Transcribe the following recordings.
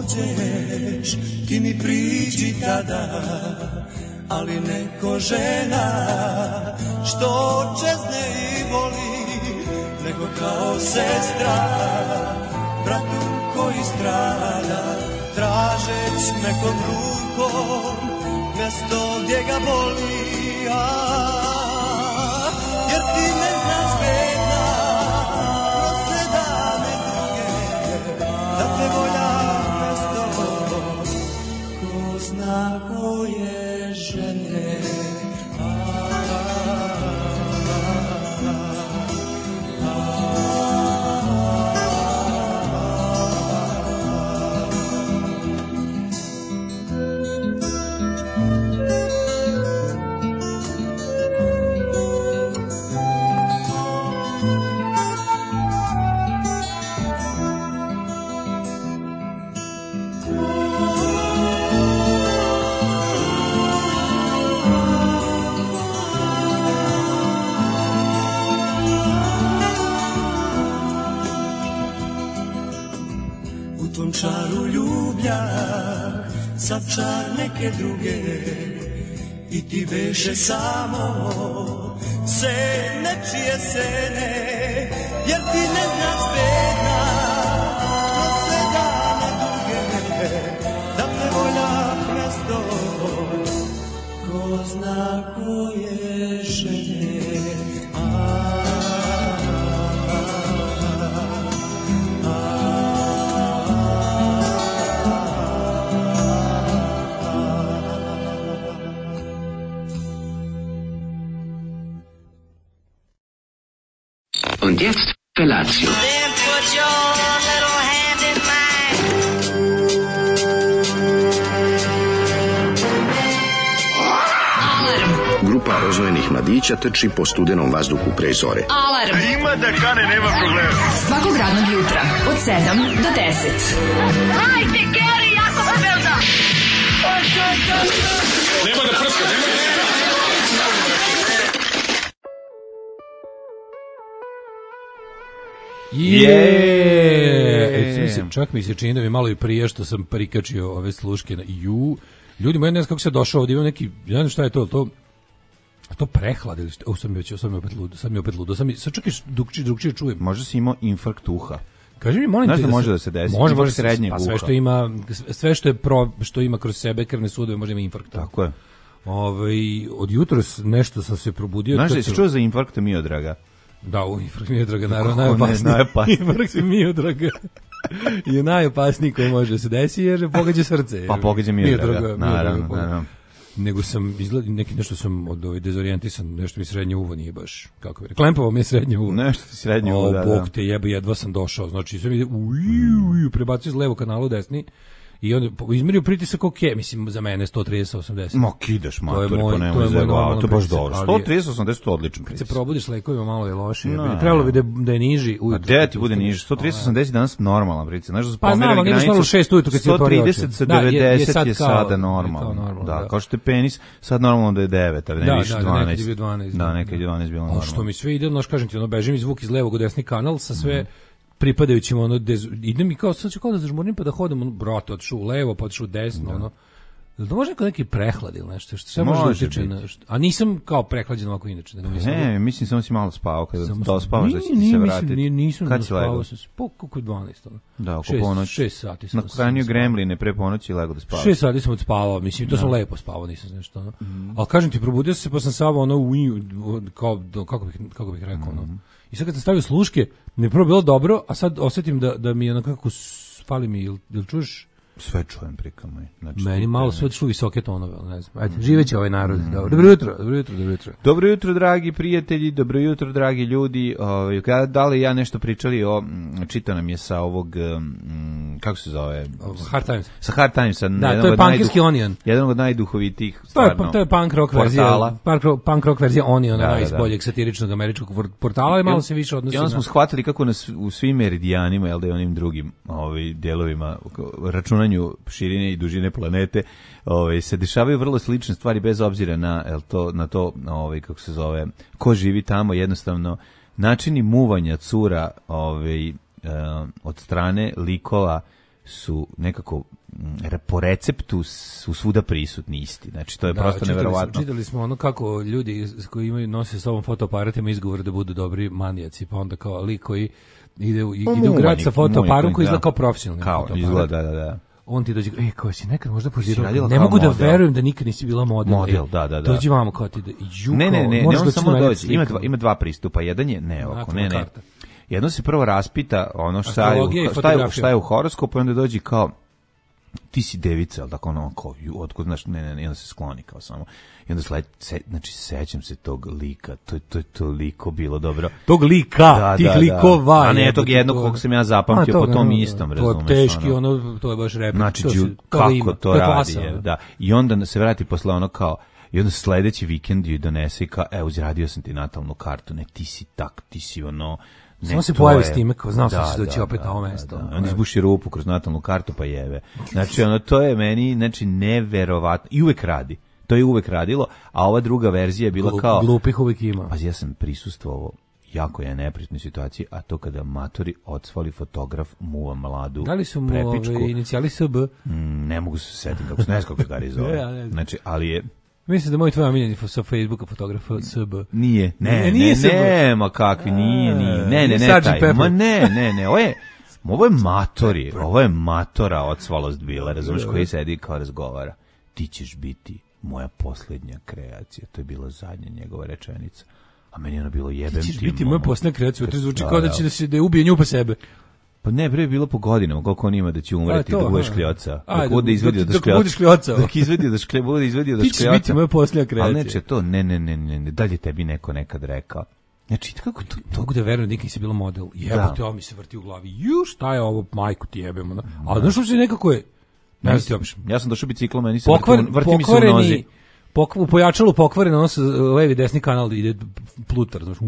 dođeš, ti mi priđi tada, ali neko žena što čezne i voli, nego kao sestra bratu koji strada, tražeć nekom rukom mjesto gdje ga boli. Jer ti ne znaš bedna, kroz 7 druge, da te volja mjesto, ko zna koje žene. Čaru ljublja, sad čar neke druge, i ti veše samo se nečije sene, jer ti ne znaš bedna, kroz 7 druge, da te volja mjesto, ko zna koje žene. Und jetzt Felatio. Then put your little hand in mine. Grupa rozvojenih mladića trči po studenom vazduhu pre zore. Alarm. Ima da kane, nema problema. Svakog radnog jutra od 7 do 10. Hajde, Geri, jako se velda. Nema da prska, nema da prska. Čak mi se čini da mi malo i prije što sam prikačio ove sluške na ljudi moji, ne znam kako se došao ovdje, imam neki, ne znam šta je to prehlad ili šta, sad mi opet ludo, sad čekaj drugčije čujem. Možda si imao infarkt uha. Kaži mi, molim te, da može da se desi. Može srednjeg pa uha. Sve što ima kroz sebe krvne sudove može ima infarkt. Tako je. Od jutros nešto sam se probudio. Znaš da si čuo za infarkt Miodraga? Da, infarkt Miodraga, naravno, najopasniji. Infarkt Miodraga je najopasniji koji može da se desi jer pogađa srce. Pa pogađa Miodraga, naravno. Nego sam nešto sam dezorijentisan, nešto mi srednje uvo nije baš, kako bi rekao, klempovo mi je srednje uvo. Nešto ti srednje uvo, da. Bog te jebe, jedva sam došao, znači sve mi prebacio iz levo kanalu desni i onda izmerio pritisak, mislim za mene 130-80. Ma kidaš matori, pa nemoj zajebavati, to je baš dobro. 130-80 odličan pritisak. Kad se probudiš s lekovima malo je loše, trebalo bi da je niži ujutro. A gde ti bude niži? 130-80 danas normalan pritisak. Znaš da su pomerali granicu? Pa znam, ali 6 ujutro kad si otvorio oči. 130-90 je sada normalno. Da, kao što je penis, sad normalno da je 9, ali ne više 12. Da, nekad je bio 12. Da, nekad je 12 bilo normalno. A što mi sve ide, kažem ti, bežim iz zvuk iz levog u desni kanal sa sve pripadajućim idem i kao sad ću kao da zažmurnim pa da hodam brate odšu levo pa odšu desno da može neki prehlad ili nešto što sve može utiče na a nisam kao prehlađen ovako inače nego mislim samo si malo spavao kada dospavaš da će ti se vratiti nisam kad si legao oko 12 da oko ponoći 6 sati sam nakranio gremline pre ponoći i legao da spavaš 6 sati sam odspavao mislim to sam lepo spavao nisam nešto al kažem ti probudio se pa sam samo kao kako bih rekao i sad kad sam stavio sluške, mi je prvo bilo dobro, a sad osjetim da mi je onako fali mi, jel čuješ? Sve čujem prikama. Znači, meni malo sve čuju visoke tonove, ne znam. Ajde, živeće ovaj narod. Dobro jutro. Dobro jutro, dragi prijatelji, dobro jutro, dragi ljudi. Da li ja nešto pričali čitao nam je sa ovog, kako se zove? Hard Times. Sa Hard Timesa. Da, to je Punkirski Onion. Jedan od najduhovitih stvarno. To je punk rock verzija. Punk rock verzija Oniona, iz boljeg satiričnog američkog portala, i malo se više odnosi. I onda smo shvatili kako nas u svim meridijanima, jel da i onim drugim delovima računanju širine i dužine planete, se dešavaju vrlo slične stvari bez obzira na to kako se zove, ko živi tamo, jednostavno načini muvanja cura od strane likova su nekako po receptu su svuda prisutni isti. Znači, to je prosto neverovatno. Čitali smo ono kako ljudi koji imaju nose sa sobom fotoaparatima izgovor da budu dobri manijaci, pa onda kao lik koji ide u grad sa fotoaparom koji izgleda kao profesionalni fotoaparat. Izgleda, da. On ti dođe, ko si nekad možda pozirao, ne mogu da verujem da nikad nisi bila model. Da. Dođi vamo kao ti da ne, on samo dođe. Ima dva pristupa. Jedan je, ne. Jedno se prvo raspita ono šta je u horoskopu i onda dođi kao ti si devica, ali tako ono kao, otkud znaš, ne, i onda se skloni kao samo. I onda znači, sećam se tog lika, to je toliko bilo dobro. Tog lika, tih likova. A ne, tog jednog kog sam ja zapamtio po tom istom, razumeš. To je teški, to je baš replik. Znači, kako to radi, da. I onda se vrati posle ono kao, i onda sledeći vikend ju donese i kao, uzradio sam ti natalnu kartu, ne, ti si ono, samo se pojavi s time, kao znao sam se doći opet na ovo mesto. On izbuši rupu kroz natalnu kartu, pa jeve. Znači, to je meni, neverovatno. I uvek radi. To je uvek radilo, a ova druga verzija je bila kao... Glupih uvek ima. Pa ja sam prisustvovao jako je neprijatnoj situaciji, a to kada matori odsvali fotograf muva mladu prepičku. Da li su mu inicijali SB? Ne mogu se setiti, ne znam kako gari zove. Znači, ali je... Mislim da moj tvoj omiljeni sa Facebooka fotografa SB. Nije, ma kakvi, nije, ne, taj, ma ne, ovo je matori, ovo je matora odsvalost bila, razumiješ, koji sedi kao razgovara. Ti ćeš biti moja posljednja kreacija, to je bila zadnja njegova rečenica. A meni je ono bilo jebem ti. Ti ćeš biti moja posljednja kreacija, to zvuči kao da je ubije nju pa sebe. Pa ne, bre je bilo po godinama, koliko on ima da će umreti, da bude škljoca. Da bude izvedio da škljoca. Da izvedio da škljoca. Ti ćeš biti moja posljednja kreacija. Ali neće to, ne, dalje tebi neko nekad rekao. Znači, kako to? Mogu da verujem, nikad nisi bila model. Jebote, ovo mi se vrti u glavi. Šta je ovo, majku ti jebemo. Ali znaš što se nekako je... Ne znam ti opišem. Ja sam došao biciklom, meni se vrti mi se u nozi. U pojačalu pokvareno, ono sa levi desni kanal ide plutar, znaš.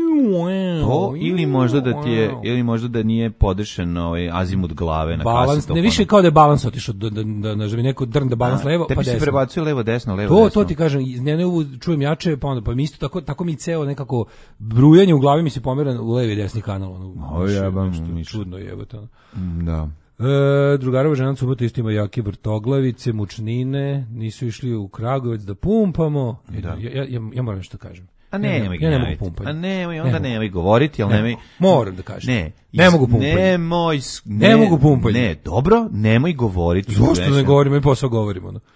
To, ili možda da nije podešen azimut glave na balans, ne više kao da je balans otišao, da neko drn da balans levo, pa desno. Tebi se prebacuje levo, desno. To ti kažem, ne čujem jače, pa mi isto tako mi ceo nekako brujanje u glavi mi se pomera u levi desni kanal. Čudno jebote. Da. Drugarova žena subota isto ima jake vrtoglavice, mučnine, nisu išli u Kragujevac da pumpamo. Ja moram nešto kažem. A ne mogu pumpati. A nemoj govoriti, ali nemoj... Moram da kažem. Ne mogu pumpati. Ne mogu pumpati. Ne, dobro, nemoj govoriti. Zašto ne govorimo i posao govorimo, no?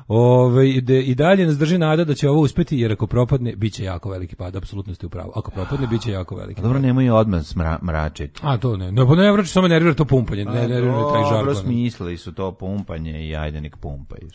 I dalje nas drži nada da će ovo uspeti, jer ako propadne, bit će jako veliki pad, apsolutno ste u pravu. Ako propadne, bit će jako veliki pad. Dobro, nemoj odmah mračiti. A to ne. No, pa ne vraći, samo nervira to pumpanje. Ne nervira taj žargon. Dobro, smislili su to pumpanje i ajde nek pumpaju.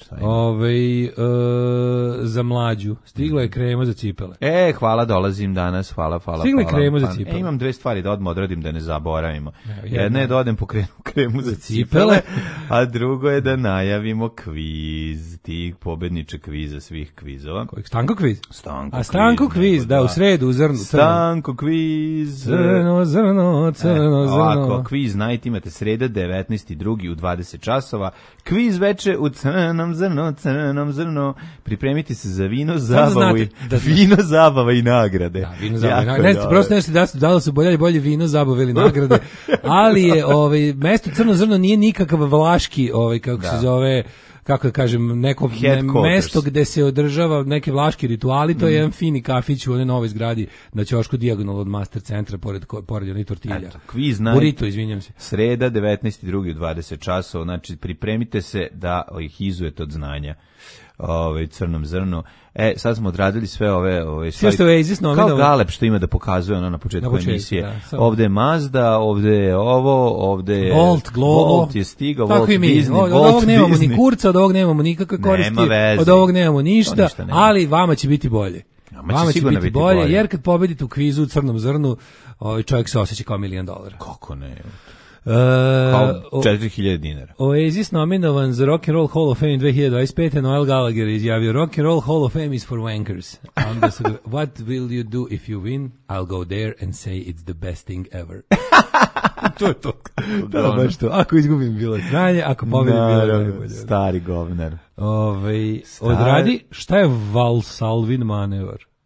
Za mlađu. Stigla je krema za cipele. Hvala, dolazim danas. Hvala. Stigla je krema za cipele. Imam dve stvari da odmah odradim da ne zaboravimo. Jedna je da odem po kremu za cipele, a drugo je da najavimo kviz. Pobedniče kviza svih kvizova. Kojeg? Stanko kviz? Stanko kviz, da, u sredu, u zrnu. Stanko kviz. Crno. Ovako, kviz night imate sreda 19.2. u 20 časova. Kviz veče u crnom zrnu. Pripremite se za vino, zabava i nagrade. Da, vino, zabava i nagrade. Prosto ne znate da li su bolje vino, zabave ili nagrade, ali je mesto crno zrno nije nikakav vlaški, kako se zove, kako da kažem, neko mesto gde se održava neke vlaški rituali, to je jedan fini kafić u onoj novoj zgradi na ćošku dijagonal od Master centra pored onih tortilja. Kviz night. Burrito, izvinjam se. Sreda 19.2. u 20 časova, znači pripremite se da ih izujete od znanja. Crnom zrnu. Sad smo odradili sve ove stvari. Kao Galeb što ima da pokazuje ono na početku emisije. Ovde je Mazda, ovde je ovde je Volt je stigao, Volt Disney, od ovog nemamo ni kurca, od ovog nemamo nikakve koristi, od ovog nemamo ništa, ali vama će biti bolje. Vama će biti bolje, jer kad pobedite u kvizu u crnom zrnu, čovjek se osjeća kao $1 milion. Kako ne? Kao $4.000. Oasis nominovan za Rock and Roll Hall of Fame 2025. Noel Gallagher izjavio Rock and Roll Hall of Fame is for wankers. Onda su what will you do if you win? I'll go there and say it's the best thing ever. To je to. Da, baš to. Ako izgubim bilo znanje, ako pobedim bilo najbolje. Stari govnar. Odradi, šta je Valsalvin manevar?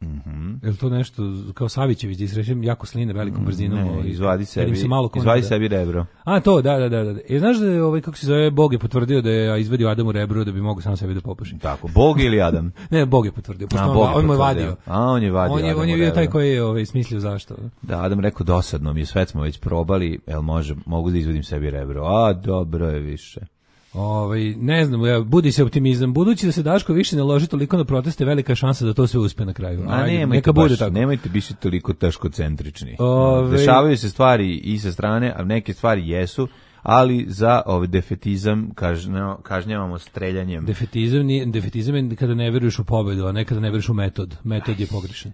Jel to nešto, kao Savićević, da srećem jako sline velikom brzinom. Izvadi sebi rebro. A, to, da. Znaš da je, kako se zove, Bog je potvrdio da je izvadio Adamu rebro da bi mogo sam sebi da popuši. Tako, Bog ili Adam? Ne, Bog je potvrdio, pošto on mu je vadio. On je vadio. On je bio taj koji je smislio zašto. Da, Adam rekao, dosadno mi je, sve smo već probali, mogu da izvadim sebi rebro. A, dobro je više. Ne znam, budi se optimizam. Budući da se Daško više ne loži toliko na proteste, velika je šansa da to sve uspe na kraju. Nemojte biti toliko teškocentrični. Dešavaju se stvari i sa strane, a neke stvari jesu, ali za defetizam kažnjavamo streljanjem. Defetizam je kada ne veruješ u pobedu, a ne kada ne veruješ u metod. Metod je pogrešan.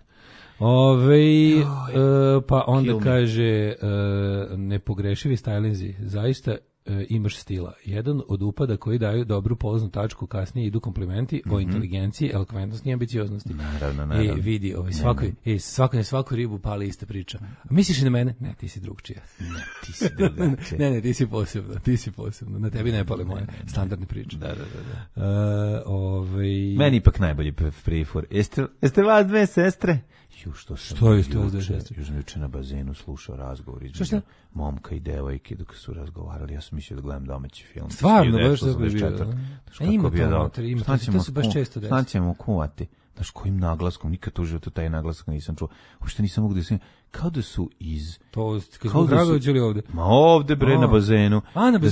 Pa onda kaže nepogrešivi stajlinzi, zaista imaš stila. Jedan od upada koji daju dobru polaznu tačku, kasnije idu komplimenti o inteligenciji, elokventnosti i ambicioznosti. Naravno. Vidi, svaku ribu pali ista priča. A misliš i na mene? Ne, ti si drugčija. Ne, ti si posebno. Na tebi ne pale moje standardne priče. Da. Meni ipak najbolji prifor. Jeste vas dve sestre? Što je juče na bazenu slušao razgovor između momka i devojke dok su razgovarali. Ja sam mislio da gledam domaći film. Stvarno, baš da bi bio. Ima to unutra, to se baš često desi. Šta ćemo kuvati? Znaš, kojim naglaskom, nikad u životu taj naglasak nisam čuo. Uopšte nisam mogu da se... Kao da su iz... To, kad smo Dragović ili ovde? Ma ovde, bre, na bazenu.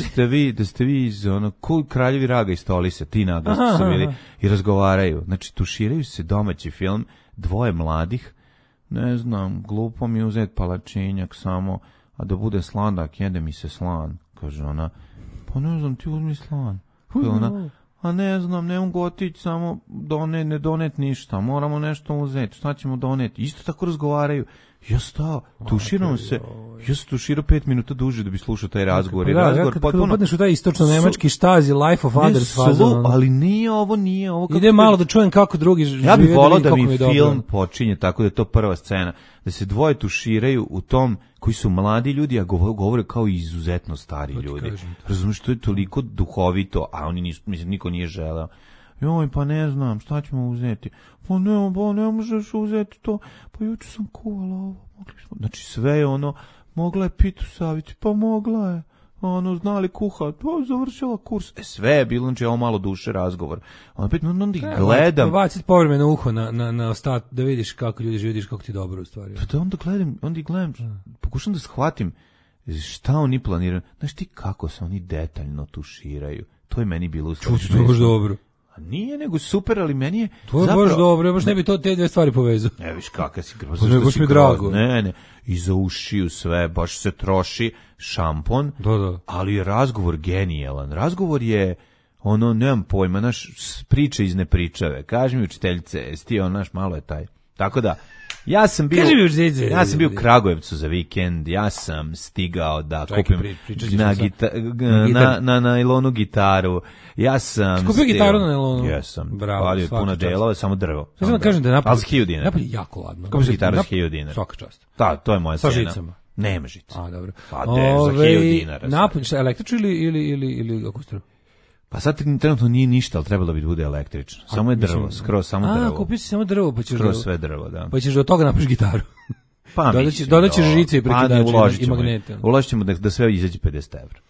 Da ste vi iz Kraljevi Raga i Stolisa, ti naglasci su bili i razgovaraju. Znači, tuširaju se domaći film, dvoje mladih, ne znam, glupo mi uzeti palačinjak samo, a da bude sladak, jede mi se slan, kaže ona. Pa ne znam, ti uzmi slan. Ona, a ne znam, ne mogu otići samo ne donet ništa, moramo nešto uzeti, šta ćemo doneti? Isto tako razgovaraju. Ja stao, tuširam se, ja sam tuširao 5 minuta duže da bi slušao taj razgovor. Kad upadneš u taj istočno-nemački štazi, Life of Others fazon. Ali nije ovo. Ide malo da čujem kako drugi žive. Ja bih volao da mi film počinje tako da je to prva scena. Da se dvoje tuširaju u tom koji su mladi ljudi, a govore kao izuzetno stari ljudi. Razumiješ, to je toliko duhovito, a oni nisu, mislim, niko nije želeo. Joj, pa ne znam, šta ćemo uzeti? Pa ne možeš uzeti to. Pa juče sam kuvala ovo. Znači sve je mogla je pitu saviti, pa mogla je. Znali kuhat, pa završila kurs. Sve je bilo, znači ovo malo duše razgovor. Onda gledam. Baciti povremeno uho na ostat, da vidiš kako ljudi živiš, kako ti dobro u stvari. Da onda gledam, pokušam da shvatim šta oni planiraju. Znaš ti kako se oni detaljno tuširaju. To je meni bilo u stvari. Čući, to je baš dobro. Nije, nego super, ali meni je... To je baš dobro, baš ne bi te dve stvari povezao. Ne, viš kakav si grozno. Baš mi drago. Ne, i za ušiju sve, baš se troši šampon, ali je razgovor genijalan. Razgovor je, nemam pojma, naš priče iz nepričave. Kaži mi učiteljice, ti naš malo je taj. Tako da, ja sam bio u Kragujevcu za vikend, ja sam stigao da kupim na najlonu gitaru, ja sam... Kupio gitaru na najlonu? Jesam, ali je puno delova, samo drvo. Sad sam da kažem da je Napolje jako ladno. Kupio gitaru za 1000 dinara. Svaka čast. Da, to je moja cena. Sa žicama? Nema žica. A, dobro. Pa za 1000 dinara. Napolje, električno ili akustro? Pa sad trenutno nije ništa, ali trebalo bi da bude električno. Samo je drvo, skroz samo drvo. Kupio si samo drvo, pa ćeš skroz sve drvo, da. Pa ćeš do toga napraviš gitaru. Pa dodat ćeš žice i prekidače i magnete. Uložit ćemo da sve izađe 50 evra.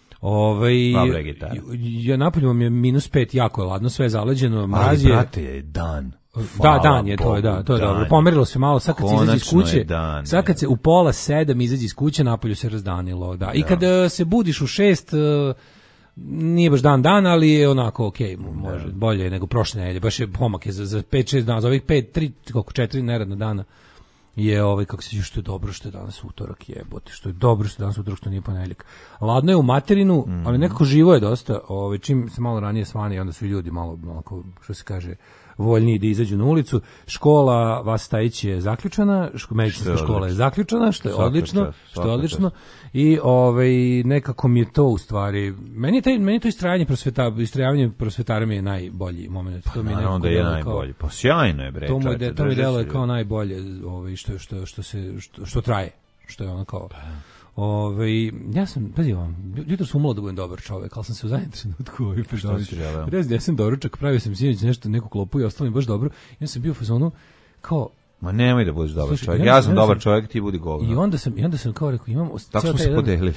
Ja napolju vam je -5, jako je ladno, sve je zaleđeno, mraz je. Ali, brate, je dan. Dan je, to je dobro. Pomerilo se malo, sad kad se izađe iz kuće, sad kad se u 6:30 izađe iz kuće, napolju se razdanilo, da. I kad se budiš u 6, nije baš dan, ali je onako okej, može, bolje nego prošle nedelje, baš je pomak je za 5-6 dana, za ovih 4 neradna dana je kako se što je dobro što je danas utorak, jebote, što je dobro što je danas utorak, što nije ponedeljak. Ladno je u materinu, ali nekako živo je dosta, čim se malo ranije svani, onda su ljudi malo što se kaže, voljniji da izađu na ulicu. Škola Vastajić je zaključana, medicinska škola je zaključana, što je odlično. I nekako mi je to u stvari, meni to istrajavanje prosvetara mi je najbolji moment. Pa naravno da je najbolji. Pa sjajno je, bre. To mi deluje kao najbolje što traje, što je ono kao... ja sam, pazi vam, jutro sam umalo da budem dobar čovek, ali sam se u zadnjem trenutku ja sam doručak, pravio sam sinoć neku klopu i ostalo mi baš dobro, ja sam bio u fazonu kao, Ma nemoj da budeš dobar Slušaj, čovjek. Ja sam dobar čovjek, ti budi govno. I onda sam kao rekao, imam... Tako smo se podelili.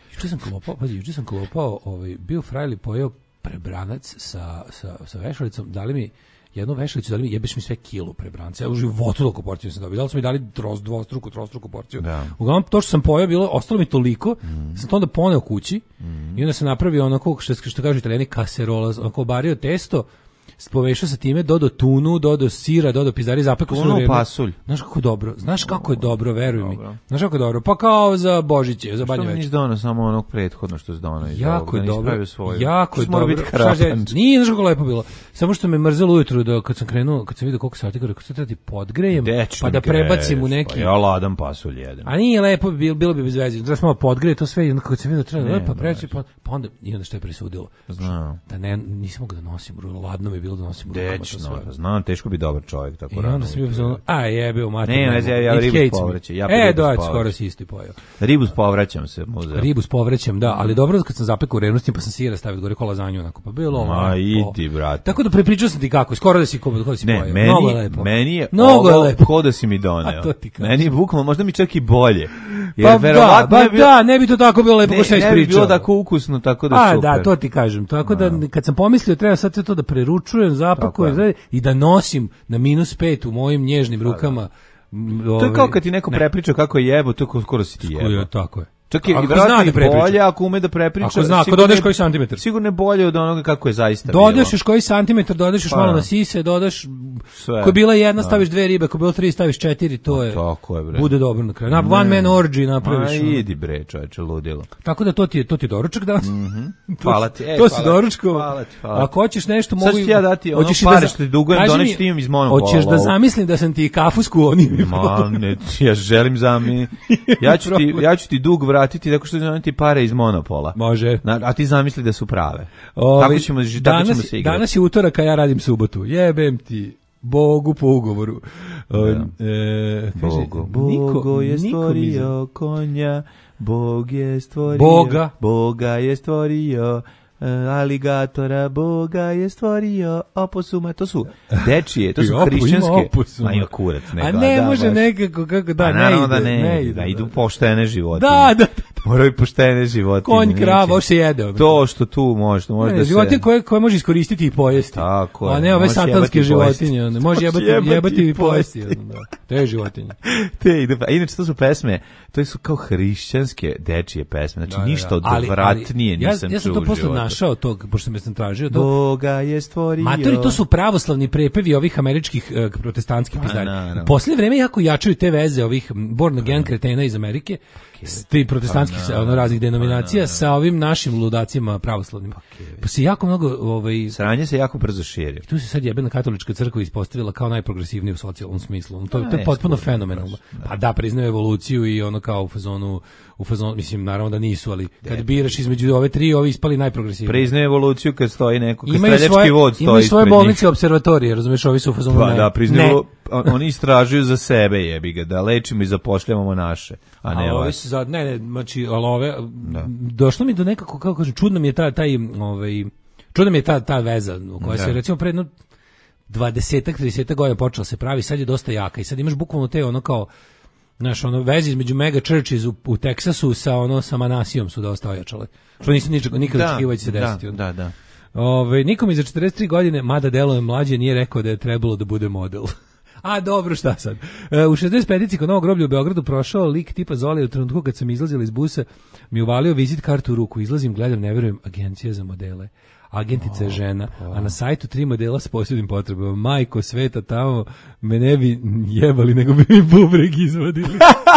Juče sam klopao, bio frajli pojeo prebranac sa vešalicom, dali mi jednu vešalicu, dali mi, jebeš mi sve kilu prebranca. Ja u životu toliko porciju sam dobio. Da li su mi dali trostruku porciju. Da. Uglavnom, to što sam pojeo, ostalo mi toliko, sam to onda poneo kući i onda sam napravio onako, što kažu Italijani, kaserola, onako obario testo, povešao sa time, dodao tunu, dodao sira, dodao pizzari, zapekao sve u vreme. Pasulj. Znaš kako je dobro, veruj mi. Znaš kako je dobro, pa kao za Božiće, za Badnje večer. Što mi nisi donao samo onog prethodno što si donao? Jako je dobro, jako je dobro. Biti nije, znaš kako lepo bilo. Samo što me mrzelo ujutru, da kad sam vidio koliko sati, rekao, sad treba ti podgrejem, pa da prebacim u neki... Ja ladam pasulj jedem. A nije lepo, bilo bi bez veze. Da smo podgreje to sve, i onda kad sam vidio treba lepo preći, pa onda što je presudilo. Znam. Da nisam mogao da nosim, ladno mi je bilo da nosim rukama to sve. Znam, teško bi dobar čovjek tako rano. I onda sam bio jebe u mater. Ja ribu s povraćam. Skoro si isto pojeo. Ribu s povraćam se. Ribu s povraćam, da, ali dobro kad sam zapekao u revnosti, pa sam sira stavio gore ko lazanju onako, pa bilo ono. Ma idi, brate. Tako da prepričao sam ti kako, skoro da si pojeo. Ne, meni je ovo ko da si mi doneo. Meni je bukvalno, možda mi čak i bolje. Pa da, ne bi to tako bilo lepo ko što ispričao. Ne bi bilo tako ukusno, tako da super. Da, to ti kažem. Tako da kad sam pomislio treba sad sve to da preručujem, zapakujem i da nosim na -5 u mojim nježnim rukama. To je kao kad ti neko prepriča kako je jebo, to skoro si ti jebo. Tako je. Čak je vjerojatno bolje ako ume da prepriča. Ako zna, ako dodeš koji santimetar. Sigurno je bolje od onoga kako je zaista bilo. Dodaš još koji santimetar, dodaš još malo na sise, dodaš sve. Ko je bila jedna, staviš 2 ribe, ko je bilo 3, staviš 4, to je. Tako je, bre. Bude dobro na kraju. One man orgy napraviš. Idi bre, čoveče, ludilo. Tako da to ti je doručak danas. Hvala ti. To si doručkao. Hvala ti. Ako hoćeš nešto mogu. Sad ću ja dati ono pare što ti dugujem, doneš ti im iz monopola. Hoćeš da zamislim da sam ti kafu sklonio. Ma ne, ja želim ja ću ti dug vratiti tako što ti pare iz monopola. Može. A ti zamisli da su prave. Tako ćemo se igrati. Danas je utorak, a ja radim subotu. Jebem ti. Bogu po ugovoru. Bogo je stvorio konja, Bog je stvorio... Boga je stvorio... aligatora, Boga je stvorio oposuma, to su dečije, to su hrišćanske, ma ima kurac, a ne može nekako, kako da, ne ide, da idu poštene životinje, da, moraju poštene životinje, konj, krava, ovo se jede, to što tu može da se, životinje koje može iskoristiti i pojesti, tako, a ne ove satanske životinje, može jebati i pojesti, te životinje, inače to su pesme, to su kao hrišćanske dečije pesme, znači ništa odvratnije nisam čuo. Ja sam to posle našao tog, pošto sam tražio to. Boga je stvorio. Matori, to su pravoslavni prepevi ovih američkih protestantskih pizdara. U posljednje vreme jako jačaju te veze ovih born again kretena iz Amerike, ti protestantskih raznih denominacija sa ovim našim ludacima pravoslavnim. Pa se jako mnogo... Sranje se jako brzo širi. Tu se sad jebena katolička crkva ispostavila kao najprogresivniji u socijalnom smislu. To je potpuno fenomenalno. Pa da, priznaju evoluciju i ono kao u fazonu, mislim, naravno da nisu, ali kad biraš između ove tri, ovi ispali najprogresivniji. Priznaju evoluciju kad stoji neko, kad streljački vod stoji. Imaju svoje bolnice, observatorije, razumiješ, ovi su u fazonu ne. Da, priznaju, oni istražuju za sebe, jebi ga, da lečimo i zapošljavamo naše, a ne ovi su za, znači, ali ove, došlo mi do nekako, kako kažem, čudno mi je ta veza, u kojoj se, recimo, pred 20-30 godina počela se pravi, sad je dosta jaka i sad imaš bukvalno te ono kao, znaš, ono, veze između mega churches u Teksasu sa Manasijom su dosta ojačale. Što nisam nikad očekivao će se desiti. Da. Nikom iza 43 godine, mada deluje mlađe, nije rekao da je trebalo da bude model. A dobro, šta sad? U 65-ici kod Novog groblja u Beogradu prošao lik tipa Zoli u trenutku kad sam izlazila iz busa, mi uvalio vizit kartu u ruku, izlazim, gledam, ne verujem, agencija za modele. Agentica je žena, a na sajtu 3 modela s posebnim potrebama. Majko sveta, tamo me ne bi jebali, nego bi mi bubreg izvadili.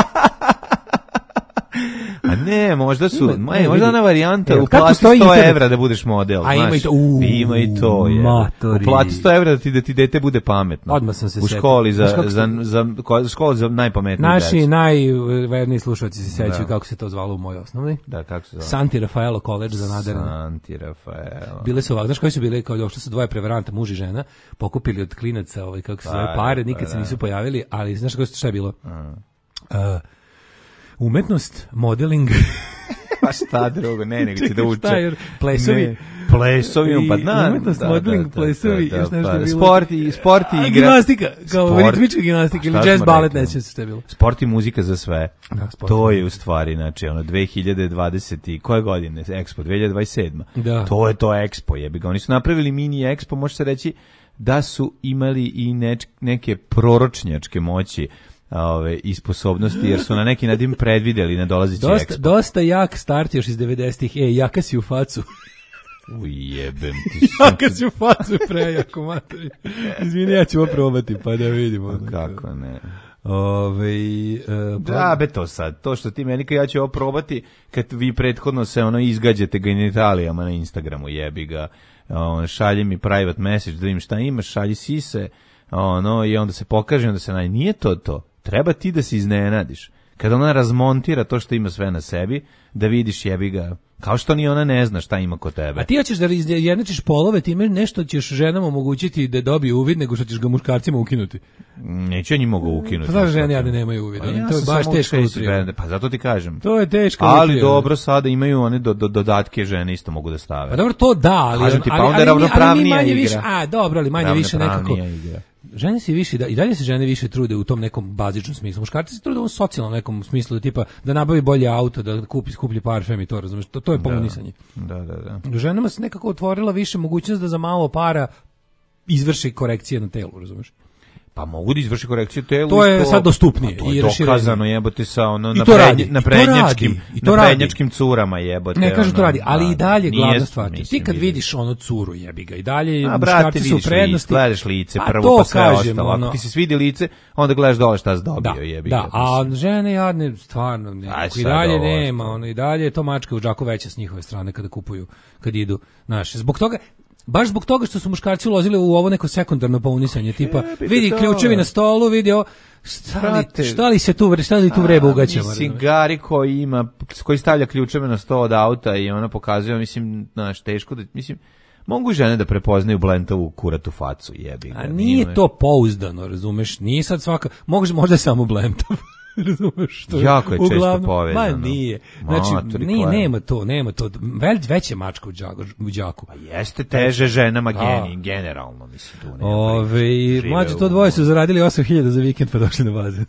A ne, možda su, možda ona varijanta, uplati 100 evra da budeš model. A ima i to, ima i to, je. Uplati 100 evra da ti dete bude pametno. Odmah sam se u školi za najpametnije. Naši najverniji slušalci se sećaju kako se to zvalo u mojoj osnovnoj. Da, kako se zvalo? Santi Rafaelo College za nadarene. Santi Rafaelo. Bile su ovako, znaš koji su bile, kao došli su dvoje prevaranta, muž i žena, pokupili od klinaca, kako se zove, pare, nikad se nisu pojavili, ali znaš šta je bilo? Umetnost, modeling, Pa šta drugo, ne, nego će da uče. Šta je, plesovi? Ne, plesovi, pa da. Umetnost, modeling, plesovi, još nešto je bilo. Sport i igra. Gimnastika, kao ritmička gimnastika ili jazz balet, neće se što je bilo. Sport i muzika za sve. Da, to je u stvari, znači, 2020 koje godine, Expo, 2027. Da. To je to Expo, jebi ga. Oni su napravili mini Expo, može se reći da su imali i neke proročnjačke moći i sposobnosti, jer su na neki način predvideli na dolazeći Expo. Dosta jak start još iz 90-ih. Jaka si u facu. Ujebem ti. Jaka si u facu, prejako, materi. Izvini, ja ću ovo probati, pa da vidimo. Kako ne. Da, to sad. To što ti meni, ja ću ovo probati, kad vi prethodno se izgađate genitalijama na Instagramu, jebi ga. Šalji mi private message da vidim šta imaš, šalji sise, i onda se pokaže, onda se nije to. Treba ti da se iznenadiš. Kada ona razmontira to što ima sve na sebi, da vidiš, jebi ga, kao što ni ona ne zna šta ima kod tebe. A ti hoćeš da izjednačiš polove, time nešto ćeš ženama omogućiti da dobiju uvid, nego što ćeš ga muškarcima ukinuti. Neće njima ga ukinuti. Pa znaš, žene jadne nemaju uvid. To je baš teško utrije. Pa zato ti kažem. To je teško utrije. Ali dobro, sada imaju one dodatke, žene isto mogu da stave. Pa dobro, to da, ali ravnopravnija igra. Dobro, ali manje više nekako. Žene se više i dalje se žene više trude u tom nekom bazičnom smislu. Muškarci se trude u socijalnom nekom smislu, tipa da nabavi bolje auto, da kupi skuplji parfem i to, razumeš. To je pomunisanje. Da. Ženama se nekako otvorila više mogućnost da za malo para izvrši korekcije na telu, razumeš. Pa mogu da izvrši korekciju telu. To je sad dostupnije. To je dokazano, jebote, sa na prednjačkim curama, jebote. Ne kažu to radi, ali i dalje glavna stvar. Ti kad vidiš curu, jebi ga, i dalje muškarci su u prednosti. Gledaš lice prvo, pa sve ostalo. Ako ti se svidi lice, onda gledaš dole šta si dobio, jebi ga. Da, a žene jadne, stvarno, i dalje nema, i dalje je to mačka u džaku veća s njihove strane kada kupuju, kad idu, znaš, baš zbog toga što su muškarci ulazili u ovo neko sekundarno pounisanje, tipa vidi ključevi na stolu, vidi šta li tu vreba ugaćama. Cigari koji stavlja ključeve na sto od auta i ona pokazuje, mislim, znaš, teško da, mislim, mogu žene da prepoznaju Blentovu kuratu facu, jebi ga. A nije to pouzdano, razumeš, nije sad svaka, možda samo Blentov. Razumeš što je jako je često povezano. Ma nije. Znači, nema to. Veće mačka u đaku. Pa jeste teže ženama generalno, mislim, tu nema. Mlađe, to dvoje su zaradili 8.000 za vikend pa došli na bazen.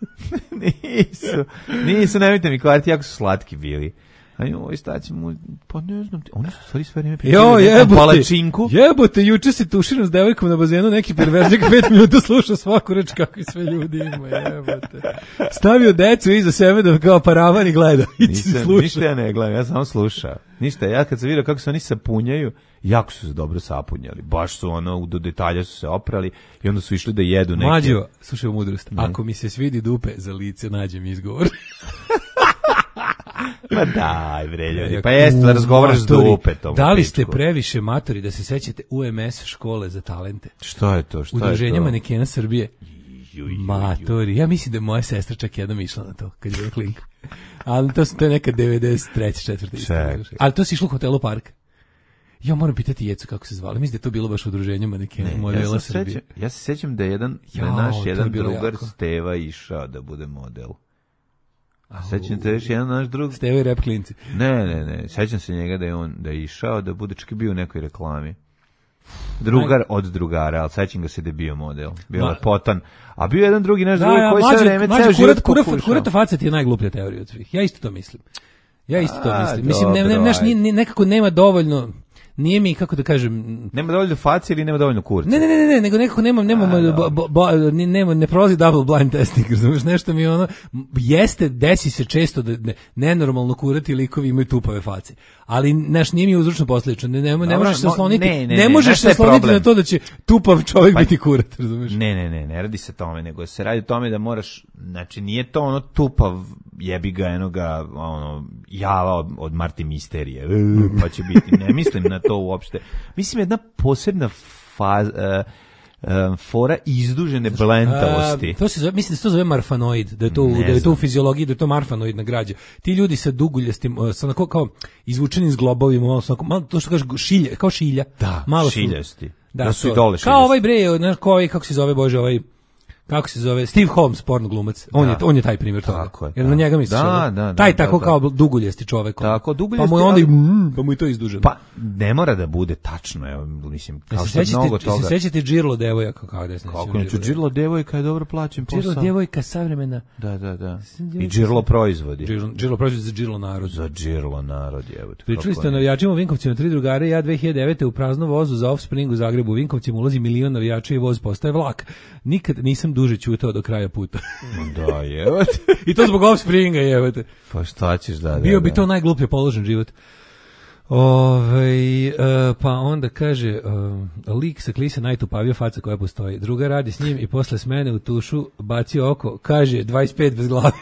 Nisu, nemojte mi kvariti, jako su slatki bili. Ajoj, staćemo, pa ne znam, oni su stvari sve vreme pričali palačinku. Jebote, juče si tuširam s devojkom na bazenu, neki perverznik 5 minuta sluša svaku reč kakvi sve ljudi ima, jebote. Stavio decu iza sebe da kao paravan i gleda. Ništa ja ne gledam, ja samo slušao. Ništa, ja kad sam vidio kako se oni sapunjaju, jako su se dobro sapunjali. Baš su do detalja su se oprali i onda su išli da jedu neke. Mlađo, slušaj u mudrost, ako mi se svidi dupe za lice, nađem izgovor. Pa daj, bre, ljudi, pa jeste da razgovaraš s dupetom. Da li ste previše matori da se sećate UMS škole za talente? Što je to? Udruženje manekena Srbije. Matori, ja mislim da je moja sestra čak jednom išla na to, kad je bila klinka. Ali to je neka 93. 4. Ali to si išlo u hotelu Park. Ja moram pitati Jecu kako se zvali. Mislim da je to bilo baš udruženje manekena modela Srbije. Ja se sećam da je naš drugar Steva išao da bude model. A sećam te još jedan naš drug... Steva i rap klinci. Ne. Sećam se njega da je išao da bude, čak i bio u nekoj reklami. Drugar od drugara, ali sećam ga se da je bio model. Bio lepotan. A bio jedan drugi naš drug koji sve vreme ceo život pokušao. Kurata faca ti je najgluplja teorija od svih. Ja isto to mislim. Mislim, nekako nema dovoljno... Nije mi, kako da kažem... Nema dovoljno faci ili nema dovoljno kurca? Ne, nego nekako ne prolazi double blind testing, razumiješ, nešto mi desi se često da nenormalno kurati likovi imaju tupave face, ali nije mi uzročno posljedično, ne možeš se osloniti, ne možeš se osloniti na to da će tupav čovjek biti kurat, razumiješ? Ne radi se tome, nego se radi o tome da moraš, znači nije to tupav jebi ga enoga java od Marti Misterije, pa će biti, ne mislim na to uopšte. Mislim, jedna posebna fora izdužene blentavosti. To se zove, mislim da se to zove marfanoid, da je to u fiziologiji, da je to marfanoidna građa. Ti ljudi sa duguljastim, sa onako kao izvučenim zglobovima, malo to što kažeš šilja, kao šilja. Da, malo šiljasti. Da su i dole šiljasti. Kao ovaj bre, kako se zove, Bože, ovaj kako se zove, Steve Holmes, porno glumac. On je taj primjer toga. Tako je. Jer na njega misliš. Taj tako kao duguljesti čovek. Tako, duguljesti. Pa mu je onda pa mu je to izduženo. Pa ne mora da bude tačno, evo, mislim, kao što mnogo toga. Se sećate Džirlo devojaka kao da se ne. Kako neću, Džirlo devojka je dobro plaćen posao. Džirlo devojka savremena. Da. I Džirlo proizvodi. Džirlo proizvodi za Džirlo narod. Za Džirlo narod, evo. Pričali ste o navijačima u Vinkovcima, 3 drugare, ja 2009. u praznom vozu za Offspring u Zagrebu. U Vinkovcima ulazi 1 milion navijača i voz postaje vlak. Nikad nisam duže ćutao do kraja puta. Da, jevate. I to zbog Offspringa, jevate. Pa šta ćeš da... Bio bi to najgluplje položen život. Pa onda kaže lik sa klise najtupavija faca koja postoji. Druga radi s njim i posle smene u tušu baci oko, kaže 25 bez glave.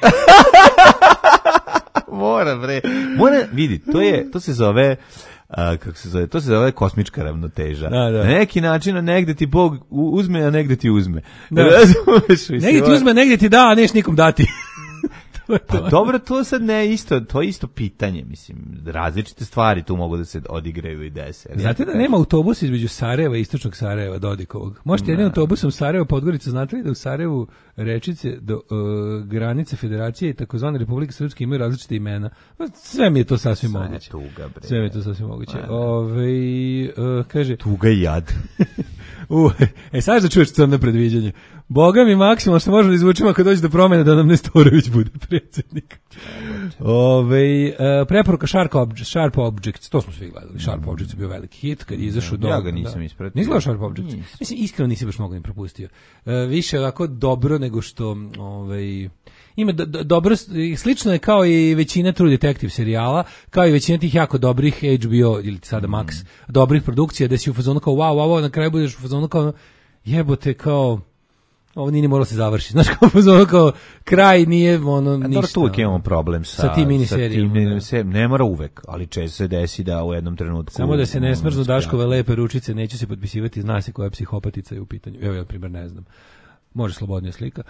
Mora vidi, to se zove kako se zove, to se zove kosmička ravnoteža. Da. Na neki način negde ti Bog uzme, a negde ti uzme. Da. Negde ti uzme, negde ti da, a neš nikom dati. Pa dobro, to sad to je isto pitanje, mislim, različite stvari tu mogu da se odigraju i dese. Znate da nema autobusa između Sarajeva i istočnog Sarajeva, Dodikovog? Možete jednim autobusom Sarajevo Podgorica, znate li da u Sarajevu Rečice do granice Federacije i takozvane Republike Srpske imaju različite imena? Sve mi je to sasvim moguće. Sve mi je to sasvim moguće. Kaže... Tuga i jad. Sad da čuješ crno predviđanje. Boga mi maksimalno što možemo da izvučemo ako dođe do promene da nam Nestorović bude predsjednik. Preporuka Sharp Objects, to smo svi gledali. Sharp Objects je bio veliki hit kad je izašao do... Ja ga nisam ispratio. Nisi gledao Sharp Objects? Mislim, iskreno nisi baš mogao im propustio. Više onako dobro nego što... Ima dobro, slično je kao i većina True Detective serijala, kao i većina tih jako dobrih HBO ili sada Max, dobrih produkcija, da si u fazonu kao wow, na kraju budeš u fazonu kao jebote kao ovo nije moralo se završiti. Znaš kao fazonu kao kraj nije ono ništa. Dobro, tu uvijek imamo problem sa tim miniserijama. Ne mora uvek, ali često se desi da u jednom trenutku... Samo da se ne smrznu Daškove lepe ručice, neću se potpisivati, zna se koja psihopatica je u pitanju. Evo ja, na primjer, ne znam. Može slobodnija slika.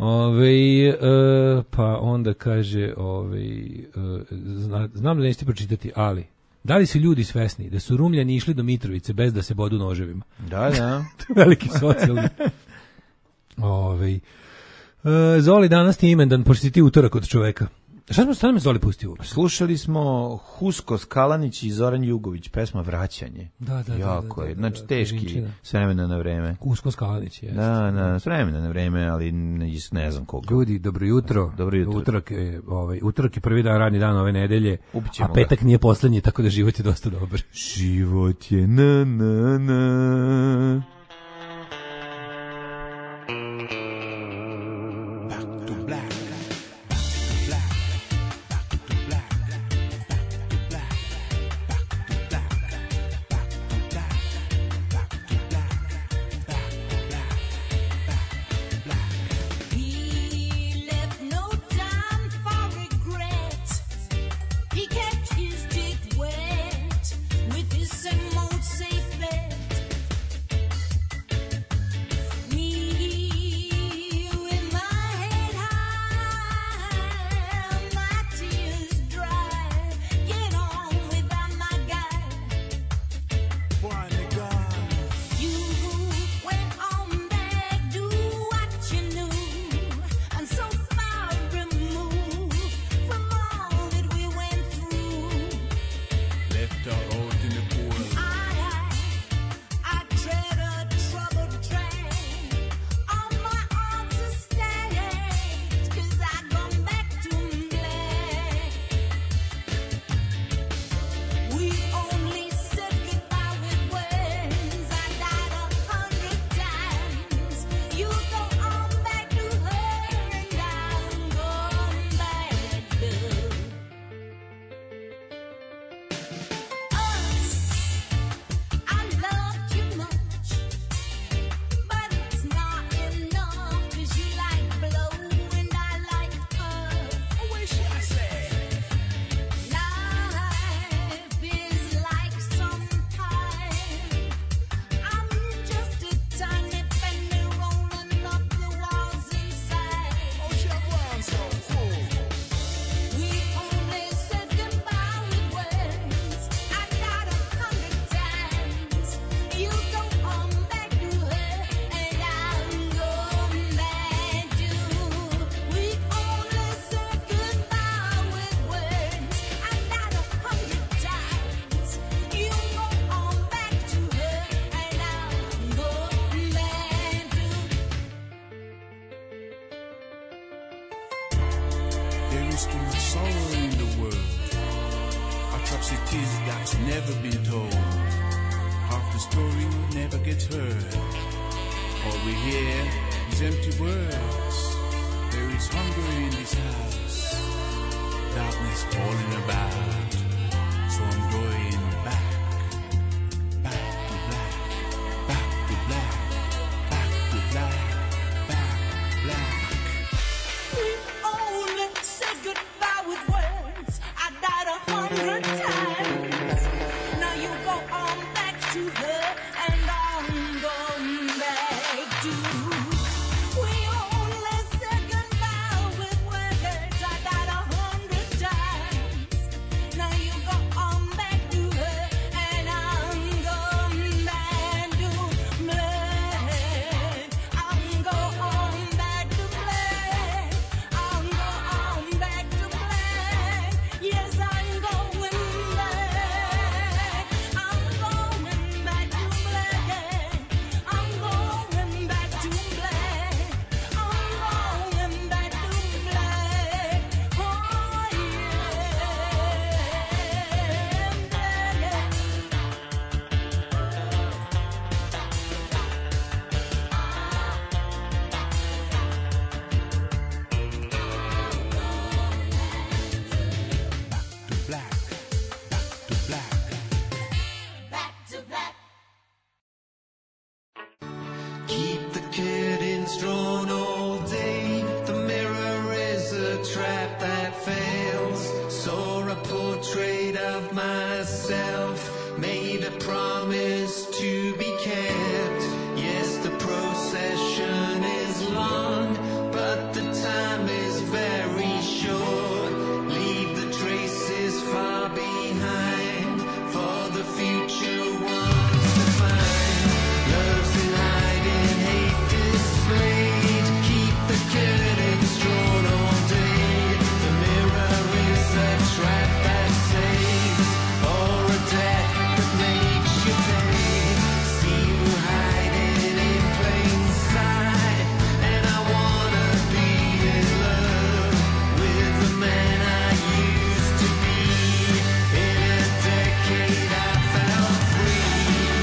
Pa onda kaže znam da nećete pročitati, ali da li su ljudi svesni da su Rumljani išli do Mitrovice bez da se bodu noževima? Da. Veliki socijalni. Zoli, danas ti imendan, pošto si ti utorak od čoveka. Šta me Zoli pustio? Slušali smo Husko Skalanić i Zoran Jugović, pesma Vraćanje. Da. Jako je, znači teški, s vremena na vreme. Husko Skalanić je. Da, s vremena na vreme, ali ne znam koliko. Ljudi, dobro jutro. Utorak je prvi dan, radni dan ove nedelje, a petak nije poslednji, tako da život je dosta dobar. Život je na. places that's never been told. Half the story never gets heard. All we hear is empty words. There is hunger in this house, darkness falling about. So I'm going back, back to black, back to black, back to black, back black. We only said goodbye with words. I died 100 times. Now you go on back to her, and I'm going back to. We only said goodbye with words. I died 100 times. Now you go on back to her, and I'm going back to black. I'm going back to black. I'm going back to black. Yes, I'm going back. I'm going back to black. I'm going back to black. I'm going back to black. Oh To black, back to black. back to black. Keep the curtains drawn all day. The mirror is a trap that fails. Saw a portrait of myself. Made a promise to be kept. Yes, the procession is long, but the time is very short. Leave the traces far behind for the future ones to find. Love's in hiding, hate displayed. Keep the curtains drawn all day. The mirror is a trap that saves, or a debt that makes you pay. See you hiding in plain sight, and I wanna be in love with the man I used to be. In a decade I felt free.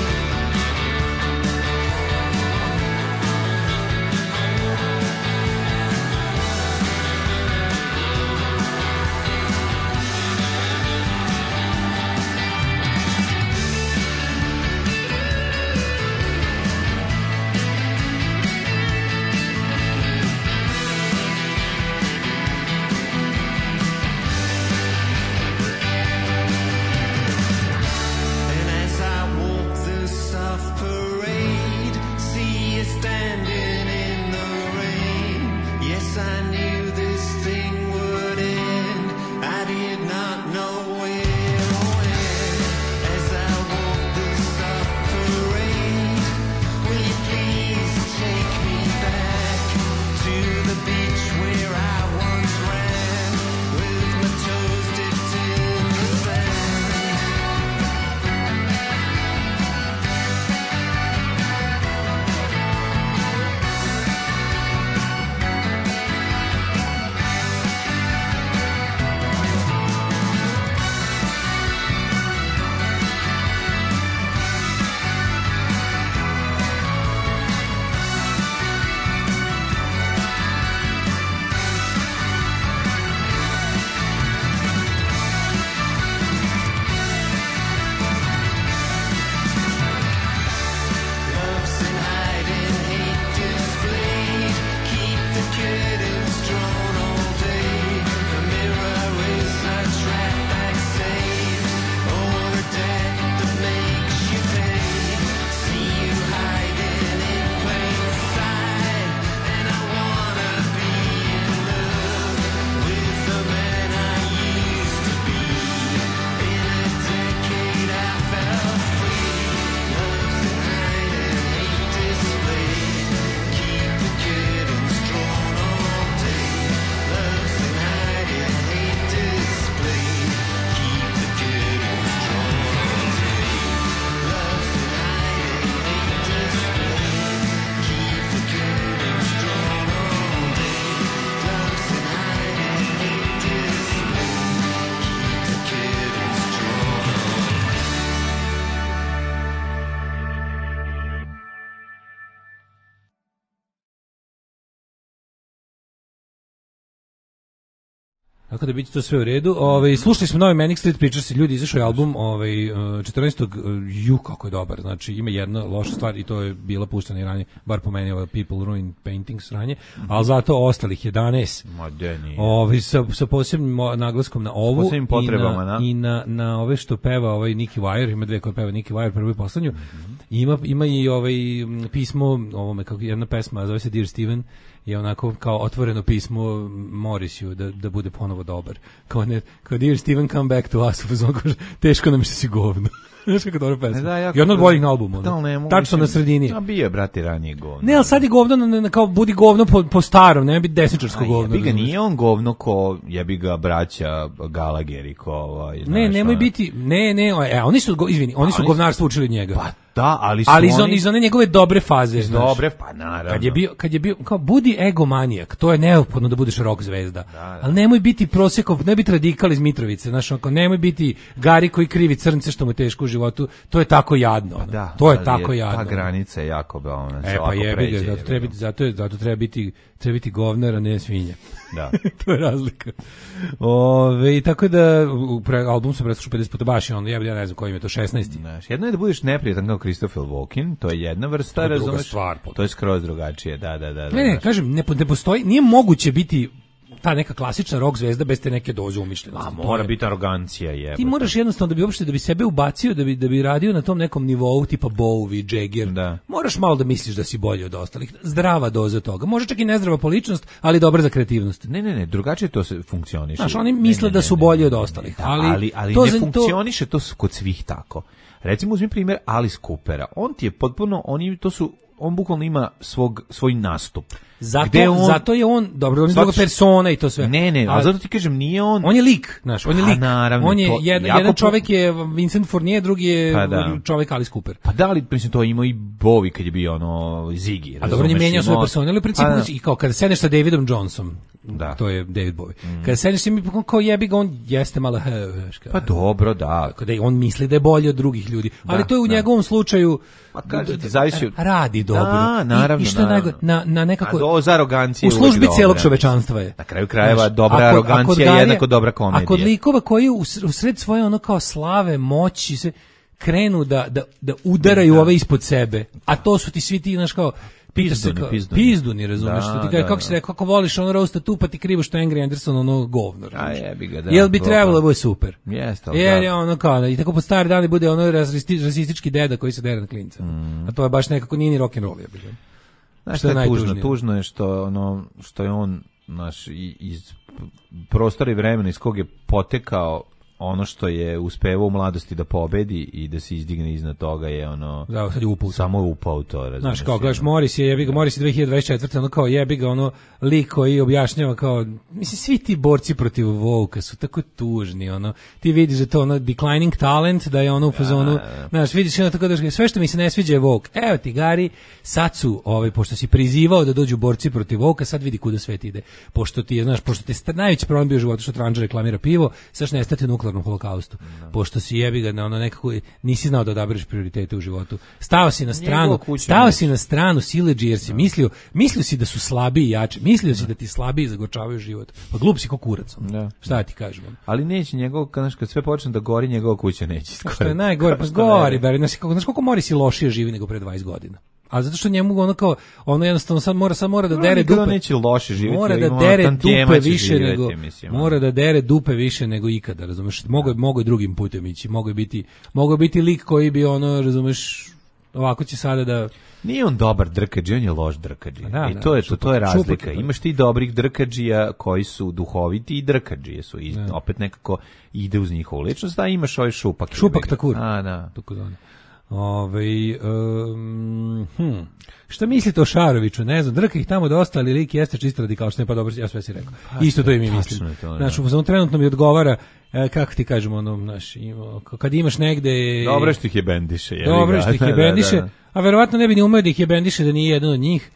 And as I walk the soft parade, see you standing in the rain. Yes, I knew this thing would end. I did not know where or when. As I walk the soft parade, will you please take me back to the beach where I once ran, with my toes dipped in the sand. Tako da biće to sve u redu. Slušali smo novi Manic Street Preachers, ljudi, izašao je album 14. Kako je dobar. Znači ima jedna loša stvar i to je bila puštena i ranije, bar po meni People Ruin Paintings ranije, ali zato ostalih 11. Sa posebnim naglaskom na ovu posebnim potrebama, i na ove što peva Nicky Wire, ima dve koje peva Nicky Wire, prvu i poslednju. Ima i pismo, kako jedna pesma zove se Dear Steven, je onako kao otvoreno pismo Morrisiju da bude ponovo dobar. Kao Dear Steven, come back to us. Teško nam je što si govno. Znaš kako dobro pesma. I ono od boljih na albumu. Tačno na sredini. Bio je, brate, ranije govno. Ne, ali sad je govno, kao budi govno po starom, ne biti desničarsko govno. Jebi ga, nije on govno ko jebi ga braća Galageri, ko Ne, nemoj biti, oni su govnarstvo učili od njega. Pa da, ali iz one njegove dobre faze. Dobre, pa naravno. Kad je bio, kao budi egomanijak, to je neophodno da budeš rock zvezda. Da. Ali nemoj biti Prosekov, ne biti radikal iz Mitrovice, znaš, nemoj biti Gari koji krivi crnce što mu je teško u životu, to je tako jadno. Pa da, to je tako jadno. Ta granica je jako ona se pa jebi ga, zato treba biti govnar, a ne svinja. Da. To je razlika. Tako da album se preslušao 50 puta, baš ja ne znam kojim je to, 16. Jedno je da budeš neprijatan kao Christopher Walken, to je jedna vrsta, razumeš? To je skroz drugačije, da. Ne, kažem, ne postoji, nije moguće biti ta neka klasična rock zvezda bez te neke doze umišljenosti. Mora biti arogancija, jebote. Ti moraš jednostavno da bi sebe ubacio, da bi radio na tom nekom nivou tipa Bowie, Jagger. Da. Moraš malo da misliš da si bolji od ostalih. Zdrava doza toga. Može čak i nezdrava po ličnost, ali dobra za kreativnost. Ne, drugačije to se funkcioniše. Znaš, oni misle da su bolji od ostalih. Ali ne funkcioniše to kod svih tako. Recimo, uzmi primjer Alice Coopera. On ti je potpuno, on bukvalno ima svoj nastup. Zato je on, dobro, on je druga persona i to sve. Ne, ali zato ti kažem, nije on... On je lik, znaš, on je lik. Naravno, on je jedan čovjek je Vincent Fournier, drugi je čovjek Alice Cooper. Pa da, ali mislim, to imao i Bowie kad je bio Ziggy. A dobro, on je menjao svoje persone, ali u principu, i kao kada sedneš sa Davidom Johnsonom, to je David Bowie. Kada sedneš s njim, kao jebi ga, on jeste malo... Pa dobro, da. Kada on misli da je bolji od drugih ljudi. Ali to je u njegovom slučaju... Pa kažete, zavisi... Radi dobro. Naravno, i što je najgore, na nekako... Doza arogancije u službi cijelog čovečanstva je. Na kraju krajeva dobra arogancija je jednako dobra komedija. A kod likova koji usred svoje kao slave, moći se krenu da udaraju ove ispod sebe, a to su ti svi ti, znaš, kao pizduni, razumeš, što ti kaže, kako si rekao, kako voliš roasta tu, pa ti krivo što Angry Anderson govno, jel bi trebalo da bude super, jer je kao, i tako po stari dani bude rasistički deda koji se dere na klinca, a to je baš nekako nije ni rock'n'roll, je bilo. Znaš što je najtužnije? Tužno je što je on iz prostora i vremena iz kog je potekao ono što je uspevao u mladosti da pobedi i da se izdigne iznad toga je sad je upao. Samo je upao u to, razumiješ. Znaš, kao gledaš, Morris je 2024. kao jebi ga, lik koji objašnjava kao, mislim, svi ti borci protiv Vouka su tako tužni, ti vidiš da to declining talent, da je u fazonu, znaš, vidiš tako da sve što mi se ne sviđa je Vouk. Evo ti, Gari, sad su, pošto si prizivao da dođu borci protiv Vouka, sad vidi kuda svet ide. Pošto ti je, znaš, pošto ti je najveći problem bio u životu što Tranđa reklamira pivo, sad što nestati u nuklearnom holokaustu. Pošto si jebi ga nekako nisi znao da odabereš prioritete u životu. Stao si na stranu siledži jer si mislio si da su slabiji i jači. Mislio si da ti slabiji zagorčavaju život. Pa glup si ko kurac. Šta ti kažem? Ali neće kad sve počne da gori, njegova kuća neće skoro. Što je najgore, pa gori, znaš koliko Morris lošije živi nego pre 20 godina. A zato što njemu jednostavno sad mora da dere dupe. Neće loše živjeti. Mora da dere dupe više nego mora da dere dupe više nego ikada, razumeš? Mogu i drugim putem ići. Mogu biti lik koji bi razumeš, ovako će sada da nije on dobar drkađi, on je loš drkađi. I to je razlika. Imaš ti dobrih drkađija koji su duhoviti i drkađije su. I opet nekako ide uz njihovu ličnost, a imaš ovaj šupak. Šupak takur. Tako zvani. Šta mislite o Šaroviću? Ne znam, drka ih tamo dosta, ali lik jeste čisto radikalština, pa dobro, ja sve si rekao. Isto to i mi mislim. Znači, trenutno mi odgovara, kako ti kažemo, kad imaš negde... Dobro što ih je bendiše. A verovatno ne bi ni umeo da ih je bendiše da nije jedan od njih.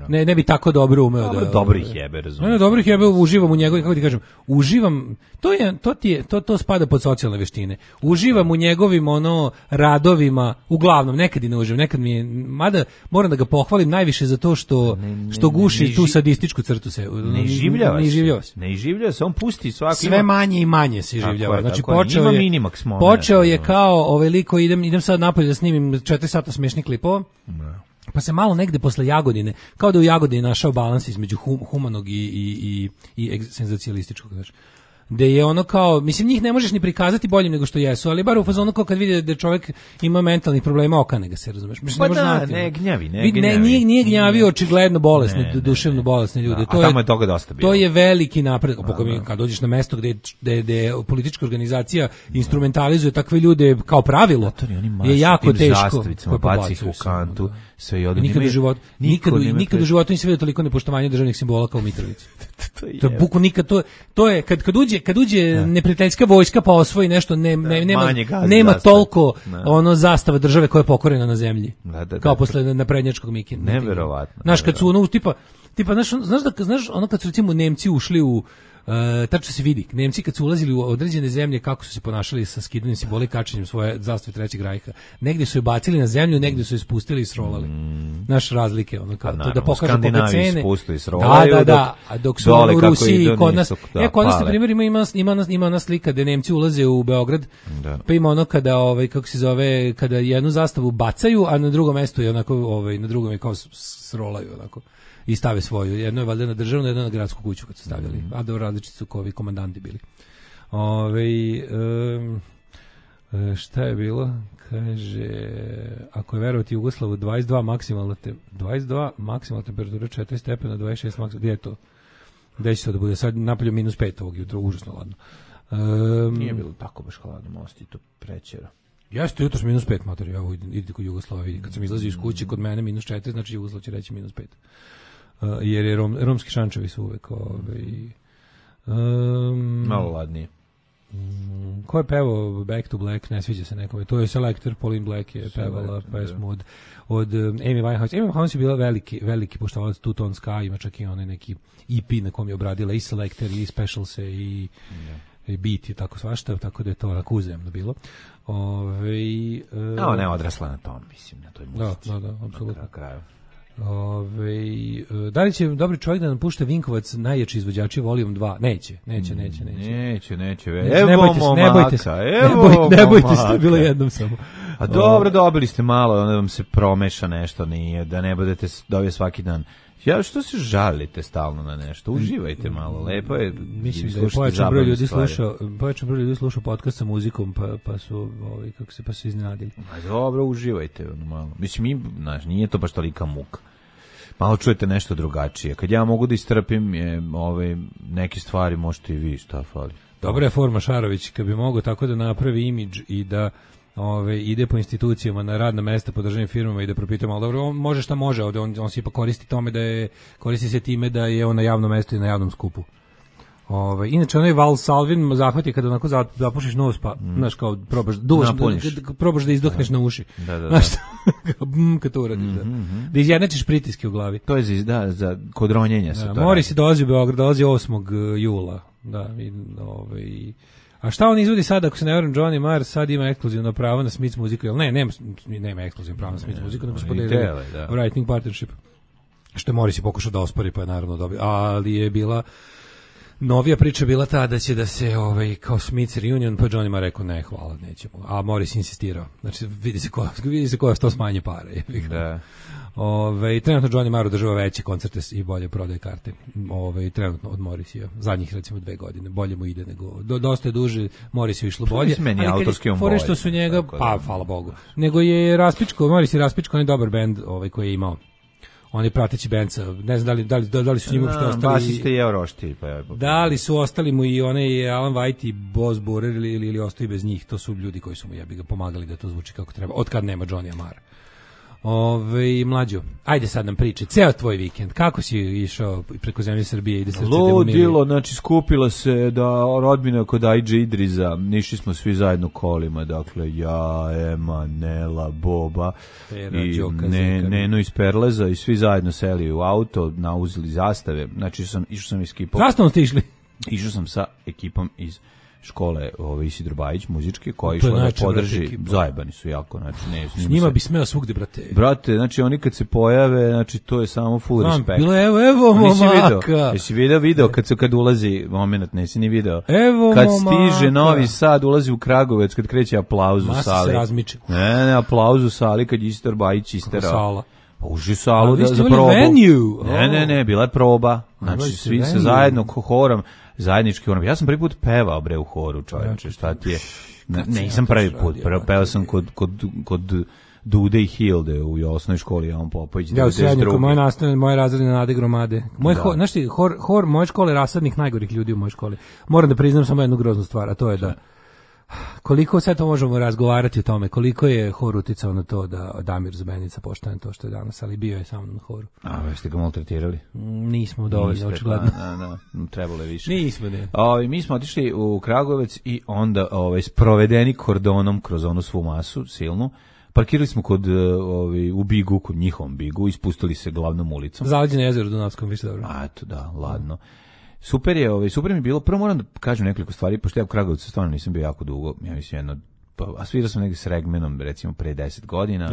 ne bi tako dobro umeo da. Dobro ih jebe, razumiješ. Ne, dobro ih jebe, uživam u njegovim, kako ti kažem, uživam, to spada pod socijalne veštine. Uživam u njegovim radovima, uglavnom nekad i ne uživam, nekad mi je, mada moram da ga pohvalim najviše za to što guši tu sadističku crtu se. Ne iživljava se. Ne iživljava se, on pusti svaki. Sve manje i manje se iživljava. Znači počeo je kao veliko idem sad napolje da snimim 4 sata smešnih klipova. Pa se malo negde posle Jagodine, kao da u Jagodini našao balans između humanog i senzacijalističkog, znači. Da je ono kao, mislim, njih ne možeš ni prikazati boljim nego što jesu, ali bar u fazonu kao kad vidi da čovjek ima mentalnih problema, okane ga se, razumeš? Pa ne gnjavi. Nije gnjavio očigledno bolesne, duševno bolesne ljude. A tamo je toga dosta bilo. To je veliki napredak. Kad dođeš na mesto gde politička organizacija instrumentalizuje takve ljude kao pravilo, je jako teško. Baci ih u kantu, sve i nikad u životu nisi vidio toliko nepoštovanja državnih simbola kao u Mitrovici. To je buku nikad, to je kad uđe neprijateljska vojska pa osvoji nešto, nema toliko zastava države koja je pokorena na zemlji. Kao posle naprednjačkog Mikina. Neverovatno. Znaš, kad su tipa znaš ono kad su recimo Nemci ušli u tačno se vidi, Nemci kad su ulazili u određene zemlje kako su se ponašali sa skidanjem simbola i kačenjem svoje zastave Trećeg rajha. Negdje su je bacili na zemlju, negdje su je spustili i srolali. Naš razlike, kao to da pokažu koliko cene. A dok su u Rusiji kod nas, na primjer ima ona slika da Nemci ulaze u Beograd, pa ima ono kada kako se zove, kada jednu zastavu bacaju, a na drugom mestu je onako na drugom je kao srolaju onako. I stave svoju. Jedno je valjda na državnu, jedno na gradsku kuću kad su stavljali. A da različiti su kovi komandanti bili. Šta je bilo? Kaže, ako je verovati Jugoslavu, 22 maksimalna temperatura, 4 stepena, 26 maksimalna. Gdje je to? Gdje će to da bude? Sad napolju -5 ovog jutra, užasno ladno. Nije bilo tako baš hladno, mosti to prećera. Jeste jutros -5, mater, evo idite kod Jugoslava, vidi. Kad sam izlazio iz kuće, kod mene -4, znači Jugoslav će reći -5. Jer je romski šančevi su uvek malo ladnije. Ko je pevao Back to Black, ne sviđa se nekome, to je Selector, Pauline Black je pevala pesmu od Amy Winehouse. Amy Winehouse je bila veliki poštovalac Two Tone Sky, ima čak i onaj neki EP na kom je obradila i Selector i Specialse i Beat i tako svašta, tako da je to onako uzemno bilo. Ne odrasla na tom, mislim, na toj muzici. Da, apsolutno. Na kraju. Da li će dobri čovjek da nam pušta Vinkovac najjači izvođači Volume 2? Neće. Ne bojte se, bilo jednom samo. A dobro, dobili ste malo, onda vam se promeša nešto, nije, da ne budete dobije svaki dan. Ja, što se žalite stalno na nešto? Uživajte malo, lepo je. Mislim da je pojačan broj ljudi slušao podcast sa muzikom, pa su iznenadili. Dobro, uživajte malo. Mislim, nije to baš tolika muka. Malo čujete nešto drugačije. Kad ja mogu da istrpim neke stvari, možete i vi, šta fali. Dobra je forma Šarović, kad bi mogao tako da napravi imidž i da ide po institucijama na radna mesta, po državnim firmama i da propitamo, ali dobro, on može šta može, on se ipak koristi se time da je on na javnom mestu i na javnom skupu. Inače, onaj Val Salvin zahvati kada onako zapušiš nos, pa, znaš, kao, probaš da izdohneš na uši. Da. Kad to uradiš, da izjednačiš pritiske u glavi. To je za kod ronjenja se to. Morris dolazi u Beograd, dolazi 8. jula, da, a šta on izvodi sad, ako se ne varam, Johnny Marr sad ima ekskluzivno pravo na Smith muziku, jel nema ekskluzivno pravo na Smith muziku, nego se podelili Writing Partnership, što je Morris pokušao da ospori, pa je naravno dobio, ali je bila novija priča bila ta da će da se kao Smith reunion, pa Johnny Marr rekao ne, hvala, nećemo, a Morris insistirao, znači vidi se ko što smanje pare. Da. Trenutno Johnny Marr održava veće koncerte i bolje prodaje karte. Trenutno od Morrisija. Zadnjih recimo 2 godine. Bolje mu ide nego dosta je duže. Morrisiju išlo bolje. Meni autorski on bolje. Što su njega, pa hvala Bogu. Nego je Morris je Raspičko, on je dobar bend koji je imao. On je prateći bend, ne znam da li su njima uopšte ostali. Basiste i Eurošti. Da li su ostali mu i onaj Alan White i Boz Burer ili ostaju bez njih. To su ljudi koji su mu jebi ga pomagali da to zvuči kako treba. Od kad nema Johnny Marra. Mlađo, ajde sad nam priče, ceo tvoj vikend, kako si išao preko zemlje Srbije i da se Ludilo, znači skupila se da rodbina kod Ajđe Idriza, nišli smo svi zajedno kolima, dakle ja, Ema, Nela, Boba Pera, i Đoka, Neno iz Perleza i svi zajedno seli u auto, nauzeli zastave, znači išao sam iz ekipom. Zastavom ste išli? Išao sam sa ekipom iz škole Isidro Bajić muzičke koja je išla da podrži, zajebani su jako, znači ne s njima bi smeo svugde, brate, znači oni kad se pojave, znači to je samo full respect. Bilo evo momaka. Jesi video kad ulazi momenat, nisi ni video. Evo kad momaka. Stiže Novi Sad, ulazi u Kragujevac, kad kreće aplauz u sali. Se razmiče. Ne, aplauz u sali kad Isidro Bajić isterao. Sala. Uži salu za probu. Ne, bila je proba. Znači svi se zajedno horom, zajednički horom. Ja sam prvi put pevao u horu, čovječe, šta ti je? Nisam prvi put, pevao sam kod Dude i Hilde u osnovnoj školi, Jovan Popović. Ja u srednju, moje razredne Nade Gromade. Znaš ti, hor moje škole je rasadnih najgorih ljudi u mojoj školi. Moram da priznam samo jednu groznu stvar, a to je da koliko sve to možemo razgovarati o tome, koliko je hor uticao na to da Damir Zubenica postane to što je danas, ali bio je samo na horu. A, ste ga maltretirali? Nismo dovoljno, očigledno. Trebalo je više. Nismo, ne. Mi smo otišli u Kragujevac i onda sprovedeni kordonom kroz onu svu masu silnu. Parkirali smo u Bigu, kod njihovom Bigu, i spustili se glavnom ulicom. Zaleđeno jezero Dunavskom, više dobro. A, eto, da, ladno. Super mi je bilo, prvo moram da kažem nekoliko stvari, pošto ja u Kragovcu stvarno nisam bio jako dugo, ja mislim a svirao sam negdje s Regmenom, recimo pre 10 godina,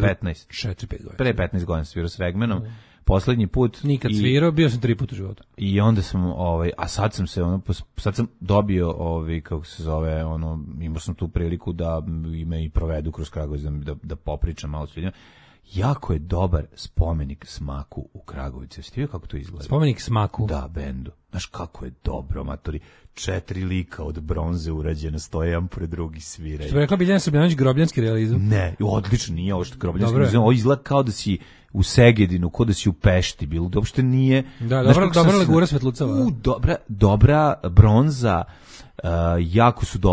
4-5 godina. Pre 15 godina svirao s Regmenom, poslednji put. Nikad svirao, bio sam 3 puta u životu. I onda sam, a sad sam se, sad sam dobio, kako se zove, imao sam tu priliku da me i provedu kroz Kragovac, da popričam malo s ljudima. Jako je dobar spomenik Smaku u Kragovicu. Jeste vidio kako to izgleda? Spomenik Smaku? Da, bendu. Znaš kako je dobro, matori. 4 lika od bronze urađena, stoje jedan pored drugi, sviraju. Što bi rekla Biljana Srbljanović, grobljanski realizam? Ne, odlično, nije ovo što grobljanski realizam. Ovo izgleda kao da si u Segedinu, kao da si u Pešti bilo. Uopšte nije. Da, dobra legura Svetlucava. Dobra bronza. Jako su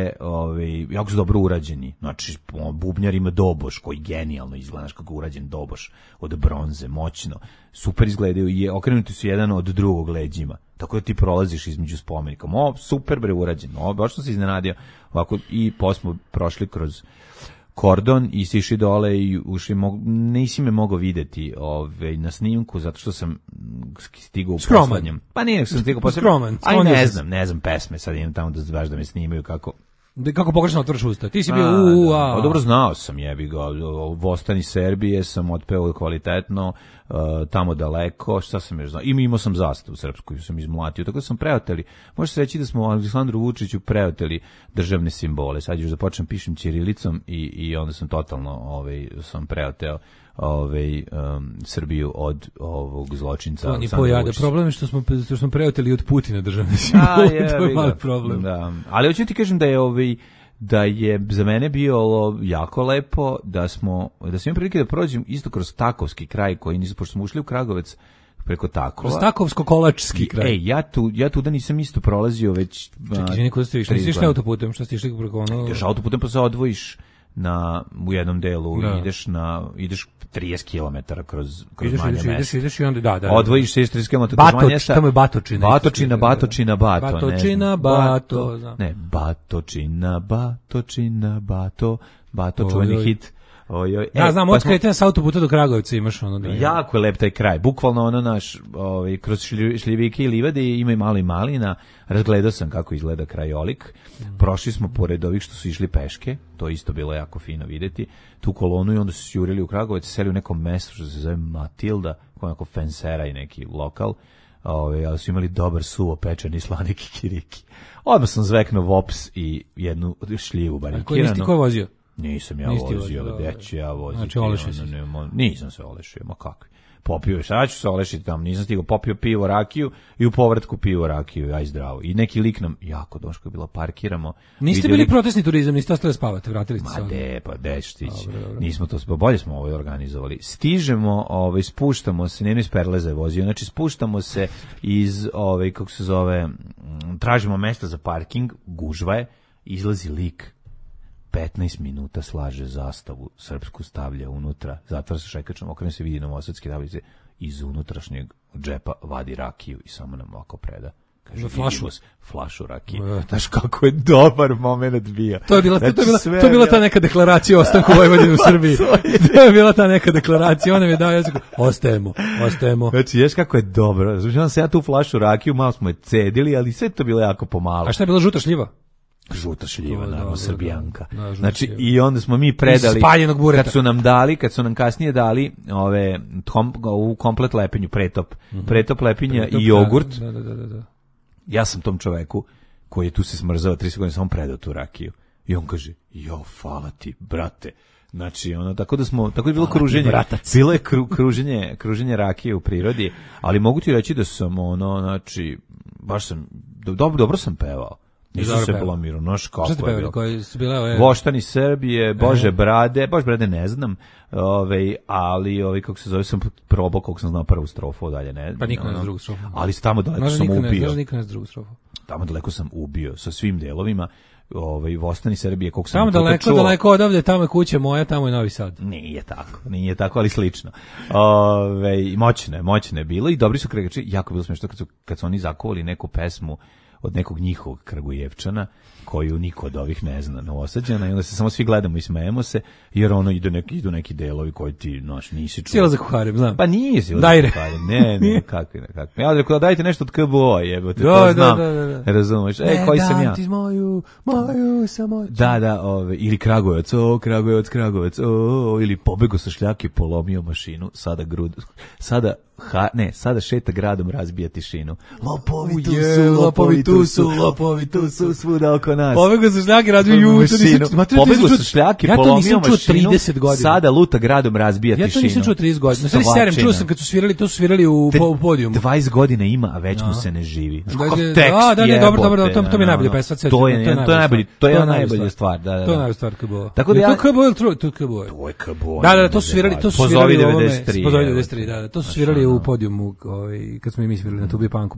dobro urađeni. Znači, bubnjar ima doboš koji genijalno izgleda, znaš kako je urađen doboš od bronze, moćno. Super izgledaju i okrenuti su jedan od drugog leđima. Tako da ti prolaziš između spomenika. Super bre urađen. Baš sam se iznenadio. Ovako, i posle smo prošli kroz kordon i sišli dole i ušli, nisi me mogao videti na snimku, zato što sam stigao u poslednjem. Pa nije, sam stigao u poslednjem. Aj, ne znam pesme, sad idem tamo baš da me snimaju kako pogrešno otvoriš usta. Ti si bio Dobro, znao sam, jebi ga, Vostani Serbije sam otpeo kvalitetno, tamo daleko, šta sam još znao. Imao sam zastavu srpsku, sam izmlatio, tako da sam preoteli. Može se reći da smo Aleksandru Vučiću preoteli državne simbole. Sad još da počnem pišem ćirilicom i onda sam totalno sam preoteo Srbiju od ovog zločinca Aleksandra Vučića. Problem je što smo preoteli od Putina državne simbole, to je mali problem. Da. Ali hoću ti kažem da je za mene bilo jako lepo da sam imao prilike da prođem isto kroz Takovski kraj koji nisam, pošto smo ušli u Kragovec preko Takova. Kroz Takovsko-Kolačski kraj. Ja tu da nisam isto prolazio već. Čekaj, niko ste išli? Nisi išli autoputem? Što ste išli preko ono? Ideš autoputem pa se odvojiš u jednom delu, ideš 30 km kroz manje mesta. Ideš i onda, da. Odvojiš se 30 km kroz manje mesta. Tamo je Batočina. Batočina, Bato. Ne, Bato, čuveni hit. Ja znam, od kretanja s autoputa do Kragovica imaš ono. Jako je lep taj kraj, bukvalno naš, kroz šljivike i livade ima i malo i malina, razgledao sam kako izgleda krajolik, prošli smo pored ovih što su išli peške, to isto bilo jako fino videti, tu kolonu i onda su se jurili u Kragovic, seli u nekom mestu što se zove Matilda, kao neko fensera i neki lokal, ali su imali dobar suvo pečeni slani kikiriki. Odmah sam zveknuo vops i jednu šljivu barikiranu. Ko je vozio? Nisam ja vozio, gdje ću ja voziti. Znači, olešio si. Nisam se olešio, ma kakvi. Popio, sad ću se olešiti tamo, nisam stigao, popio pivo, rakiju i u povratku pivo, rakiju, aj zdravo. I neki lik nam, jako doško je bilo, parkiramo. Niste bili protestni turizam, niste ostali spavati, vratili ste se. Ma de ću stići. Nismo to, bolje smo organizovali. Stižemo, spuštamo se, Neno iz Perleza je vozio, znači spuštamo se iz, kako se zove, tražimo mesta za parking, gužva je, izlazi lik 15 minuta slaže zastavu srpsku, stavlja unutra, zatvara sa šajkačom, okrene se, vidi novosadske tablice, iz unutrašnjeg džepa vadi rakiju i samo nam ovako preda. Kaže, flašu rakije. Znaš kako je dobar moment bio. To je bila ta neka deklaracija o ostanku Vojvodine u Srbiji. To je bila ta neka deklaracija. On nam je dao jezik. Ostajemo. Znači, ješ kako je dobro. Znači, on se ja tu flašu rakiju, malo smo je cedili, ali sve to bilo jako pomalo. A šta je bila žuta šljiva? Žuta šljiva, naravno, Srbijanka. Da, znači, i onda smo mi predali, kad su nam kasnije dali ovu komplet lepinju, pretop lepinja i jogurt. Da. Ja sam tom čoveku koji je tu se smrzao 30 godina samo predao tu rakiju. I on kaže, hvala ti, brate. Znači, tako je bilo kruženje. Bilo je kruženje rakije u prirodi, ali mogu ti reći da sam, znači, baš sam, dobro sam pevao. Nisam se blamirao, noš kako je bilo. Voštani Srbije, Bože Brade ne znam, ali kako se zove, sam probao koliko sam znao prvu strofu, dalje ne. Pa niko ne zna drugu strofu. Ali tamo daleko sam ubio. Niko ne zna drugu strofu. Tamo daleko sam ubio sa svim delovima. Voštani Srbije, koliko sam tamo daleko odavde, tamo je kuća moja, tamo je Novi Sad. Nije tako, ali slično. Moćne je bilo i dobri su kregači, jako bilo smiješno kad su oni zakovali neku pesmu od nekog njihovog Kragujevčana, koju niko od ovih ne zna, Novosađana, i onda se samo svi gledamo i smejemo se, jer idu neki delovi koji ti, nisi čuo. Sila za kuharem, znam. Pa nije sila za kuharem, ne, kakvi. Ja bih rekao, dajte nešto od KBO, jebote, to znam, razumeš, koji sam ja. Ti moju samoću. Da, ili Kragujevac, ili pobego sa šljake, polomio mašinu, sada šeta gradom, razbija tišinu. Lopovi tu su, svuda oko nas. Pobego sa šljake, razbija mašinu. Pobego sa šljake, polomio mašinu, 30 godina. Sada luta gradom, razbija tišinu. Ja to nisam čuo 30 godina. Sada serem, čuo sam kad su svirali, to su svirali u podijumu. 20 godina ima, a već mu se ne živi. Dobro, to mi je najbolje pesma. To je najbolja stvar. To je najbolja stvar KBO. Tako da ja... To je KBO. Da, to su svirali Pozovi u ovome. 93. Pozovi 93, da. To su svirali u podijumu, kad smo i mi svirali na Tubi Punku.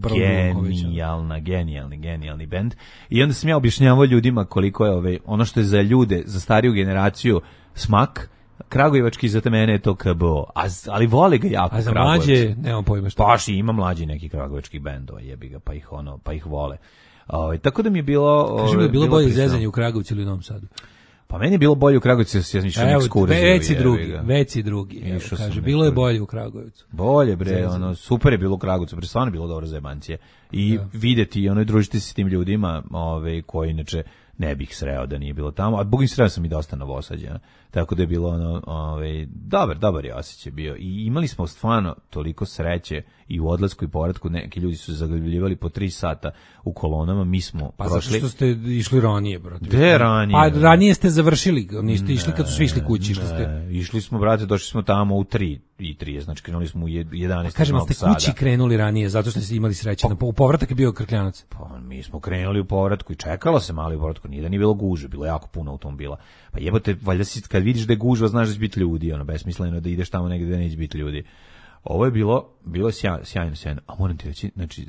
Genijalni bend. I onda sam ja objašnjavao ljudima koliko je ono što je za ljude, za stariju generaciju smak, kragujevački, za mene je to KBO. Ali vole ga jako. A za mlađe, nemam pojma što. Baš ima mlađi neki kragujevački bendova, jebi ga, pa ih vole. Tako da mi je bilo... Kažem da je bilo bolje zezanje u Kragujevcu ili u Novom Sadu. Pa meni je bilo bolje u Kragujevcu, ja sam išao na ekskurziju. Već i drugi. Kaže, bilo je bolje u Kragujevcu. Bolje, bre, super je bilo u Kragujevcu, bre, stvarno je bilo dobro za jebancije. I videti i družiti se s tim ljudima, koji inače ne bih sreo da nije bilo tamo, a bogim sreo sam i dosta Novosađana. Tako da je bilo dobar je osjećaj bio. I imali smo stvarno toliko sreće i u odlasku i povratku, neki ljudi su se zaglavljivali po 3 sata u kolonama, mi smo prošli. Zato što ste išli ranije, brate. Gde ranije? A ranije ste završili, niste išli kad su svi išli kući. Išli smo, brate, došli smo tamo u 3:30, znači krenuli smo u 11. Kažemo, ste kući krenuli ranije, zato što ste imali sreće. U povratak je bio Krkljanac. Pa mi smo krenuli u povratku i čekalo se malo u povratku, nije da nije bilo gužve, bilo jako puno automobila. Pa jebote, valjda si kad vidiš da je gužva, znaš da će biti ljudi, besmisleno da ideš tamo negdje da neće biti ljudi. Ovo je bilo sjajno, a moram ti reći, znači,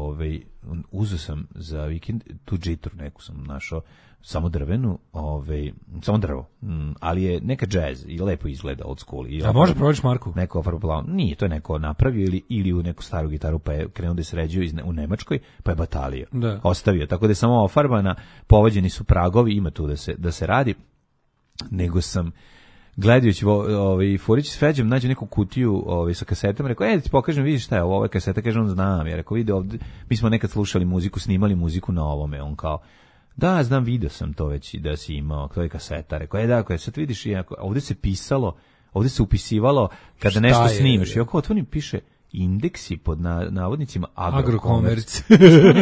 uzeo sam za vikend tu džitru neku sam našao, samo drvenu, samo drvo, ali je neka jazz i lepo izgleda, old school. A može provodiš marku? Neko ofarblav, nije, to je neko napravio ili u neku staru gitaru, pa je krenuo da se sređuje u Nemačkoj, pa je batalio, ostavio, tako da je samo ofarbana, povađeni su pragovi, ima tu da se radi, nego sam gledajući Furić s Feđom nađe neku kutiju sa kasetama, rekao, ti pokažem, vidiš šta je ovo je kaseta, kaže on, znam, ja rekao, vidi ovdje, mi smo nekad slušali muziku, snimali muziku na ovome, on kao, da, znam, vidio sam to već da si imao, to je kaseta, rekao, da, sad vidiš, ovdje se pisalo, ovdje se upisivalo kada nešto snimaš, i ako otvorim piše indeksi pod navodnicima Agrokomerc.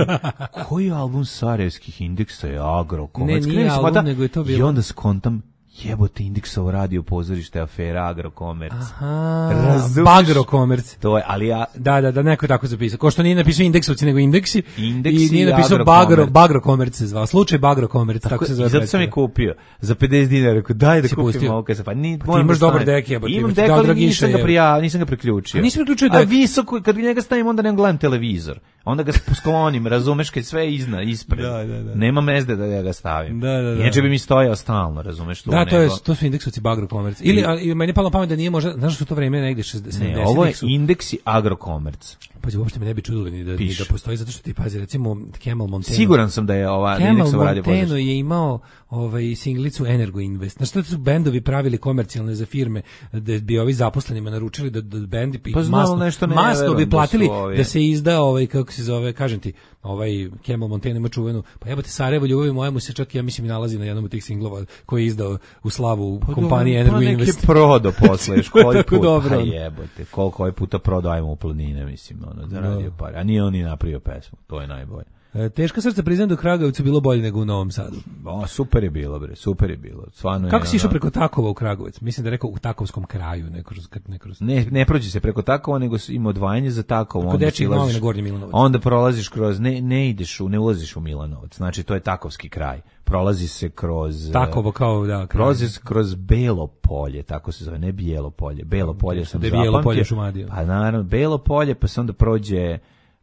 Koji album sarajevskih indeksa je Agrokomerc? Ne, nije album, nego je to bilo. I onda skontam, Jebote, Indeksovo radio pozorište, afera Agrokomerc. Aha, Razumeš? Bagrokomerc. To je, ali ja... Da, neko je tako zapisao. Ko što nije napisao Indeksovci, nego Indeksi. Indeksi I nije i napisao Agrokomerc. Bagrokomerc se zvao. Slučaj Bagrokomerc, tako se zove. I zato sam je kupio. Za 50 dinara, rekao, daj da Si kupim pustio? ovo kad se... Pa, ti imaš dobar dek, jebote, Imam imaš dek, ali Dragiša, nisam ga priključio. A nisi priključio A dek? visoko, kad njega stavim, onda ne gledam televizor. Onda ga sklonim, razumeš, kad sve je ispred. Da. Nema mezde da ga stavim. Da. Inače bi mi stojao stalno, razumeš tu. Da, to su Indeksovci Bagrokomerc. Ili meni je palo na pamet da nije možda, znaš što to vreme negde 60. Ne, ovo je Indeksi Agrokomerc. Pa uopšte me ne bi čudilo ni da postoji, zato što ti pazi, recimo Kemal Montano. Siguran sam da je ova Indeksova radio pozorište. Kemal Montano je imao singlicu Energo Invest. Znaš što su bendovi pravili komercijalne za firme, da bi ovi zaposlenima naručili da bendi masno bi platili da se izda kako se zove, kažem ti, Kemal Montano ima čuvenu, pa jebote Sarajevo ljubavi moja mu se čak, ja mislim, i nalazi na jednom od tih singlova koji je izdao u slavu kompanije Energo Invest. Pa neki prodo posle, koji put, dobro. Pa jebote, koliko je puta prodao Ajmo u planine, mislim, zaradio pare. A nije on ni napravio pesmu, to je najbolje. Teška srca, priznam da u Kragujevcu bilo bolje nego u Novom Sadu. Super je bilo, bre, super je bilo. Stvarno kako je, si išao preko Takova u Kragujevac? Mislim da je rekao u Takovskom kraju. Ne prođe se preko Takova, nego ima odvajanje za Takovo. Kod Dečijeg Novi na Gornji Milanovac. Onda prolaziš kroz, ne ulaziš u Milanovac, znači to je Takovski kraj. Prolazi se kroz... Takovo kao, da. Prolazi se kroz Belo polje, tako se zove, ne Bijelo polje. Belo polje sam zapamtio. Bijelo polje Šumadija. Pa naravno, Belo polje, pa se onda prođe...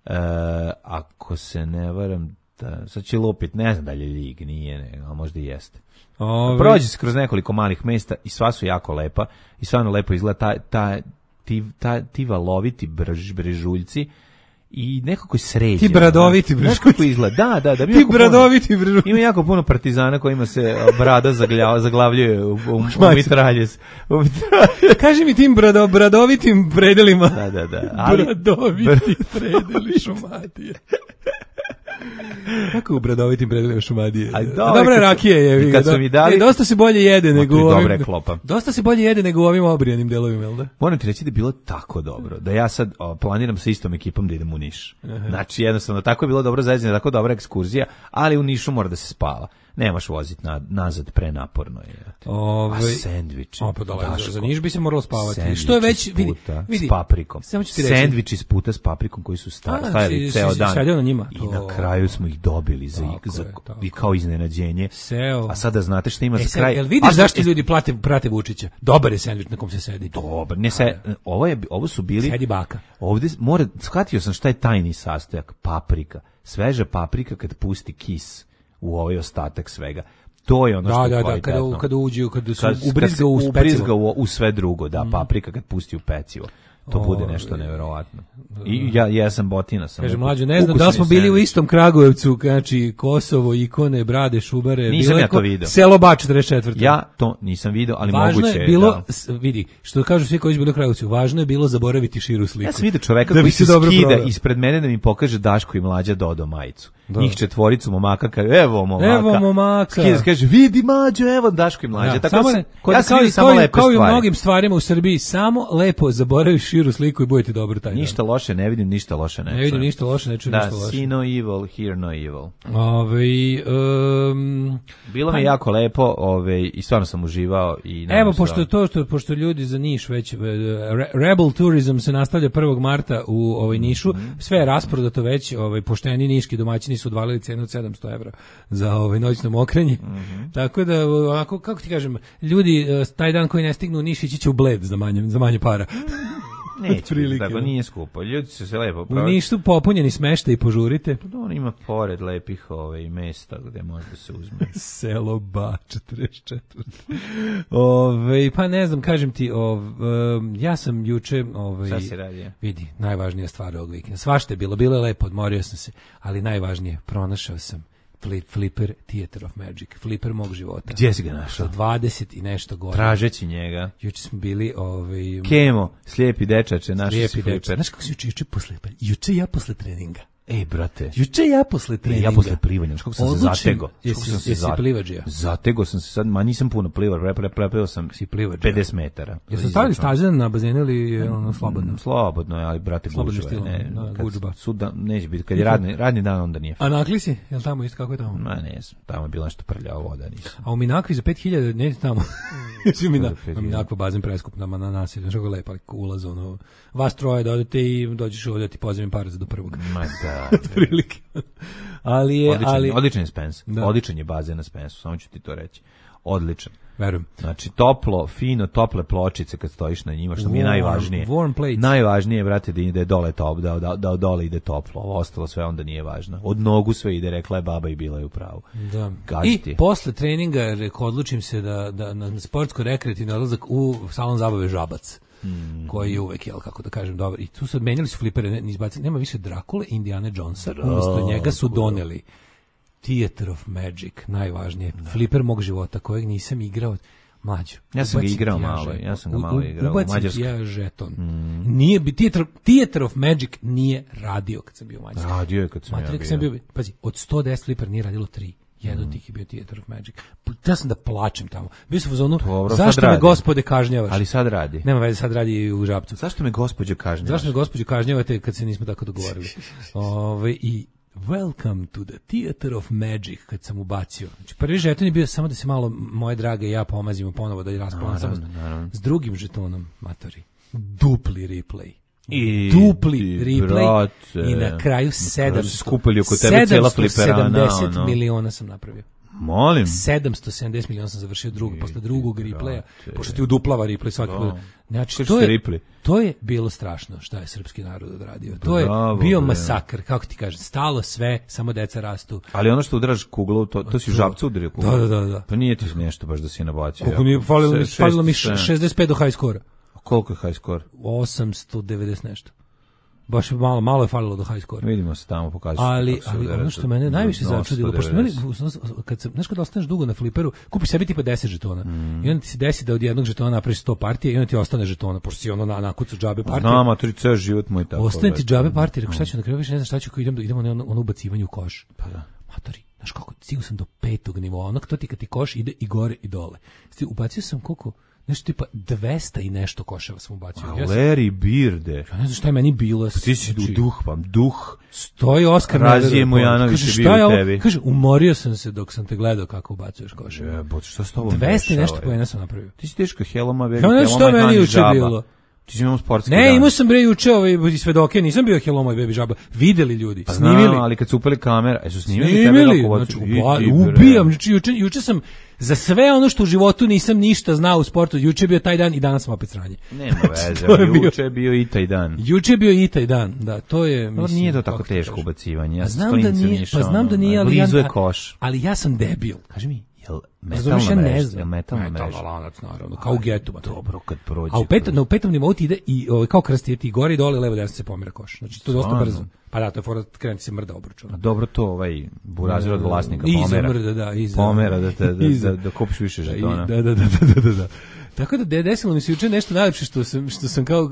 ako se ne varam, sad će lupit, ne znam da li je Ljig, nije, a možda i jeste. Prođe se kroz nekoliko malih mesta i sva su jako lepa i stvarno lepo izgleda ti valoviti brežuljci i nekako je sređeno. Ti bradoviti brežuljci. Nekako izgleda, da. Ti bradoviti brežuljci. Ima jako puno partizana kojima se brada zaglavljuje u mitraljez. Kaži mi tim bradovitim predelima. Da. Bradoviti predeli Šumadije. Kako u bradovitim predelima Šumadije? Dobra rakija je. Kad su mi dali... dosta se bolje jede nego u ovim... klopa. Dosta se bolje jede nego u ovim obrijanim delovima, jel da? Moram ti reći da je bilo tako dobro, da ja sad planiram sa istom ekipom da idem u Niš. Znači, jednostavno, tako je bilo dobro zajedno, tako dobra ekskurzija, ali u Nišu mora da se spava. Nemaš voziti nazad, prenaporno je. A sendviči. Za Niš bi se moralo spavati. Što je već, vidi. S paprikom. Sendviči s puta s paprikom koji su stajali ceo dan. Na njima. I na kraju smo ih dobili kao iznenađenje. A sada znate šta ima za kraj. Jel vidiš zašto ljudi prate Vučića? Dobar je sendvič na kom se sedi. Dobar. Ovo su bili... Sedi baka. Ovde, shvatio sam šta je tajni sastojak. Paprika. Sveža paprika kad pusti kis u ovaj ostatak svega. To je ono što je kvalitetno. Kada uđu, kada se ubrizga u sve drugo, da, paprika kad pusti u pecivo. To bude nešto neverovatno. I ja sam botina. Kaže mlađo, ne znam da li smo bili u istom Kragujevcu, znači Kosovo, Ikone, Brade, Šubare. Nisam ja to vidio. Selo Bač 44. Ja to nisam vidio, ali važno moguće je bilo, vidi, što kažu svi koji su bili u Kragujevcu, važno je bilo zaboraviti širu sliku. Ja sam vidio čoveka koji se skida ispred mene da mi pokaže Daško i Mlađa Dodo majicu. Njih četvoricu momaka, kaže, evo momaka. Skida, kaže, vidi Mađo, evo Daško i Mlađa. Tako kao i u mnogim stvarima u Srbiji, samo lepo zaboraviš širu sliku i budete dobro taj dan. Ništa loše ne vidim, ništa loše ne čujem. Ne vidim ništa loše, ne čujem ništa loše. Da, see no evil, hear no evil. Bilo mi jako lepo, i stvarno sam uživao. Evo, pošto ljudi za Niš već, Rebel Tourism se nastavlja 1. marta u Nišu, sve je rasprodato već, pošteni niški domaćini su odvalili cenu od 700 evra za noćno mokrenje. Tako da, kako ti kažem, ljudi taj dan koji ne stignu u Niš ići će u Bled za manje para. Neće, tako nije skupo. Ljudi su se lepo u Nišu popunjeni smeštaj i požurite. Pa on ima pored lepih mesta gde može da se uzme. Selo Bač 44. Pa ne znam, kažem ti, ja sam juče... Šta si radio? Vidi, najvažnija stvar ovog vikenda. Svašta je bilo je lepo, odmorio sam se, ali najvažnije, pronašao sam Flipper Theater of Magic, Flipper mog života. Gdje si ga našao? 20 i nešto godina. Tražeći njega. Juče smo bili... Kemo, slijepi dečače, našli su Flipper. Znaš kako si juče posle? Juče ja posle treninga. Ej, brate. Juče ja posle treninga. Ja posle plivanja, kako sam se zatego. Jesi plivađija? Zatego sam se sad, nisam puno plivao, prepeo sam si plivađija. 50 metara. Jesu stavili staze na bazenu ili je ono slobodno? Slobodno, ali brate, gužva. Gužba. Suda neće biti, kad je radni dan, onda nije. A nakli si? Jel tamo isto, kako je tamo? Ma ne, tamo je bilo nešto prljava voda, nisam. A u Minakvi za 5000, ne tamo. Jesi u Minakva bazen preskup na nasilju, što je lepo, ali ulaz, ono, vas troje da odete i dođeš ovdje, ti pozivim par za do prvog. Ma da. Prilike. Odličan je Spence. Da. Odličan je bazen na Spensu, samo ću ti to reći. Odličan. Verujem. Znači, toplo, fino, tople pločice kad stojiš na njima, što mi je najvažnije. Warm plates. Najvažnije je, brate, da ide dole top, da dole ide toplo. Ovo ostalo sve onda nije važno. Od nogu sve ide, rekla je baba i bila je u pravu. Da. I posle treninga odlučim se da na sportsko-rekreativni odlazak u salon zabave Žabac. Koji je uvek, jel, kako da kažem, dobro. I tu su menjali su flipere, nema više Drakule, Indiana Jonesa, umjesto njega su doneli Theater of Magic, najvažnije. Fliper mog života, kojeg nisam igrao mlađo. Ja sam ga igrao malo, ubacim ja žeton. Nije bi Theater of Magic nije radio kad sam bio u Mađarskoj. Radio je kad sam bio. Pazi, od 110 fliper nije radilo 3. Jedan od tih je bio Theater of Magic. Ja sam da plačem tamo. Bio sam u zonu, zašto me gospode kažnjavaš? Ali sad radi. Nema veze, sad radi i u Žabcu. Zašto me gospođo kažnjavaš? Zašto me gospođo kažnjavate kad se nismo tako dogovorili? I Welcome to the Theater of Magic kad sam ubacio. Znači, prvi žeton je bio samo da se malo moje drage i ja pomazimo ponovo da je raspavam samo s drugim žetonom, matori. Dupli replay. Dupli replay i na kraju 770 miliona sam napravio. Molim. 770 miliona sam završio posle drugog replaya, pošto ti uduplava replay svaki put. Znači, to je bilo strašno šta je srpski narod odradio. To je bio masakr, kako ti kažem, stalo sve, samo deca rastu. Ali ono što udaraš kuglu, to si u Žabcu udario kuglu. Da. Pa nije ti nešto baš da si nabacio. Koliko nije, falilo mi 65 do high score. Koliko je high score? 890 nešto. Baš malo je falilo do high score. Vidimo se tamo, pokažeš. Ali ono što mene najviše začudilo, pošto kad ostaneš dugo na fliperu, kupiš sebi tipa 10 žetona. I onda ti se desi da od jednog žetona napraviš 100 partije i onda ti ostane žetona, pošto si ono nakucu džabe partije. Znam, a to je ceo život moj tako. Ostane ti džabe partije, rekao šta ću na kraju, više ne znam šta ću, idemo na ono ubacivanje u koš. Pa da. Matori, znaš kako, stigao sam do 5. nivoa, ono to ti kad ti koš ide i gore i dole. Ubacio sam koliko? Nešto tipa 200 i nešto koševa sam ubacio. Larry Birde. Ja ne znam šta je meni bilo. Ti si duh. Stoji Oskar. Razije Mujanović je bio u tebi. Kaže, umorio sam se dok sam te gledao kako ubacuješ koševa. Šta s tobom 200 i nešto pojena sam napravio. Ti si teško heloma, baby. Ja ne znam šta meni juče bilo. Ti si imao sportski dan. Ne, imao sam bre juče svedoke, nisam bio heloma i baby žaba. Videli ljudi, snimili. Znam, ali kad su upali kamera, su snimili tebe kako znači, ubijam. Juče sam za sve ono što u životu nisam ništa znao u sportu, juče je bio taj dan i danas sam opet sranje. Nema veze, juče je bio i taj dan. Juče je bio i taj dan, da, to je... Mislim, nije to tako teško ubacivanje, ja znam da nije, ali ja sam debil. Kaži mi, jel metalna lanac, naravno, kao u getu. Dobro, kad prođe. A u petom nivou ti ide i kao krst ti gori dole, levo desno se pomera koš. Znači, to je dosta brzo. Pa da, to je fora, kreni se mrda obruč. Dobro, to burazir od vlasnika pomera da kupiš više žetona. Da. Tako da desilo mi se juče nešto najlepše što sam kao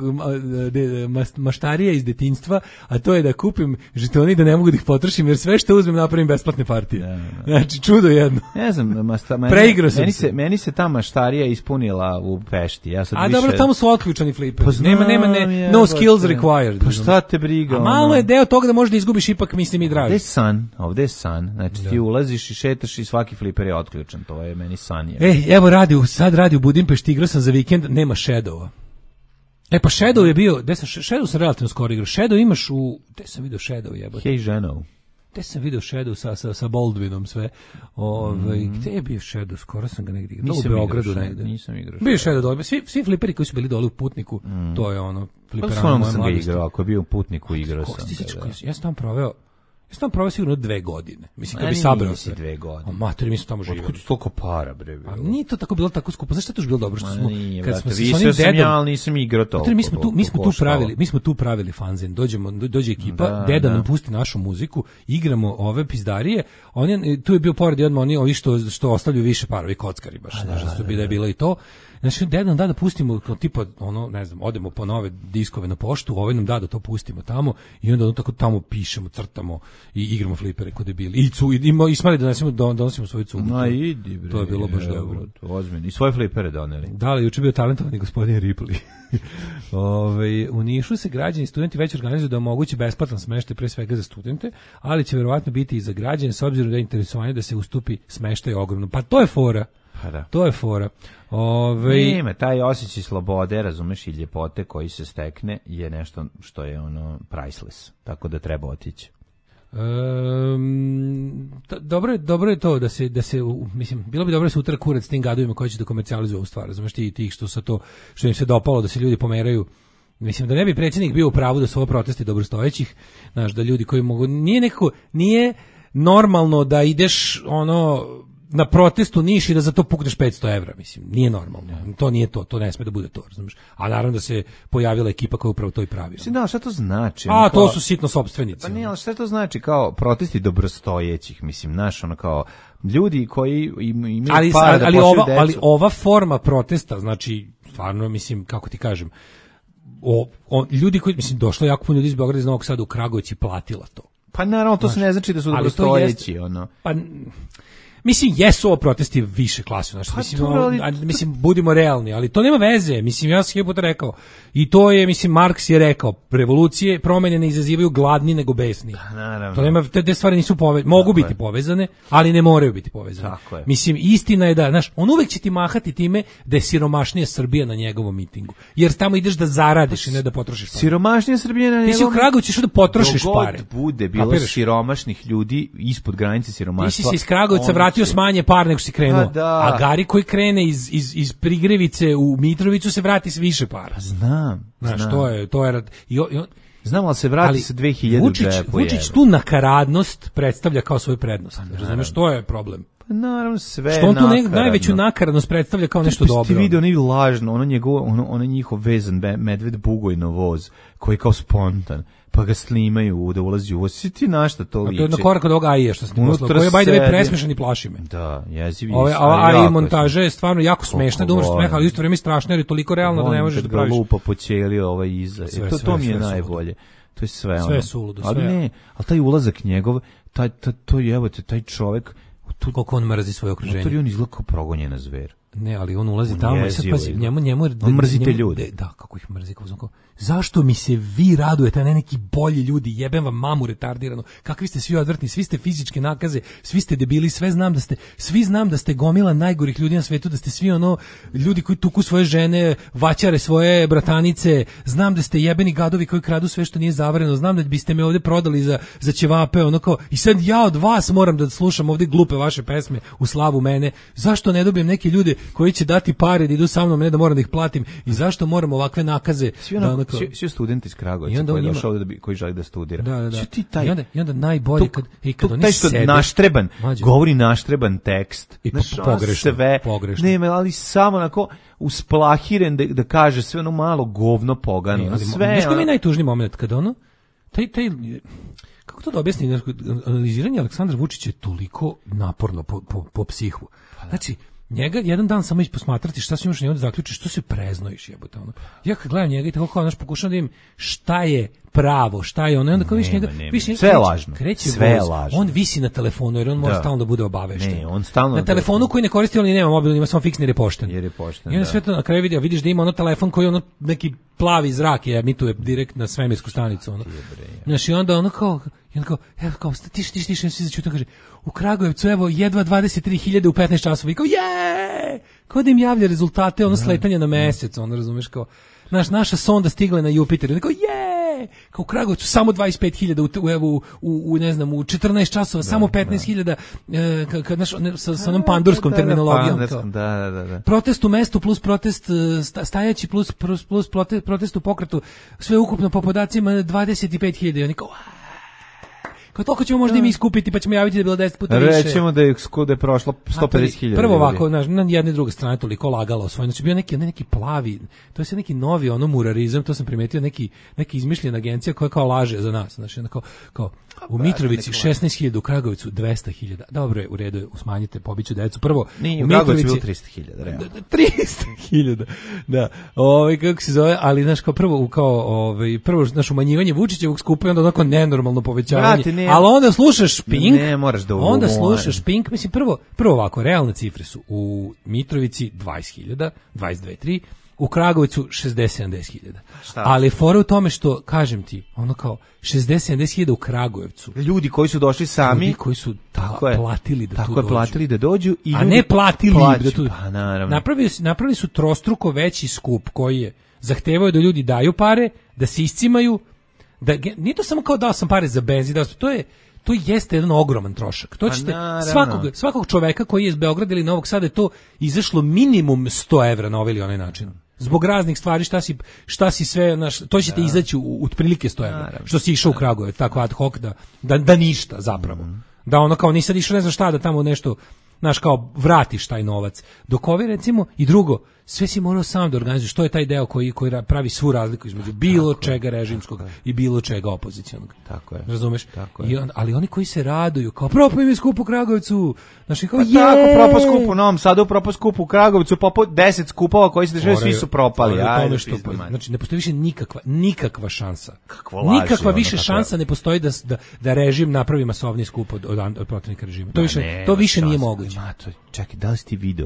maštarija iz detinjstva, a to je da kupim žetone i da ne mogu da ih potrošim, jer sve što uzmem napravim besplatne partije. Znači, čudo jedno. Ne znam, preigrao sam se. Meni se ta maštarija ispunila u Pešti. A dobro, tamo su otključani fliperi. Nema no skills required. Pa šta te briga? A malo je deo toga da možda izgubiš ipak, mislim, i draži. Ovde je san. Znači, ti ulaziš i šetaš i svaki fliper je otključan. To je meni san. Evo sad radi u Budimpešti. Igrao sam za vikend, nema Shadowa. Pa Shadow je bio, Shadow sam relativno skoro igrao. Shadow imaš gde sam vidio Shadow jebote? Hey Ženo. Gde sam vidio Shadow sa Baldwinom sve. Gde je bio Shadow? Skoro sam ga negdje igrao. U Beogradu negdje. Nisam igrao. Bio Shadow dole. Svi fliperi koji su bili dole u Putniku, to je ono fliperama moje mladosti. Ako je bio u Putniku, igrao sam. Ja sam tamo proveo sigurno 2 godine. Mislim, kad bi sabrao se. 2 godine. Mater, mi smo tamo živjeli. Otkud toliko para, bre? A nije to tako bilo tako skupo. Znaš šta to je bilo dobro? Što smo, kad smo se s onim dedom... ali nisam igrao toliko. Mi smo tu pravili fanzin. Dođe ekipa, deda nam pusti našu muziku, igramo ove pizdarije. Tu je bio pored jedno, oni što ostavljaju više para, ovi kockari baš. Znaš da je bilo i to. Znači, deda nam da pustimo, kao tipa, ono, ne znam, odemo po nove diskove na poštu, ovaj nam da to pustimo tamo i onda tako tamo pišemo, crtamo i igramo flipere kod debili. I smali da donosimo svoju cugu. No, idi, bre. To je bilo baš dobro. Ozbiljno. I svoje flipere doneli. Da li, juče bio talentovani gospodin Ripley. U Nišu se građani i studenti već organizuju da omogući besplatan smeštaj pre svega za studente, ali će verovatno biti i za građane s obzirom da je interesovanje da se ustupi smeštaj ogromno. Pa to je fora. Pa da. To je fora. Nema, taj osjećaj slobode, razumeš, i ljepote koji se stekne je nešto što je ono priceless. Tako da treba otići. Dobro je to da se mislim, bilo bi dobro da se utra kurac s tim gadovima koji će da komercijalizuju ovu stvar, razumeš, tih što sa to, što im se dopalo da se ljudi pomeraju. Mislim da ne bi predsjednik bio u pravu da su ovo protesti dobrostojećih, znaš, da ljudi koji mogu, nije normalno da ideš ono na protestu u Niš i da za to pukneš 500 evra, mislim, nije normalno. To nije to ne sme da bude to, razumiješ. A naravno da se pojavila ekipa koja upravo to i pravi. Mislim, da, šta to znači? To su sitno sopstvenici. Pa nije, ali šta to znači kao protesti dobrostojećih, mislim, znaš, ono kao ljudi koji imaju para da pošalju decu. Ali ova forma protesta, znači, stvarno, mislim, kako ti kažem, ljudi koji, mislim, došlo jako puno ljudi iz Beograda iz Novog Sada u Kragujevac i platila to. Pa naravno, to se ne znači da su dobrostojeći, ono. Pa mislim, jesu ovo protesti više klase, znači, mislim, budimo realni, ali to nema veze, mislim, ja sam je puta rekao, i to je, mislim, Marks je rekao, revolucije, promjene ne izazivaju gladni nego besni. Naravno. To nema, te stvari nisu mogu biti povezane, ali ne moraju biti povezane. Tako je. Mislim, istina je da, znaš, on uvek će ti mahati time da je siromašnija Srbija na njegovom mitingu, jer tamo ideš da zaradiš i ne da potrošiš pare. Siromašnija Srbija na njegovom... Ti si u Kragu ćeš da potrošiš pare. Dogod bude bilo siromašnih ljudi ispod granice siromaštva. Ti si iz Kragujevca vratio s manje par nego si krenuo. A Gari koji krene iz Prigrevice u Mitrovicu se vrati s više para. Znam. Znaš, to je znam, ali se vrati sa 2000 u džepu. Vučić tu nakaradnost predstavlja kao svoju prednost. Razumeš, to je problem. Pa naravno, sve što on tu najveću nakaradnost predstavlja kao nešto dobro. Ti vidio oni lažno, ono njihov vezan medved Bugojno voz, koji je kao spontan, pa ga snimaju da ulazi u voz. Svi ti na šta to liči? A to je na korak od ovoga AI što sam poslao, koji je by the way presmešan i plaši me. Da, jezivi. AI montaža je stvarno jako smešna, da umreš smeha, ali isto vrijeme strašno jer je toliko realno da ne možeš da praviš. Kad ga lupa po ćeliju iza. To mi je najbolje. To je sve ono. Sve suludo. Ali ne, ali taj ulazak njegov, taj čovjek, koliko on mrzi svoje okruženje. To je on izgleda kao progonjena zver. Ne, ali on ulazi tamo i sad pazi, njemu on mrzite ljude. Da, kako ih mrzi, kako zašto mi se vi radujete, a ne neki bolji ljudi, jebem vam mamu retardirano, kakvi ste svi odvrtni, svi ste fizičke nakaze, svi ste debili, svi znam da ste gomila najgorih ljudi na svetu, da ste svi ono, ljudi koji tuku svoje žene, vaćare svoje bratanice, znam da ste jebeni gadovi koji kradu sve što nije zavareno, znam da biste me ovdje prodali za ćevape, ono kao, i sad ja od vas moram da slušam ovdje glupe vaše pesme u slavu mene, zašto ne dobijem neke ljude koji će dati pare da idu sa mnom, ne da moram da ih platim, i zašto moram ovakve nakaze svi studenti iz Kragujevca koji je došao koji želi da studira. Da. I onda najbolje kad oni što sede, naštreban, govori naštreban tekst. I pogrešno. Ne, ali samo onako usplahiren da kaže sve ono malo govno pogano. Znaš koji mi je najtužniji moment kad ono, kako to da objasni, analiziranje Aleksandra Vučića je toliko naporno po psihu. Znači, njega jedan dan samo posmatrati šta si imaš, njega da zaključiš, što se preznojiš, jebote, ono. Ja kad gledam njega i tako kao, pokušam da im šta je pravo, šta je ono, i onda kao viš njega, sve je lažno, sve je lažno. On visi na telefonu jer on mora stalno da bude obavešten. Na telefonu koji ne koristi, on nema mobil, ima samo fiksni jer je pošten. I onda sve to na kraju vidiš da ima ono telefon koji ono neki plavi zrak je emituje direkt na svemirsku stanicu, ono. Znaš, i onda ono kao, tiši, svi začuta, kaže, u Kragujevcu, evo, jedva 23.000 u 15 časova, i kao, kao da im javlja rezultate, ono, sletanje na mesec, ono, razumeš, kao, naša sonda stigla na Jupiter, i kao, kao u Kragujevcu, samo 25.000 u ne znam, u 14 časova, samo 15.000, sa onom pandurskom terminologijom. Da. Protest u mestu plus protest stajaći plus protest u pokretu, sve ukupno po podacima 25.000, i oni kao, kao toliko ćemo možda i mi iskupiti, pa ćemo javiti da je bilo 10 puta više. Rećemo da je prošlo 150.000. Prvo ovako, na jedna i druga strana toliko lagala o svojom. Znači bio neki plavi, to je sve neki novi murarizam, to sam primetio, neki izmišljena agencija koja kao laže za nas. Znači kao u Mitrovici 16.000, u Kragovicu 200.000. Dobro je, u redu je, usmanjite, pobiću decu. Prvo, u Kragovicu bilo 300.000, realno. 300.000, da. Kako se zove, ali znaš, kao prvo, prvo naš umanjivanje Vučićevog skupa i onda onako nenormalno povećavanje. Ali onda slušaš Pink, onda slušaš Pink, mislim, prvo ovako, realne cifre su u Mitrovici 20.000, 22.3, u Kragovicu 60-70.000. Ali fora u tome što, kažem ti, ono kao 60-70.000 u Kragujevcu. Ljudi koji su došli sami. Ljudi koji su platili da tu dođu. Platili da dođu. A ne platili da tu. Pa naravno. Napravili su trostruko veći skup koji je zahtevao da ljudi daju pare, da se iscimaju, da nije to samo kao dao sam pare za benzin, to jeste jedan ogroman trošak. To ćete svakog čoveka koji je iz Beograda ili Novog Sada je to izašlo minimum 100 evra na ovaj ili onaj način. Zbog raznih stvari, šta si sve, to ćete izaći u otprilike 100 evra. Što si išao u Kragujevac, tako ad hoc, da ništa zapravo. Da ono kao nisad išao ne znam šta, da tamo nešto, znaš, kao vratiš taj novac. Dok ovi recimo, i drugo, sve si morao sam da organizuješ, to je taj deo koji pravi svu razliku između bilo čega režimskog i bilo čega opozicionog. Tako je. Razumeš? Ali oni koji se raduju, kao propao im je skup u Kragujevcu, znači kao tako, propao skup u Novom Sadu, propao skup u Kragujevcu, propao 10 skupova koji se dešavaju, svi su propali. Znači ne postoji više nikakva šansa. Nikakva više šansa ne postoji da režim napravi masovni skup od protivnika režima. To više nije moguće. Čekaj, da li si ti video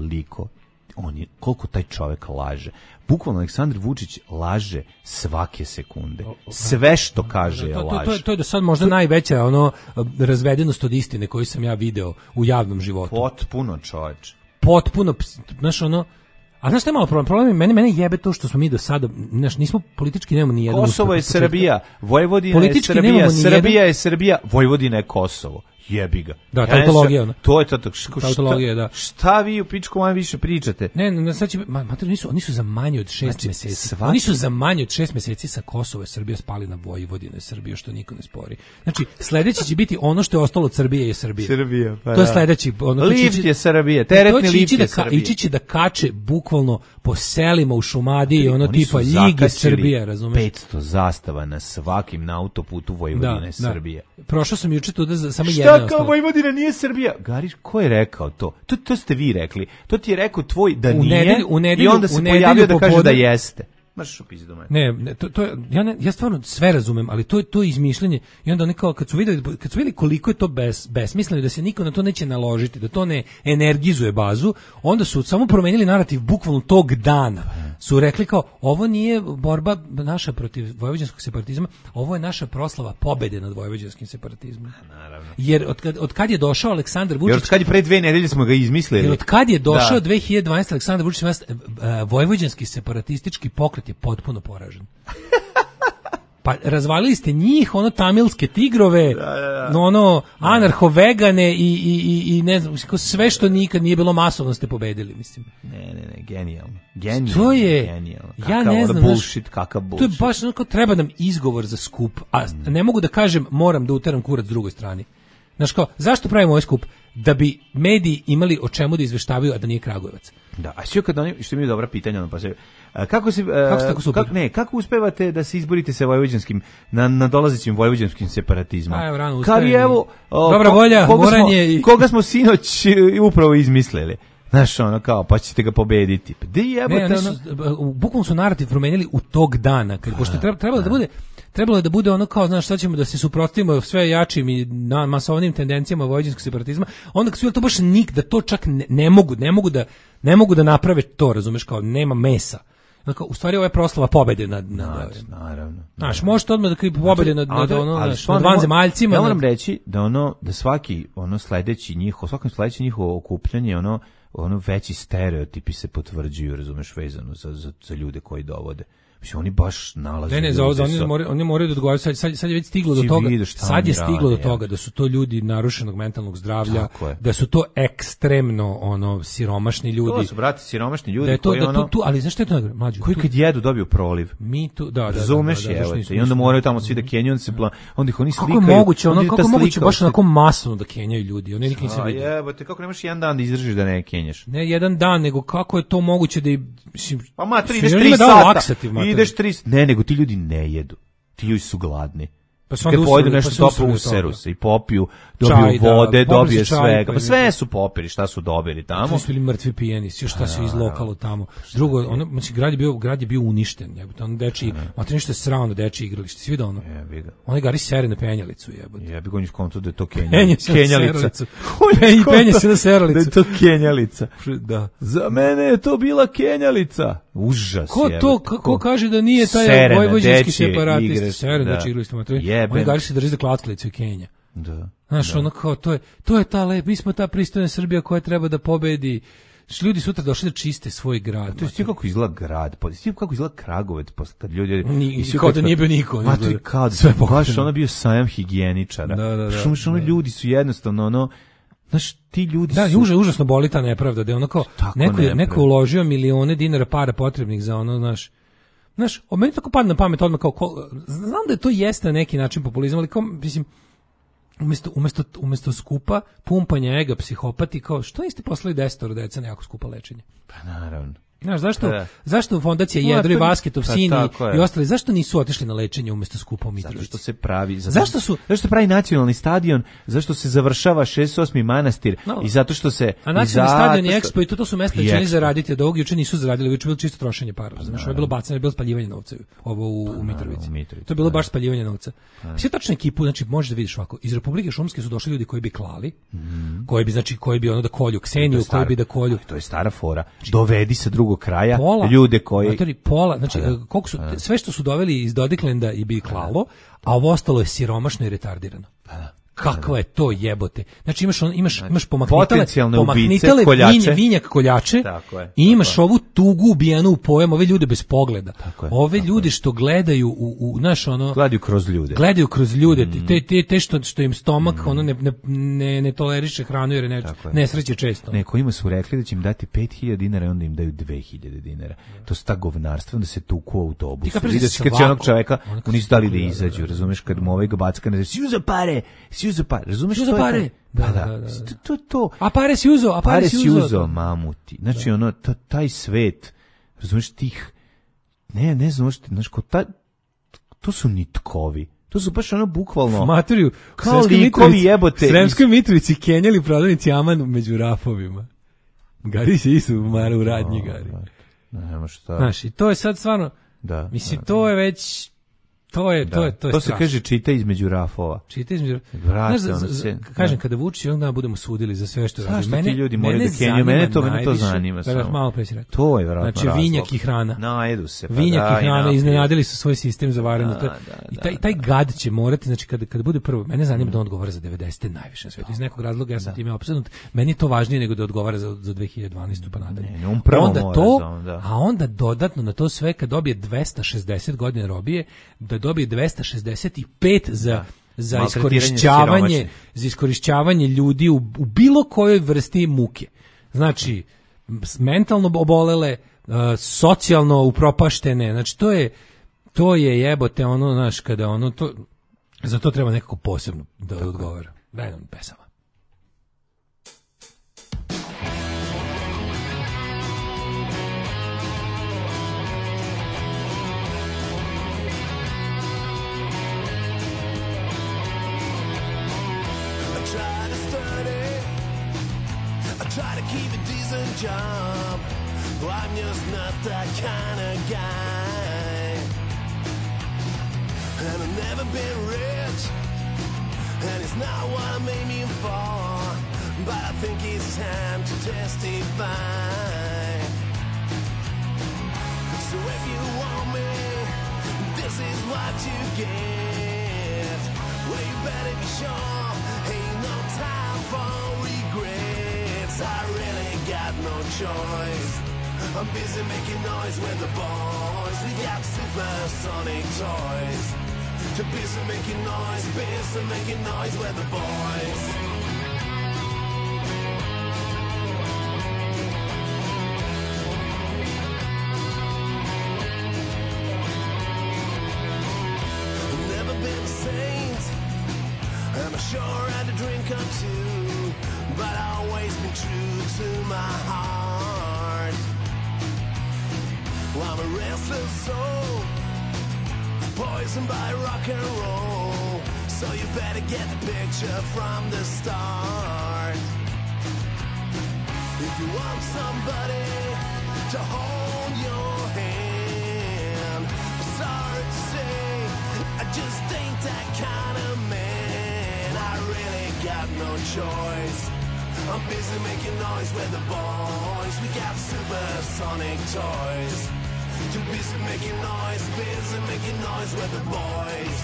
koliko taj čovjek laže? Bukvalno Aleksandar Vučić laže svake sekunde. Sve što kaže je laž. To je do sad možda najveća razvedenost od istine koju sam ja video u javnom životu. Potpuno, čoveče. Potpuno, znaš a znaš šta je malo problem? Problem je, mene jebe to što smo mi do sada, nismo politički, nemamo ni jedan. Kosovo je Srbija, Vojvodina je Srbija, Srbija je Srbija, Vojvodina je Kosovo. Jebi ga. Da, tautologija. To je tautologija, da. Šta vi u pičku manje više pričate? Ne, sad će, oni su za manje od 6 meseci. Oni su za manje od 6 meseci sa Kosova i Srbija spali na Vojvodinu i Srbiju, što niko ne spori. Znači, sledeći će biti ono što je ostalo od Srbije je Srbija. Srbija, pa to je sledeći. Lift je Srbija, teretni lift je Srbija. Ići će da kače bukvalno po selima u Šumadiji, ono tipa Lige Srbije, razumeš? 500 zastava na svakim na autoputu Vojvodine Srbije. Prošao sam juče tu da samo jedna ostalo. Kao Vojvodina nije Srbija. Gariš, ko je rekao to? To ste vi rekli. To ti je rekao tvoj da nije i onda se pojavio da kaže da jeste. Maš upis do mene. Ne, to ja stvarno sve razumem, ali to je izmišljanje i onda oni kao kad su videli koliko je to besmisleno, da se niko na to neće naložiti, da to ne energizuje bazu, onda su samo promenili narativ bukvalno tog dana. Su rekli kao ovo nije borba naša protiv vojvođanskog separatizma, ovo je naša proslava pobede nad vojvođanskim separatizmom. Naravno. Jer od kad je došao Aleksandar Vučić, jer od kad je pre 2 nedelje smo ga izmislili. Jer od kad je došao 2012 Aleksandar Vučić, vojvođanski separatistički pokret je potpuno poražen. Pa razvalili ste njih, tamilske tigrove, anarho-vegane i ne znam, sve što nikad nije bilo masovno ste pobedili, mislim. Ne, genijalno. To je, genijalno. Ja ne znam, kakav bullshit. To je baš treba nam izgovor za skup, a ne mogu da kažem moram da uteram kurac drugoj strani. Znaš kao, zašto pravimo ovaj skup? Da bi mediji imali o čemu da izveštavaju, a da nije Kragujevac. Da, a što kad oni, što imaju dobra pitanja, pa se kako kako uspevate da se izborite sa vojvođanskim na dolazećim vojvođanskim separatizmom? Dobra volja, moranje koga smo sinoć upravo izmislili. Znaš, kao, pa ćete ga pobediti. Bukvalno su narativ promenili u tog dana, pošto trebalo je da bude ono kao, znaš, šta ćemo da se suprotstavimo sve jačim i masovnim tendencijama vojvođanskog separatizma, onda kad su to baš da to čak ne mogu da naprave to, razumeš, kao nema mesa. U stvari ovo je proslava pobede naravno. Znaš, možete odmah da krivi pobede nad vanzemaljcima. Ja moram reći da svaki sledeći njihovo okupljanje, veći stereotipi se potvrđuju, razumeš, vezano za ljude koji dovode. Mislim, oni baš nalaze. Ne, za oni moraju da odgovaraju. Sad je već stiglo do toga. Sad je stiglo do toga da su to ljudi narušenog mentalnog zdravlja, da su to ekstremno siromašni ljudi. To su brati siromašni ljudi da je to, koji da tu, ali zašto je to mlađi? Koji kad jedu dobiju proliv. Mi tu da. Razumeš, i onda moraju tamo svi da kenjaju, onda ih oni slikaju. Kako moguće baš onako masno da kenjaju ljudi? Oni nikad nisu videli. Jebote, kako nemaš jedan dan da izdržiš da ne kenjaš? Ne jedan dan, nego kako je to moguće da pa mater, ideš 3 sata. Ideš 3, ne, nego ti ljudi ne jedu. Ti ljudi su gladni. Pa kad pojedu nešto toplo useru se i popiju, dobiju vode, dobije svega. Pa sve su popili, šta su dobili tamo. To su bili mrtvi pijeni, šta su izlokalo tamo. Drugo, znači grad je bio uništen, jebote. On dečiji, mater ništa je srao na dečiji igralište. Svi da ono. Onaj gari sere na penjalicu, jebote. Jebi ga, on je skonto da je to kenjalica. Penje se na seralicu. Da je to kenjalica. Da. Za mene je to bila kenjalica. Užas. Ko kaže da nije taj vojvođanski separatist? Sere na igralište, mater. Oni gari se drži za klackalicu i Kenja. Da. Znaš, ono kao, to je ta mi smo ta pristojna Srbija koja treba da pobedi. Ljudi sutra došli da čiste svoj grad. To je kako izgleda grad, kako izgleda Kragujevac, kad ljudi... Kao da nije bio niko. Sve baš ono bio sajam higijeničara. Ono ljudi su jednostavno, znaš, ti ljudi su... Da, užasno boli ta nepravda, da je ono kao, neko uložio milione dinara para potrebnih za ono, znaš, meni tako padne na pamet odmah kao, znam da to jeste na neki način populizam, ali kao, mislim, umjesto skupa pumpanja ega psihopati, kao, što niste poslali 10 deca na jako skupa lečenje? Pa naravno. Znaš, zašto fondacija Jedro i Basketov sini i ostali, zašto nisu otišli na lečenje umjesto skupa u Mitrovici? Zašto se pravi, zašto se pravi nacionalni stadion, zašto se završava 68. manastir i zato što se... A nacionalni stadion je Expo i to su mesta da će oni zaraditi, da ovog juče nisu zaradili, juče bilo čisto trošenje para. Znaš, ovo je bilo bacanje, bilo spaljivanje novca ovo u Mitrovici. To je bilo baš spaljivanje novca. Sve tačnu ekipu, znači možeš da vidiš ovako, iz Republike Šumske su došli ljudi koji bi klali, koji bi ono da kolju Kseniju, koji bi da kolju. To je stara fora. Dovedi se drugog kraja ljude koji znači koliko su sve što su doveli iz Dodiklenda i bi klalo, a ovo ostalo je siromašno i retardirano. Kakva je to jebote. Znači imaš pomaknitale vinjak koljače i imaš ovu tugu ubijenu u pojam, ove ljude bez pogleda. Ove ljude što gledaju naš ono gledaju kroz ljude. Te što im stomak ono ne toleriše hranu jer je nesreće često. Nekojima su rekli da će im dati 5.000 dinara i onda im daju 2.000 dinara. To su ta govnarstva, onda se tuku u autobusu. Vidiš kad će onog čoveka nisu dali da izađu, razumeš, kad mu ovaj ga backa ne si uza pare, razumeš što je pare? Da. To. A pare si uzo, mamuti. Znači ono taj svet, razumeš tih ne znam, znaš ko to su nitkovi. To su baš ono bukvalno materiju kao likovi jebote. Sremskoj Mitrovici kenjali prodavnici Aman među rafovima. Gari se isu u radnji gari. Nema šta. Znaš, i to je sad stvarno, mislim, to je već To se kaže čita između rafova. Kažem, kada Vučić onda budemo sudili za sve što radi. Mene ti ljudi moraju da kenjaju, mene to zanima. Malo pre si rekao. To je verovatno razlog. Znači vinjak i hrana. Najedu se. Vinjak i hrana, iznenadili su svoj sistem za varenje. I taj gad će morati, znači kada bude prvo, mene zanima da on odgovara za 90. najviše na svijetu. Iz nekog razloga ja sam time opsednut. Meni je to važnije nego da odgovara za 2012. pa nadalje. A onda dodatno na to sve kad dobije 260 godina robije, da dobije 265 za iskorišćavanje ljudi u bilo kojoj vrsti muke. Znači, mentalno obolele, socijalno upropaštene, znači to je jebote ono, znaš, kada ono, to, za to treba nekako posebno da odgovara. Daj nam pesama. Try to keep a decent job. Well, I'm just not that kind of guy. And I've never been rich, and it's not what I'm aiming for. But I think it's time to testify. So if you want me, this is what you get. Well, you better be sure, ain't no time for regret. I really got no choice. I'm busy making noise with the boys. we got supersonic toys. Too busy making noise, we're the boys. Never been a saint, I'm sure had a drink or two, but always been true to my heart. Well, I'm a restless soul, poisoned by rock and roll, so you better get the picture from the start. If you want somebody to hold your hand, I'm sorry to say, I just ain't that kind of man. I really got no choice. I'm busy making noise with the boys. We got supersonic toys. Too busy making noise with the boys.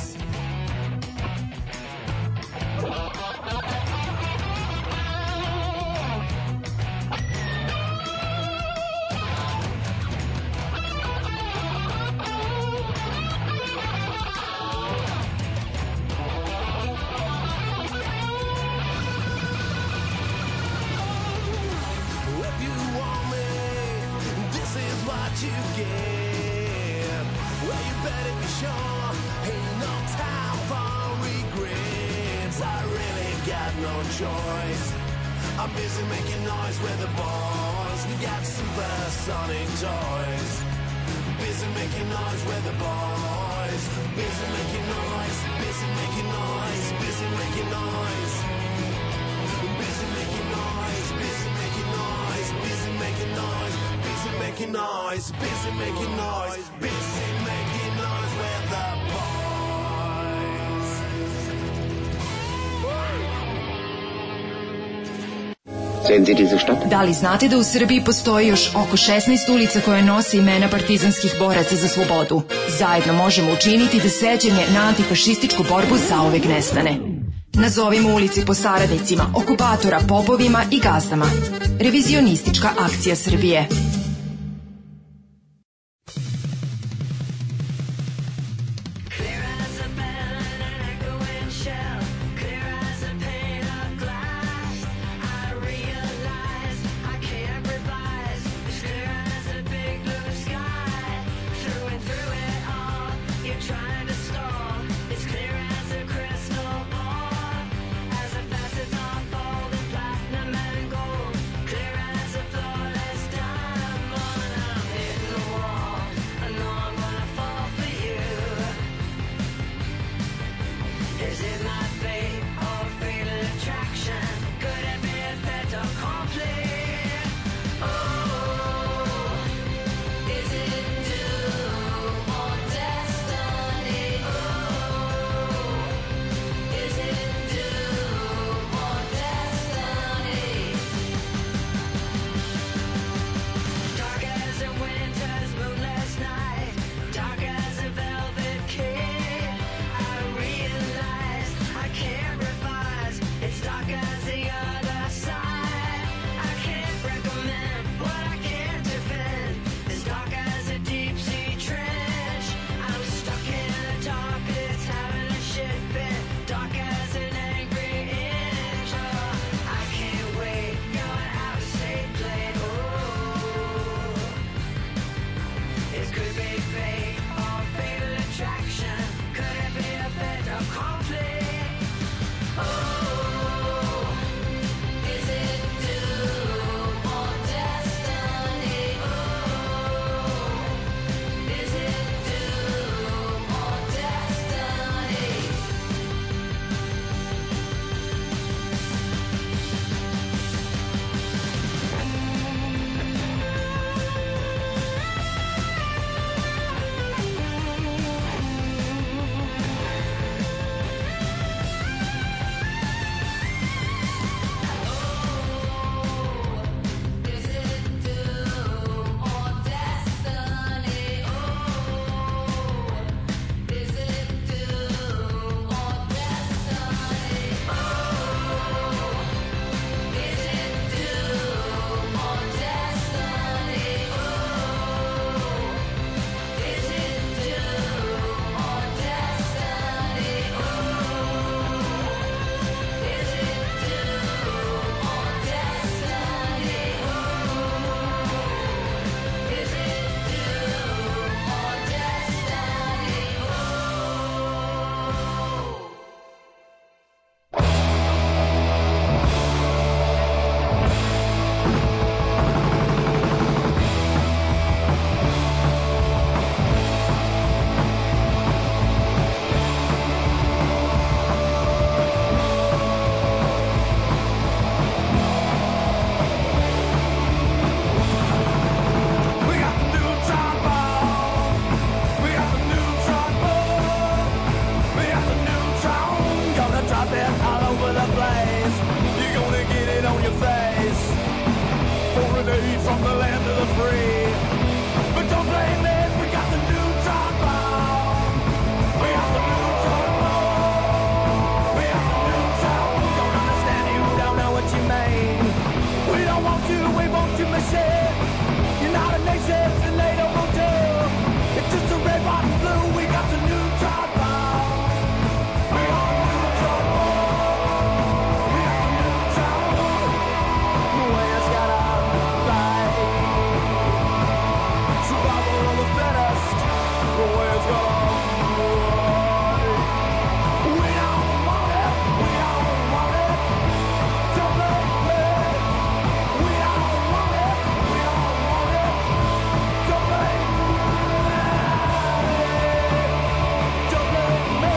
If you want me, this is what you get. Well, you better be sure, ain't no time for regrets. I really got no choice. I'm busy making noise with the boys. We got supersonic toys. Busy making noise with the boys. Busy making noise, busy making noise, busy making noise. Busy making noise, busy making noise, busy making noise, busy making noise, busy making noise, busy making noise with the boys. Centri za šta? Da li znate da u Srbiji postoji još oko 16 ulica koje nose imena partizanskih boraca za slobodu? Zajedno možemo učiniti da sećanje na antifašističku borbu zauvek nestane. Nazovimo ulici po saradnicima, okupatora, popovima i gazdama. Revizionistička akcija Srbije. Platinum and gold, clear as a flawless dime. free. But don't blame me, we got the new trombone. We got the new trombone. We got the new trombone. Don't understand you, don't know what you mean. We don't want you, we want you machine. United Nations and NATO will do. It's just a red, white, and blue. We got the new trombone. We got the new trombone. We got the new trombone. The way it's gotta play. Survival of the fittest. The way it's gotta play. We don't want it. We don't want it. Don't blame me. We don't want it. We don't want it. Don't blame me. Don't blame me.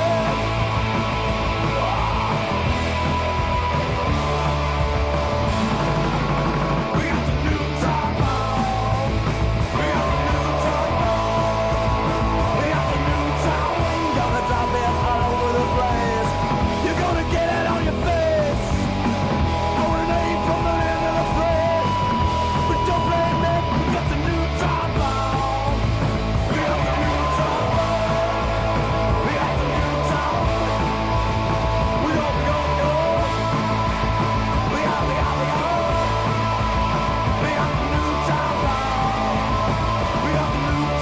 We got the new trombone. We got the new trombone. We got the new trombone. Gonna drop it all over the place. You're gonna get it on your face. I will aim from the end of the frame. But don't blame me. We got the new trombone. We got the new trombone. We got the new trombone. We got. We got the new trombone. We got the new trombone. We got the new trombone. We got the new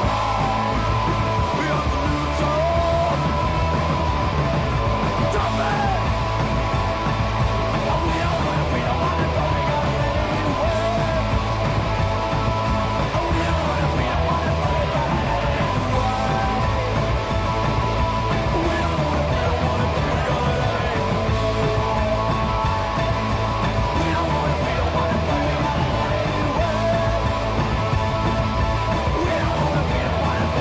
trombone. Drop it! Oh, we don't want it, but we got it anyway. Oh, we don't want it, but we got it anyway. We don't want it, but we got it anyway. We don't want it, but we got it anyway. We don't want it, but we got it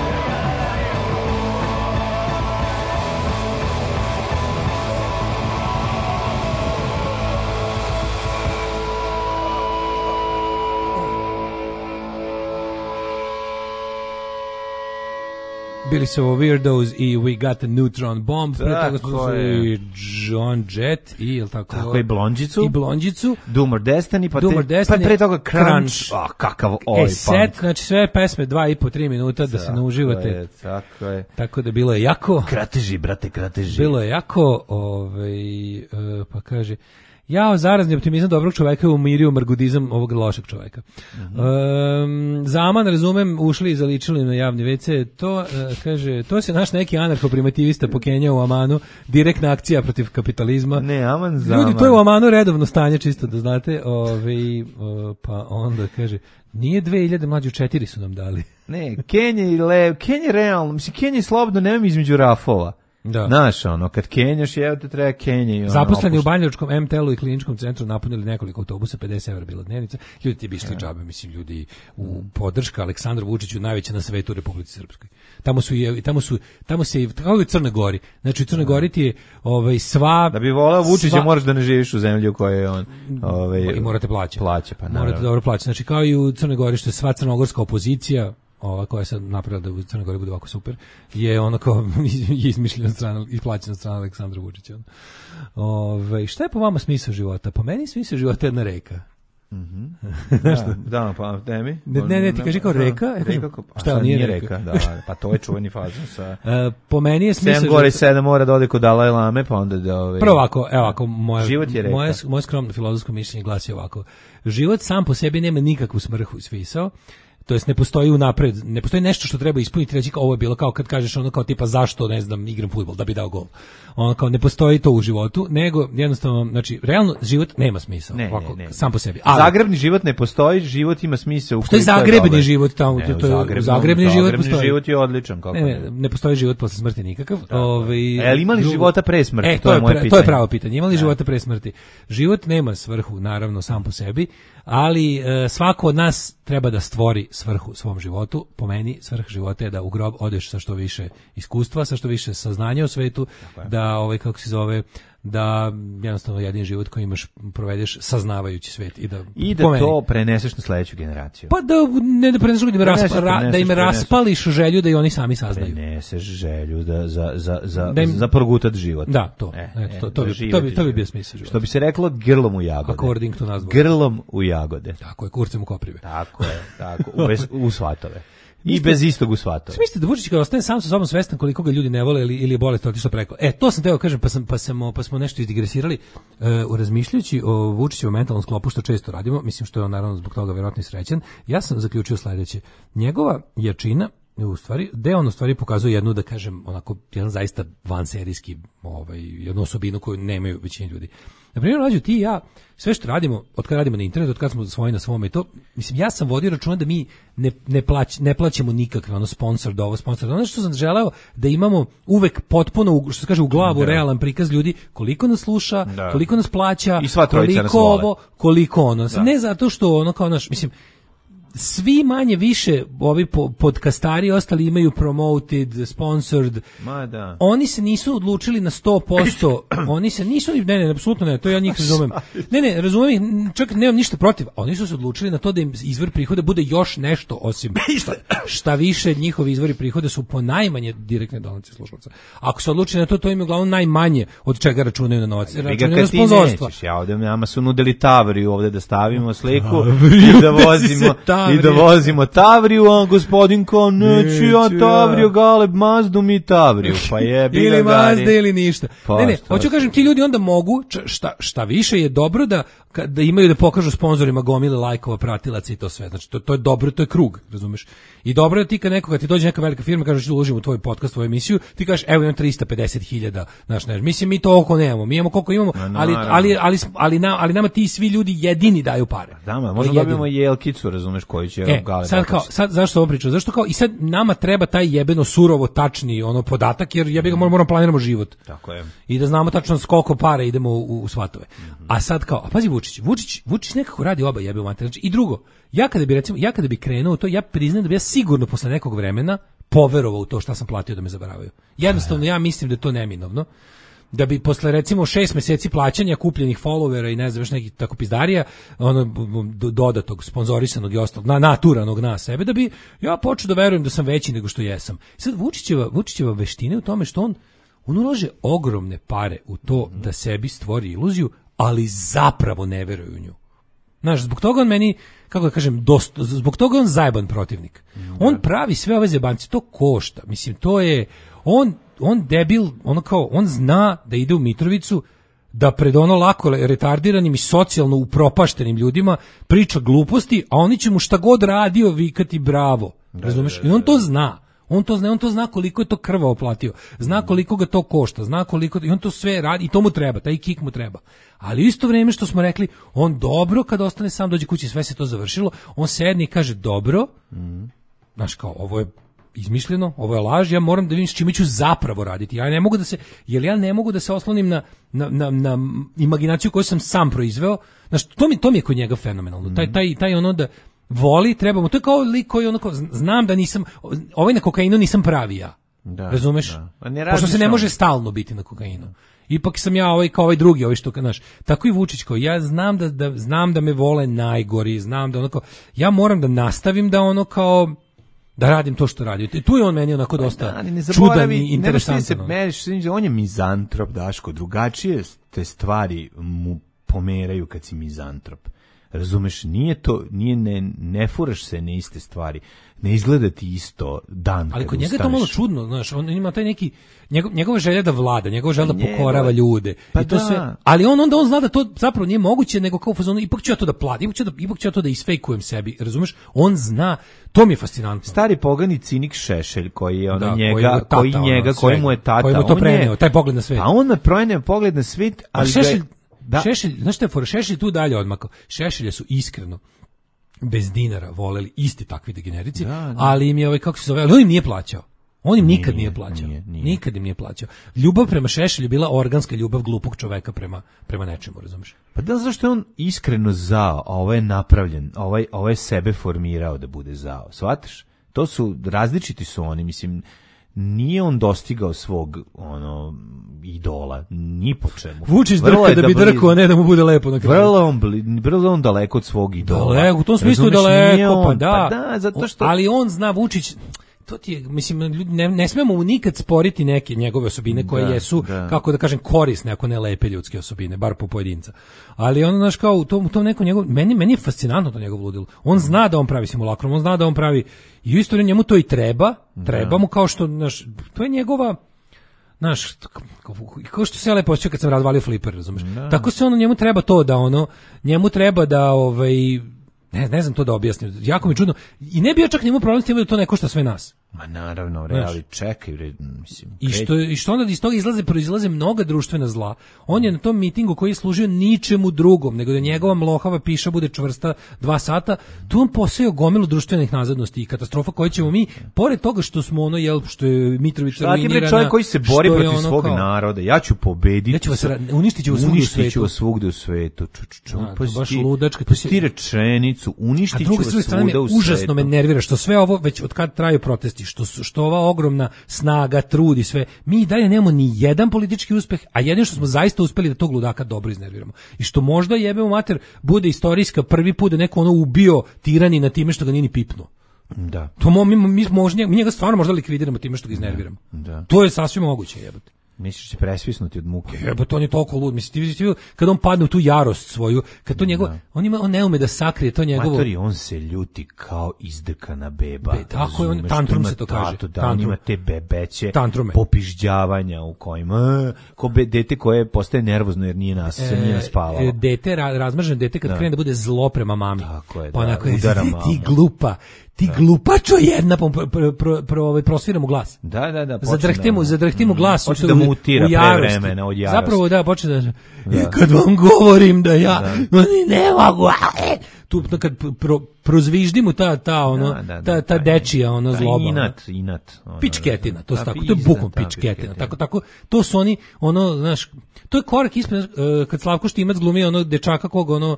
Bili su ovo Weirdos i We Got the Neutron Bomb. Pre toga smo Tako slušali je. John Jett i, jel tako? Tako i Blondžicu. I Blondžicu. Dumor Destiny, pa, Dumor Destiny, pa pre toga Crunch. Crunch. A, kakav oj Set, punk. znači sve pesme 2,5-3 minuta da se ne uživate. Tako je. Tako da bilo je jako. Krateži, brate, krateži. Bilo je jako, pa kaže, jao, zarazni optimizam dobrog čoveka je umirio margudizam ovog lošeg čoveka. Zaman, razumem, ušli i zaličili na javni WC, to, kaže, to se naš neki anarcho-primitivista pokenjao u Amanu, direktna akcija protiv kapitalizma. Ne, Aman Zaman. Ljudi, to je u Amanu redovno stanje, čisto da znate, pa onda, kaže, nije 2000 mlađu, 4 su nam dali. Ne, Kenja i Lev, Kenja realno, mislim, Kenja je slobodno, nemam između rafova. Da. Znaš, ono, kad kenjaš, evo te treba Kenja i ono. Zaposleni u Banjalučkom MTL-u i kliničkom centru napunili nekoliko autobusa, 50 evra bila dnevnica. Ljudi ti bi išli džabe, mislim, ljudi u podrška Aleksandru Vučiću, najveća na svetu u Republici Srpskoj. Tamo se kao i u Crnoj Gori. Znači u Crnoj Gori ti je sva. Da bi voleo Vučića, moraš da ne živiš u zemlji u kojoj je on. I morate plaćati. Plaća, pa naravno. Morate dobro plaćati. Znači kao i u Crnoj Gori, što je sva crnogorska opozicija, ova koja je sad napravila da u Crnoj Gori bude ovako super, je ono kao izmišljena strana i plaćena strana Aleksandra Vučića. Šta je po vama smisao života? Po meni smisao života je jedna reka. Da, pa temi. Ne, ti kaži kao reka. Šta nije reka? Da, pa to je čuveni fazon sa. Po meni je smisao 7 gore 7 mora da ode kod Dalaj Lame, pa onda da Prvo ovako, moje skromno filozofsko mišljenje glasi ovako. Život sam po sebi nema nikakvu svrhu i smisao. To jest ne postoji unapred, ne postoji nešto što treba ispuniti, reći kao ovo je bilo, kao kad kažeš ono kao tipa zašto, ne znam, igram fudbal da bi dao gol. Ono kao ne postoji to u životu, nego jednostavno, znači realno život nema smisla, ovako, sam po sebi. Ali zagrebni život ne postoji, život ima smisao. To je zagrebni život tamo, to je zagrebni život postoji. Život je odličan, kako ne postoji život posle smrti nikakav. Ali ima li života pre smrti? To je moje pitanje. To je pravo pitanje. Ima li života pre smrti? Život nema svrhu, naravno, sam po sebi, ali svako od nas treba da stvori svrhu svom životu. Po meni svrha života je da u grob odeš sa što više iskustva, sa što više saznanja o svetu, da kako se zove, da jednostavno jedini život koji imaš provedeš saznavajući svet i I da po meni, to preneseš na sledeću generaciju. pa da ne da preneseš, da im da im raspališ želju da i oni sami saznaju. Preneseš želju za Da im- za progutat život. Da, to. To bi bio smisao života. Što bi se reklo, grlom u jagode. According to nas dvoje. Grlom u jagode. Tako je, kurcem u koprive. Tako je, tako. U svatove. I bez istog u svatove. Mislite da Vučić kada ostane sam sa sobom svestan koliko ga ljudi ne vole ili je bolest otišla preko. To sam teo kažem, pa smo nešto izdigresirali razmišljajući o Vučićevom mentalnom sklopu, što često radimo, mislim što je on naravno zbog toga verovatno i srećan. Ja sam zaključio sledeće. Njegova jačina u stvari, on u stvari pokazuje jednu, da kažem, onako, jedan zaista vanserijski, jednu osobinu koju nemaju većina ljudi. Na primjer, Mlađo, ti i ja, sve što radimo, od kada radimo na internetu, od kada smo svoji na svome i to, mislim, ja sam vodio računa da mi ne plaćamo nikakve, sponsor da ovo, sponsor da ono, što sam želeo da imamo uvek potpuno, što se kaže, u glavu realan prikaz ljudi, koliko nas sluša, koliko nas plaća, i sva trojica koliko ovo, koliko ono. Ne zato što ono kao naš, mislim, svi manje više ovi podcastari ostali imaju promoted, sponsored. Ma da. Oni se nisu odlučili na 100%. Oni se nisu, ne, apsolutno ne, to ja njih razumem. Ne, razumem ih, čak nemam ništa protiv. Oni su se odlučili na to da im izvor prihoda bude još nešto osim šta više njihovi izvori prihoda su po najmanje direktne donacije slušalaca. Ako se odluči na to, to im je uglavnom najmanje od čega računaju na novac. Računaju na sponzorstva. Ja ovdje nama su nudili Tavriju ovdje da stavimo sliku i da vozimo Tavriju, a gospodin kao neću ja Tavriju, Galeb, Mazdu mi Tavriju, pa jebi ga ili Gari. Mazda ili ništa. Ne, hoću kažem, ti ljudi onda mogu, šta više je dobro da imaju da pokažu sponzorima gomile lajkova, pratilaca i to sve. Znači, to je dobro, to je krug, razumeš? I dobro je ti kad nekoga ti dođe neka velika firma, kaže da uložim u tvoj podcast, u tvoju emisiju, ti kažeš evo imam 350.000, znaš, ne, mislim mi to oko nemamo, mi imamo koliko imamo, ali nama ti svi ljudi jedini daju pare. Da, možda dobijemo jelkicu, razumeš, koji će sad zašto ovo pričam? Zašto kao i sad nama treba taj jebeno surovo tačni podatak, jer jebi ga moramo planiramo život. Tako je. I da znamo tačno s koliko para idemo u svatove. A sad kao, a pazi Vučić nekako radi oba jebe u materiju. Znači, i drugo, ja kada bi krenuo u to, ja priznam da bi ja sigurno posle nekog vremena poverovao u to šta sam platio da me zabaravaju. Jednostavno, ja mislim da je to neminovno. Da bi posle recimo 6 meseci plaćanja kupljenih followera i ne znam još nekih tako pizdarija, dodatog, sponzorisanog i ostalog, naturanog na sebe, da bi ja počeo da verujem da sam veći nego što jesam. Sad Vučićeva veština je u tome što on ulaže ogromne pare u to da sebi stvori iluziju, ali zapravo ne veruje u nju. Znaš, zbog toga on meni, kako da kažem, zbog toga on zajeban protivnik. On pravi sve ove zebanci, to košta. Mislim, to je, on debil, on zna da ide u Mitrovicu, da pred lako retardiranim i socijalno upropaštenim ljudima priča gluposti, a oni će mu šta god radio vikati bravo. Razumeš? I on to zna. On to zna koliko je to krvavo platio, zna koliko ga to košta, zna koliko, i on to sve radi i to mu treba, taj kik mu treba. Ali u isto vrijeme što smo rekli, on dobro kad ostane sam, dođe kući, sve se to završilo, on sedne i kaže dobro, znaš kao, ovo je izmišljeno, ovo je laž, ja moram da vidim s čime ću zapravo raditi. Ja ne mogu da se oslonim na imaginaciju koju sam sam proizveo. Znaš, to mi je kod njega fenomenalno. Taj ono da voli, trebamo, to je kao lik koji znam da nisam, na kokainu nisam pravi ja. Da, razumeš? Da. Pošto se ne može stalno biti na kokainu. Ipak sam ja kao ovaj drugi, što znaš. Tako i Vučić, kao ja znam da me vole najgori, znam da ja moram da nastavim da da radim to što radi. Tu je on meni onako dosta čudan i interesantan. On je mizantrop, Daško, drugačije te stvari mu pomeraju kad si mizantrop. Razumeš, ne furaš se na iste stvari, ne izgleda ti isto dan. Ali kod njega je to malo čudno, znaš, on ima taj neki, njegova želja da vlada, njegova želja da pokorava ljude. Pa i to sve, ali on zna da to zapravo nije moguće, nego kao u fazonu, ipak ću ja to da platim, ipak ću ja to da isfejkujem sebi, razumeš, on zna, to mi je fascinantno. Stari pogani cinik Šešelj, koji je koji mu je tata. Koji mu to preneo, taj pogled na svet. A on me preneo pogled na svet, ali Šešelj, znaš šta je fora, Šešelj tu dalje odmakao. Šešelje su iskreno bez dinara voleli isti takvi degenerici, ali im je kako se zove, ali on im nije plaćao. On im nikad nije plaćao. Nikad im nije plaćao. Ljubav prema Šešelju bila organska ljubav glupog čoveka prema nečemu, razumiješ? Pa da, zašto je on iskreno zao, a ovo je napravljen, ovo je sebe formirao da bude zao. Shvataš? To su, različiti su oni, mislim, nije on dostigao svog idola ni po čemu. Vučić Vrlo je drka da bi blizu. drkao, a ne da mu bude lepo na kraju. Vrlo on daleko od svog idola. Daleko, u tom smislu Razumeš, daleko, nije on, pa da. Pa da, zato što... Ali on zna, Vučić, to ti je, mislim, ne smemo mu nikad sporiti neke njegove osobine koje jesu, kako da kažem, korisne, ako ne lepe ljudske osobine, bar po pojedinca. Ali ono, znaš, kao u tom nekom njegov, meni je fascinantno to njegov ludilo. On zna da on pravi simulakrom, on zna da on pravi, i u isto njemu to i treba mu kao što, znaš, to je njegova, znaš, kao što se ja lepo osjećao kad sam razvalio fliper, razumeš? Tako se njemu treba to da njemu treba da, ne znam to da objasnim, jako mi je čudno. I ne bi ja čak njemu problem s tim da to ne košta sve nas. Ma naravno, ali čekaj, mislim. I što onda iz toga proizlaze mnoga društvena zla. On je na tom mitingu koji je služio ničemu drugom, nego da njegova mlohava piša bude čvrsta 2 sata, tu on posejao gomilu društvenih nazadnosti i katastrofa koje ćemo mi, pored toga što smo što je Mitrovica ruinirana. Šta ti čovjek koji se bori protiv svog naroda, ja ću pobediti. Ja ću vas uništit ću vas svugde u svetu. Baš ludačka. Pusti rečenicu, uništit ću vas svuda u svetu. Užasno me nervira što sve ovo, već od kad traju protesti, što ova ogromna snaga, trud i sve, mi i dalje nemamo ni jedan politički uspeh, a jedino što smo zaista uspeli da tog ludaka dobro iznerviramo. I što možda jebemo mater bude istorijska prvi put da neko ubio tirani na time što ga nije ni pipnuo. Da. To mi njega stvarno možda likvidiramo time što ga iznerviramo. Da. To je sasvim moguće, jebote. Misliš će presvisnuti od muke? Jebote, on je toliko lud. Mislim, kad on padne u tu jarost svoju, kad to njegov, on ne ume da sakrije to njegovo. Matori, on se ljuti kao izdrkana beba. Tako je, on tantrum se to kaže. On ima te bebeće tantrume, popižđavanja u kojima ko dete koje postaje nervozno jer nije naspavalo. Dete, razmrženo dete kad krene da bude zlo prema mami. Tako je, pa onako je, ti glupa. Ti glupačo jedna, prosvira mu glas. Da. Zadrhti mu glas. Hoće da mutira pre vremena od jarosti. Zapravo da, počne da. Kad vam govorim da ja ne mogu. Tu kad prozviždi mu ta dečija zloba. Inat. Pičketina, to je tako. To je bukom pičketina. Tako, to su oni, znaš, to je korak ispred, kad Slavko Štimac glumi dečaka koga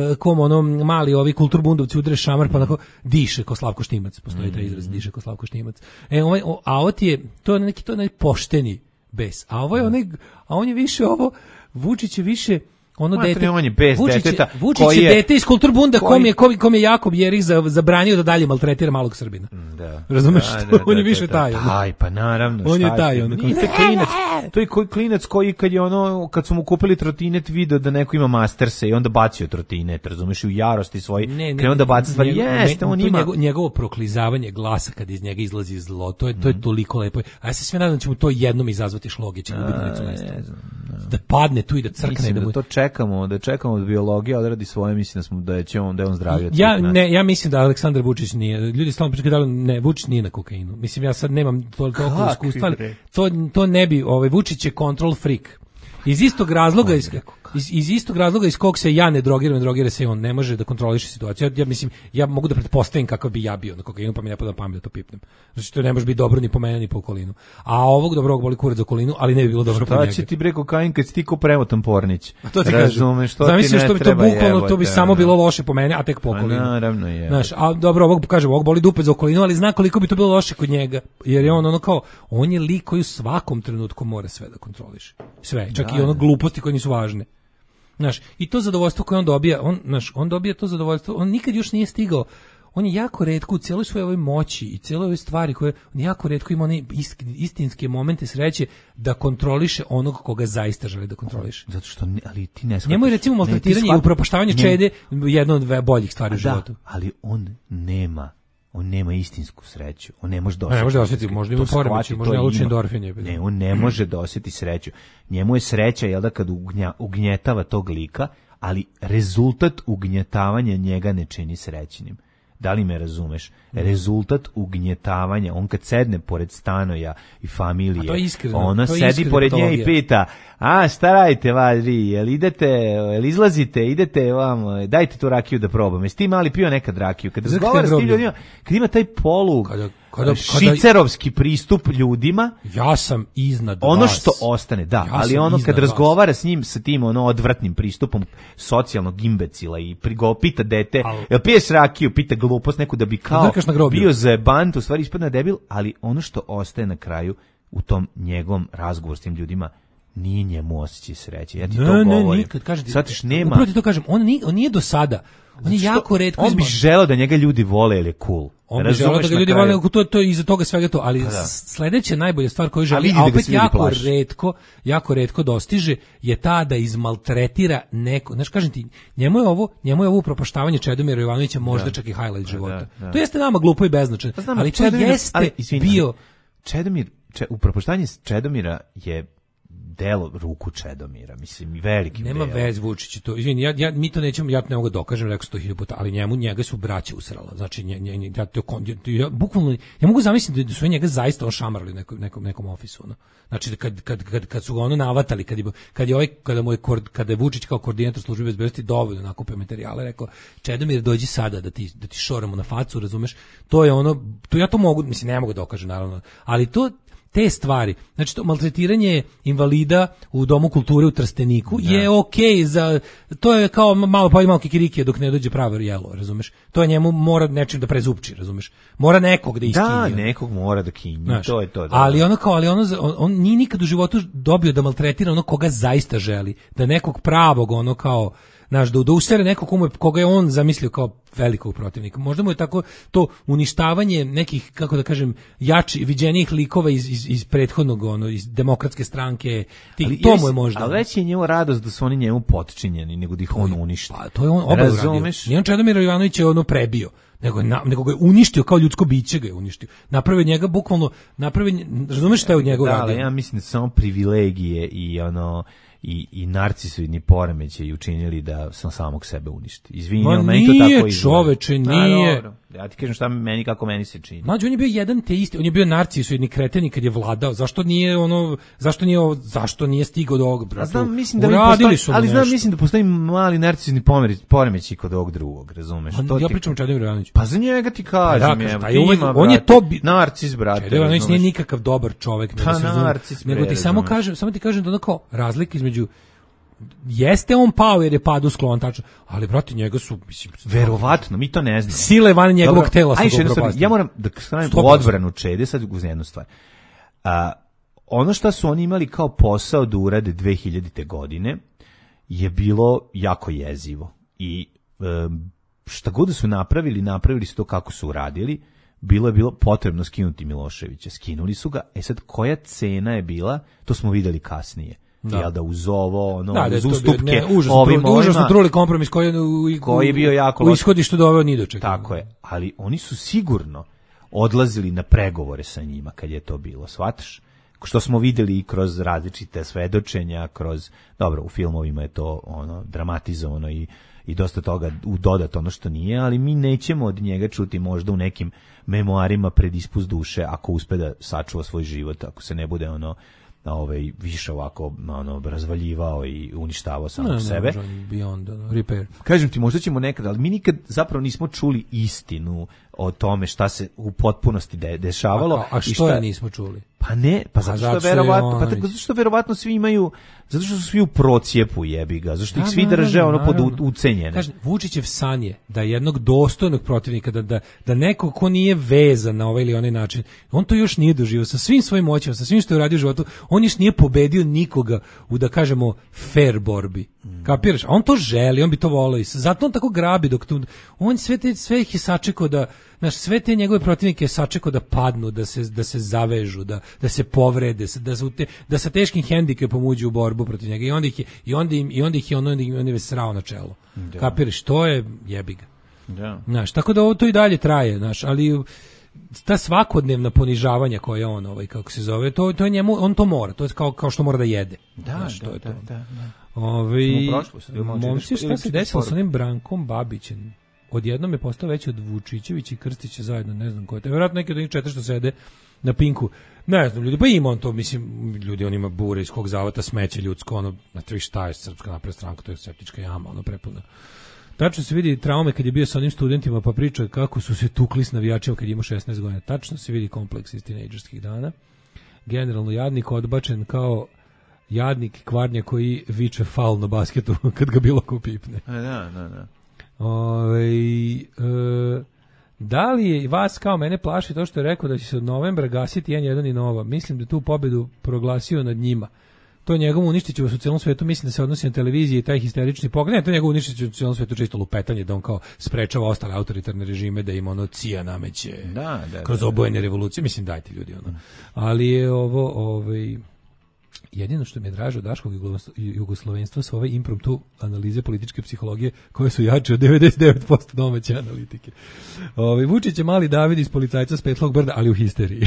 kom mali ovi kulturbundovci udre šamar, pa onako diše ko Slavko Štimac, postoji taj izraz, diše ko Slavko Štimac. A ovo ti je, to je najpošteni bes. A on je više Vučić je više dete. On je bez deteta. Vučić je dete iz kulturbunda kom je Jakob Jerih zabranio da dalje maltretira malog Srbina. Da. Razumeš što? On je više taj. Aj, pa naravno. On je taj. To je klinac koji kad su mu kupili trotinet video da neko ima masterse i onda bacio trotinet, razumeš, u jarosti svoj. Krenuo da baci stvari. Jeste, on ima. Njegovo proklizavanje glasa kad iz njega izlazi zlo, to je toliko lepo. A ja se sve nadam da će mu to jednom izazvati šloge, će gubiti licu mesta. Da padne tu i da crkne. Da čekamo da biologija odradi svoje, mislim da je on zdravio. Ja mislim da Aleksandar Vučić nije. Ljudi stalno pričaju da ne, Vučić nije na kokainu. Mislim, ja sad nemam toliko iskustva. To ne bi, Vučić je control freak. Iz istog razloga iz kog se ja ne drogira se on, ne može da kontroliše situaciju. Ja mislim, ja mogu da pretpostavim kakav bi ja bio na kokainu, pa mi ne pada na pamet da to pipnem. Znači, to ne može biti dobro ni po mene, ni po okolinu. A ovog dobrog boli kurac za okolinu, ali ne bi bilo dobro po njega. Šta će ti bre kokain kad si ti ko premotan pornić? Razumeš, to ti ne treba. To bi bukvalno, to bi samo bilo loše po mene, a tek po okolinu. Naravno je. Znaš, a dobro, ovog boli dupe za okolinu, ali zna koliko bi to bilo loše kod njega. Jer je on je lik koji u svakom trenutku mora sve da kontroliše. Sve, čak i gluposti koje nisu važne. Znaš, i to zadovoljstvo koje on dobija, on dobija to zadovoljstvo, on nikad još nije stigao, on je jako retko u cijeloj svojoj ovoj moći i cijeloj ovoj stvari koje, on jako retko ima one istinske momente sreće da kontroliše onog koga zaista želi da kontroliše. Zato što, ali ti ne shvataš. Njemu je recimo maltretiranje i upropaštavanje čede jedno od boljih stvari u životu. Ali on nema istinsku sreću. On ne može da osjeti. Možda ima poremećaj, možda je lučni endorfin. Ne, on ne može da osjeti sreću. Njemu je sreća, jel da, kad ugnjetava tog lika, ali rezultat ugnjetavanja njega ne čini srećnim. Da li me razumeš? Rezultat ugnjetavanja, on kad sedne pored Stanoja i familije, ona sedi pored nje i pita, šta radite vadri, jel izlazite, idete vam, dajte tu rakiju da probam. Jesi ti mali pio nekad rakiju? Kad razgovara s tim ljudima, kad ima taj šicerovski pristup ljudima. Ja sam iznad ono vas. što ostane, da, Ja ali sam ono iznad kad vas. razgovara s njim sa tim odvratnim pristupom socijalnog imbecila i pita dete, jel piješ rakiju, pita glupost neku da bi kao Zrkaš na groblju. bio zajebant, u stvari ispadne debil, ali ono što ostaje na kraju u tom njegovom razgovoru s tim ljudima nije njemu osjećaj sreće. Ja ti to govorim. Nikad, kažem ti, Shvatiš, nema. upravo ti to kažem, on nije do sada. On je Što- jako retko On bi želeo da njega ljudi vole jer je cool. On bi želeo da ga ljudi vole, to je iza toga svega to, ali Pa da. sledeća najbolja stvar koju želi, vidi a da ga opet se ljudi plaše. jako retko dostiže, je ta da izmaltretira neko. Znaš, kažem ti, njemu je ovo upropaštavanje Čedomira Jovanovića možda čak i highlight života. da. To jeste nama glupo i beznačajno, Pa znam, ali to Čedomir- jeste ali, izvini, bio... upropaštanje Čedomira je delo ruku Čedomira, mislim, i velikim Nema delom. vez Vučić to. Izvini, mi to nećemo, ja to ne mogu da dokažem, rekao 100.000 puta, ali njega su braće usrala. Znači ja bukvalno ja mogu zamisliti da su njega zaista šamarali u nekom ofisu, ono. Znači kad su ga ono navatali, kada je Vučić kao koordinator službe bezbednosti dovoljno nakupio materijale, rekao Čedomir dođi sada da ti šoramo na facu, razumeš? To je ono, to ja to mogu, mislim ne mogu da dokažem naravno, ali te stvari, znači to maltretiranje invalida u Domu kulture u Trsteniku je okej za, to je kao malo kikirikije dok ne dođe pravo jelo, razumeš? To je njemu mora nečim da prezupči, razumeš? Mora nekog da iskinje. Da, nekog mora da kinje, Znaš, to je to. Da, ali on nije nikad u životu dobio da maltretira ono koga zaista želi, da nekog pravog ono kao, znaš, da usere nekog koga je on zamislio kao velikog protivnika. Možda mu je tako to uništavanje nekih, kako da kažem, viđenijih likova iz prethodnog, iz demokratske stranke, to mu je možda. Ali već je njemu radost da su oni njemu potčinjeni, nego da ih on uništi. Pa to je on oba uradio. Nijedan Čedomir Jovanović je ono prebio, nego ga je uništio kao ljudsko biće, ga je uništio. Napravio njega bukvalno, razumeš šta je od njega uradio? Da, ali ja mislim da samo privilegije i narcisoidni poremećaji učinili da sam samog sebe uništi. Izvini, ali meni to tako izgleda. Čoveče, nije. Ja ti kažem kako meni se čini. Mlađe, on je bio jedan te isti, on je bio narcisoidni kreten kad je vladao. Zašto nije stigao do ovog, brata? Znam, mislim da postoji mali narcisoidni poremećaj kod ovog drugog, razumeš? Ja pričam o Čedomiru Jovanoviću. Pa za njega ti kažem, on je to narcis, brate. Čedomir Jovanović nije nikakav dobar čovjek, nego ti samo ti kažem da onako razlika između jeste on pao jer je padu sklon, tačno, ali brate njega su, mislim, verovatno, mi to ne znamo. Sile van njegovog tela su ga upropastile. Ja moram da stavim u odbranu Čede sad uz jednu stvar. Ono što su oni imali kao posao da urade 2000. godine je bilo jako jezivo. I šta god da su napravili su to kako su uradili. Bilo je potrebno skinuti Miloševića. Skinuli su ga. Sad koja cena je bila, to smo videli kasnije. Jel da uz ovo, uz ustupke užasno truli kompromis koji je bio jako loš. U ishodištu doveo ni do čega. Tako je, ali oni su sigurno odlazili na pregovore sa njima kad je to bilo, shvataš? Što smo videli i kroz različite svedočenja, dobro, u filmovima je to dramatizovano i dosta toga dodat ono što nije, ali mi nećemo od njega čuti možda u nekim memoarima pred ispust duše ako uspe da sačuva svoj život, ako se ne bude više ovako razvaljivao i uništavao samog sebe. Kažem ti, možda ćemo nekad, ali mi nikad zapravo nismo čuli istinu o tome šta se u potpunosti dešavalo. A što je nismo čuli? Pa ne, zato što verovatno svi imaju, zato što su svi u procijepu, jebi ga, zato što ih svi drže pod ucenjene. Kažem, Vučićev san je da jednog dostojnog protivnika, da neko ko nije vezan na ovaj ili onaj način, on to još nije doživio sa svim svojim moćima, sa svim što je uradio u životu, on još nije pobedio nikoga u, da kažemo, fair borbi. Kapiraš? A on to želi, on bi to volio i zato on tako grabi on sve ih je sačekao da, znaš, sve te njegove protivnike je sačekao da padnu, da se zavežu, da se povrede, da sa teškim hendikepom uđu u borbu protiv njega i onda ih je srao na čelo. Kapiraš? To je jebi ga. Znaš, tako da ovo to i dalje traje, znaš, ali ta svakodnevna ponižavanja koja on, kako se zove, to je njemu, on to mora, to je kao što mora da jede. Da. Momci, šta se desilo sa onim Brankom Babićem? Odjednom je postao veći od Vučićevića i Krstića zajedno, ne znam ko je to. Vjerojatno neki od njih 4 što sede na Pinku. Ne znam, ljudi, pa ima on to, mislim, ljudi, on ima bure iz kog zavata smeće ljudsko, na tri šta je Srpska napredna stranka, to je septička jama, prepuna. Tačno se vidi traume kad je bio sa onim studentima, pa priča kako su se tukli s navijačima kad je imao 16 godina. Tačno se vidi kompleks iz tinejdžerskih dana. Generalno jadnik odbačen kao jadnik kvarnja koji viče faul na basketu kad ga bilo ko pipne. Da. Da li je vas kao mene plaši to što je rekao da će se od novembra gasiti N1 i Nova? Mislim da tu pobedu proglasio nad njima. To njegovo uništiće u cijelom svetu, mislim da se odnosi na televiziji i taj histerični pogled. Ne, to njegovo uništiće u cijelom svetu čisto lupetanje, da on kao sprečava ostale autoritarne režime, da im ono CIA nameće kroz obojene revolucije. Mislim, dajte ljudi ono. Ali je ovo, jedino što mi je draže od daškog jugoslovenstva su ove impromptu analize političke psihologije koje su jače od 99% domaće analitike. Vučić je mali David iz Policajca s Petlog brda, ali u histeriji.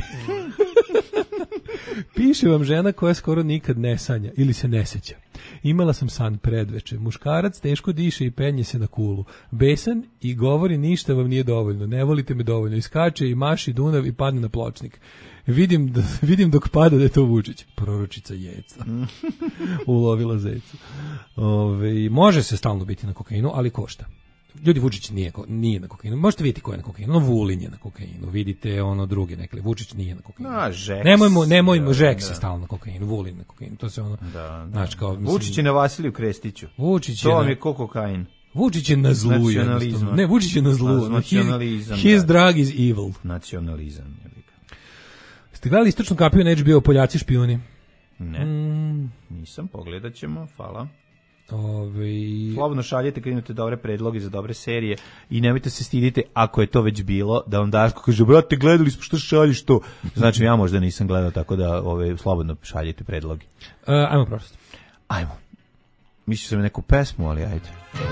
Piše vam žena koja skoro nikad ne sanja ili se ne seća. Imala sam san predveče. Muškarac teško diše i penje se na kulu. Besan i govori ništa vam nije dovoljno. Ne volite me dovoljno. Iskače i maši Dunav i padne na pločnik. Vidim dok pada da je to Vučić. Proročica jeca. Ulovila zeca. Može se stalno biti na kokainu, ali košta. Ljudi, Vučić nije na kokainu. Možete vidjeti ko je na kokainu. Vulin je na kokainu. Vidite druge nekle. Vučić nije na kokainu. Nemojmo Žek se stalno na kokainu. Vulin na kokainu. To se znači kao mislim, Vučić je na Vasiliju Krestiću. Vučić je to je kokain. Vučić je na zlu. Nacionalizam. Ne, Vučić je na zlu. Nacionalizam. His drug is evil. Nacionalizam. Ste gledali Istočnu kapiju na HBO Poljaci špijuni? Ne. Nisam, pogledat ćemo. Hvala. Slobodno šaljete kad imate dobre predloge za dobre serije i nemojte se stidite ako je to već bilo, da vam Daško kaže, brate, gledali smo, što šalješ to? Znači, ja možda nisam gledao, tako da slobodno šaljete predloge. Ajmo prosto. Ajmo. Mislio sam neku pesmu, ali ajde.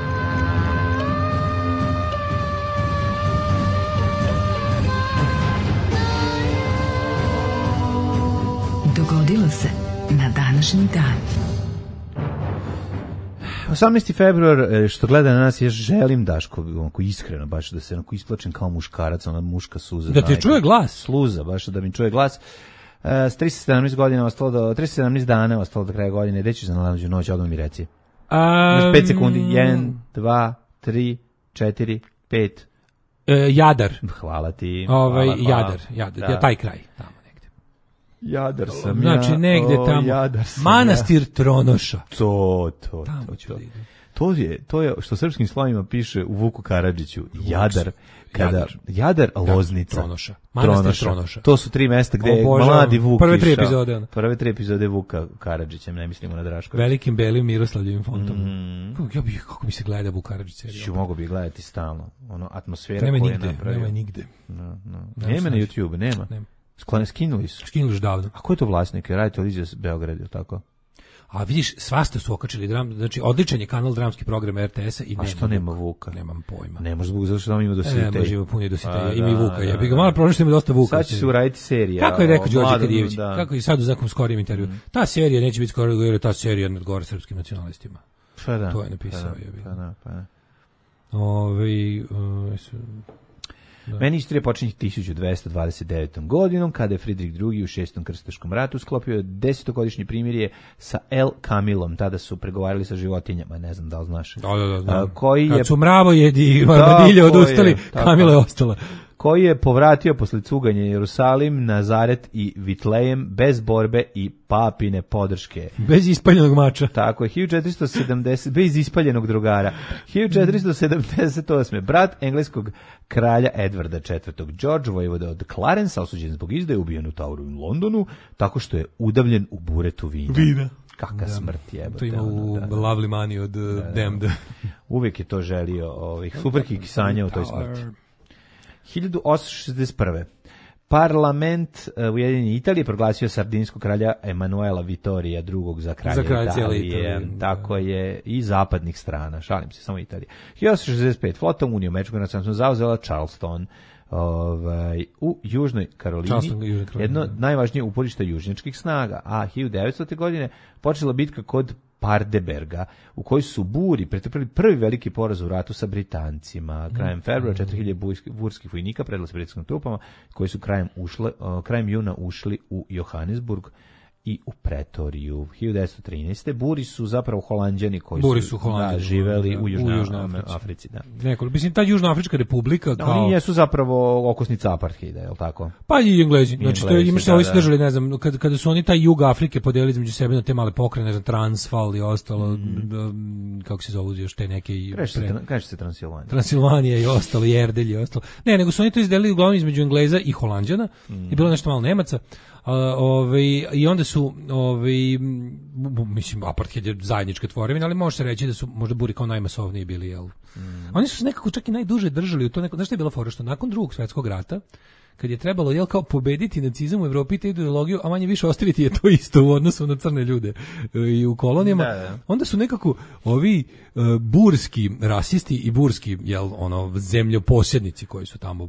Dogodilo se na današnji dan. 18. februar, što gleda na nas, ja želim, Daško, iskreno, baš da se isplačem kao muškarac, ona muška suza. Da ti čuje glas. Sluza, baš da mi čuje glas. S 317 dana ostalo do kraja godine. Gde ćeš za najluđu noć, odmah mi reci. Imaš 5 sekundi. 1, 2, 3, 4, 5. Jadar. Hvala ti. Jadar, taj kraj. Tamo negde. Jadar sam znači, negde tamo. Manastir Tronoša. To. Tamo ću da idem. To je što srpskim slovima piše u Vuku Karadžiću. Jadar, Loznica. Tronoša. Manastir Tronoša. To su 3 mesta gde je mladi Vuk išao. Prve 3 epizode Vuka Karadžića, ne mislimo na Draškovića. Velikim belim Miroslavljevim fontom. Kako mi se gleda Vuk Karadžić serija. Mogu bi gledati stalno. Atmosfera koju je napravio. Nema nigde. Nema na YouTube, nema. Skinuli su. Skinuli davno. A ko je to vlasnik? Radi televizija Beograd, je tako? A vidiš, svašta su okačili znači odličan je kanal dramski program RTS-a i a što nema Vuka? Nemam pojma. Ne može Vuk, zato što ima dositeja. Ne može, ima puno dositeja, ima i Vuka. Ja bih ga malo problem što ima dosta Vuka. Sad će se uraditi serija. Kako je rekao Đorđe Kadijević, kako je sad u nekom skorijem intervju. Ta serija neće biti skoro, jer ta serija ne odgovara srpskim nacionalistima. To je napisao. Meni istorija počinje 1229. godinom, kada je Fridrik II. U 6. krstaškom ratu sklopio 10-godišnje primirje sa El Kamilom. Tada su pregovarali sa životinjama, ne znam da li znaš. Da. Kad su mravojedi i armadilje odustali, Kamila je ostala. Koji je povratio posle cuganja Jerusalim, Nazaret i Vitlejem bez borbe i papine podrške. Bez ispaljenog mača. Tako je, 1470, bez ispaljenog drugara. 1478. Brat engleskog kralja Edvarda IV. George, vojvoda od Clarence, osuđen zbog izdaje, ubijen u Toweru u Londonu, tako što je udavljen u buretu vina. Kakva smrt jebote. To ima u Lovely Money od Damned. Uvijek je to želio, superkih sanja o toj smrti. 1861. Parlament Ujedinjene Italije proglasio sardinskog kralja Emanuela Vittorija II. za kralja Italije. Tako je, i zapadnih strana. Šalim se, samo Italije. 1865. Flotom Uniju Američkog nacionalnog zauzela Charleston u Južnoj Karolini, jedno od najvažnije uporišta južnjačkih snaga. A 1900. godine počela bitka kod Pardeberga, u kojoj su Buri pretrpeli prvi veliki poraz u ratu sa Britancima. Krajem februara 4000 burskih vojnika predalo se britanskim trupama, koji su krajem juna ušli u Johannesburg i u Pretoriju. 1913. Buri su zapravo Holanđani koji Buri su su Holanđani, živeli da, u u Južnoj Južnoj Africi. Da. Mislim, ta Južnoafrička republika kao... Oni jesu zapravo okosnica apartheida, je li tako? Pa i Englezi. Znači, to Englezi, imaš ovi su držali, ne znam, kada su oni taj jug Afrike podelili između sebe na te male pokrajine, ne znam, Transvaal i ostalo, kako se zovu još te neke... Kaže se Transilvanija. Transilvanija i ostalo, Jerdelj i ostalo. Ne, nego su oni to izdelili uglavnom između Engleza i Holanđana i bilo nešto malo Nemaca. I onda su mislim apartheid je zajednička tvorevina, ali može se reći da su možda Buri kao najmasovniji bili, jel? Oni su se nekako čak i najduže držali u to neko, znaš šta je bila fora, što nakon Drugog svjetskog rata kad je trebalo jel kao pobediti nacizam u Evropi te ideologiju, a manje više ostaviti je to isto u odnosu na crne ljude i u kolonijama, onda su nekako ovi burski rasisti i burski jel zemljoposjednici koji su tamo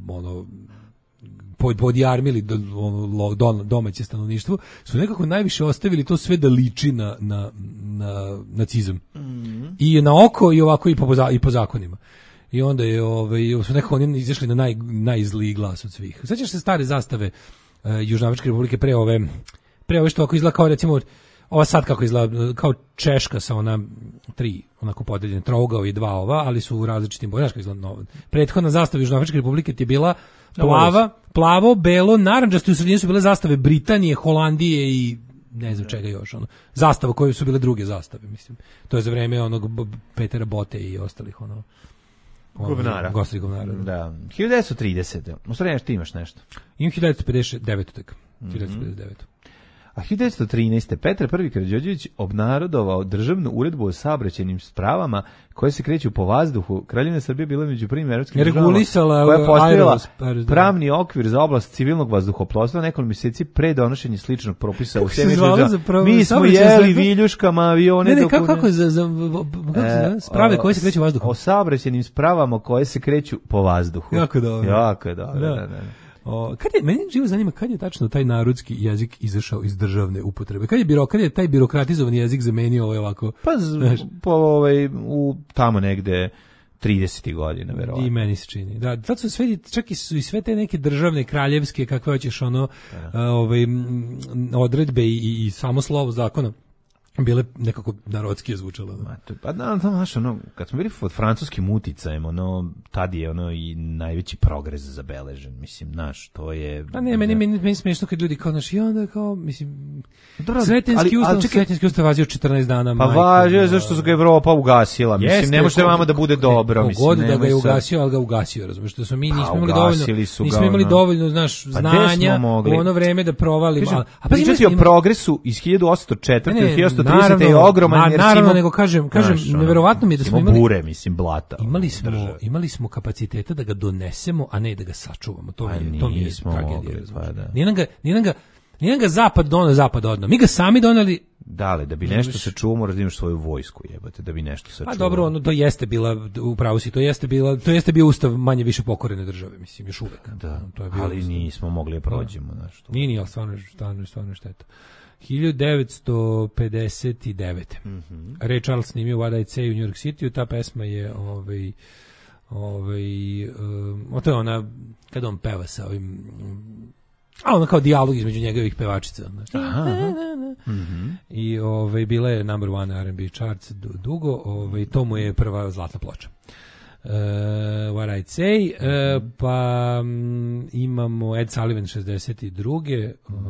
podjarmili domaće stanovništvo, su nekako najviše ostavili to sve da liči na nacizam. I na oko i ovako i po zakonima. I onda su nekako oni izašli na najzliji glas od svih. Sećaš se stare zastave Južnoafričke republike pre ove što ako izgleda kao recimo ova sad kako izgleda kao Češka sa ona 3 onako podeljene trougao i 2 ova, ali su u različitim bojama kako izgleda novo. Prethodna zastava Južnoafričke republike ti je bila plavo, belo, narandžasto i u sredini su bile zastave Britanije, Holandije i ne znam čega još, zastava koje su bile druge zastave, mislim. To je za vreme onog Petera Bote i ostalih Govnara. Gostri govnara. Da. 1930. U stvari ti imaš nešto. Imam 1959. tek. 1959. A 1913. Petar I. Karađorđević obnarodovao državnu uredbu o saobraćajnim spravama koje se kreću po vazduhu. Kraljevina Srbije bila među prvim evropskim državama koja je postavila pravni okvir za oblast civilnog vazduhoplovstva nekoliko mjeseci pre donošenja sličnog propisa u svim državama. Mi smo jeli viljuškama avione. Ne, kako za sprave koje se kreću vazduhom? O saobraćajnim spravama koje se kreću po vazduhu. Jako dobro. Da. Meni živo zanima kad je tačno taj narodski jezik izašao iz državne upotrebe. Kad je taj birokratizovani jezik zamenio ovako? Pa u tamo negde 30. godina, verovatno. I meni se čini. Da, tad su čak i sve te neke državne, kraljevske, kakve hoćeš odredbe i samo slovo zakona bile nekako narodski zvučalo. Pa znaš, kad smo bili pod francuskim uticajem, tad je i najveći progres zabeležen, mislim, znaš, to je... Pa ne, meni smiješno kad ljudi kao, znaš, i onda kao, mislim, Sretenski ustav vazio 14 dana. Pa važio, zašto su ga Evropa ugasila, mislim, ne može vama da bude dobro, mislim. Pogod da ga je ugasio, ali ga ugasio, razumiješ, što smo mi nismo imali dovoljno, znaš, znanja u ono vreme da provalimo. A pričati o progresu iz 1804. i 1830. je ogroman, jer naravno, nego kažem, neverovatno mi je da smo imali bure, mislim, blata. Imali smo kapaciteta da ga donesemo, a ne da ga sačuvamo. To mi je tragedija. Nije nam ga zapad donao, zapad odno. Mi ga sami doneli. Dale, da bi nešto sačuvao, moraš da imaš svoju vojsku, jebate, da bi nešto sačuvao. A dobro, to jeste bila, upravo si, to jeste bio ustav manje više pokorene države, mislim, još uvek. Da, ali nismo mogli da prođemo. Nije, ali stvarno šteta. 1959. Ray Charles snimio What I Say u New York City, ta pesma je to je ona kada on peva sa ovim ono kao dijalog između njegovih pevačica. I bila je number one R&B charts dugo, to mu je prva zlatna ploča. What I'd Say, pa imamo Ed Sullivan 62.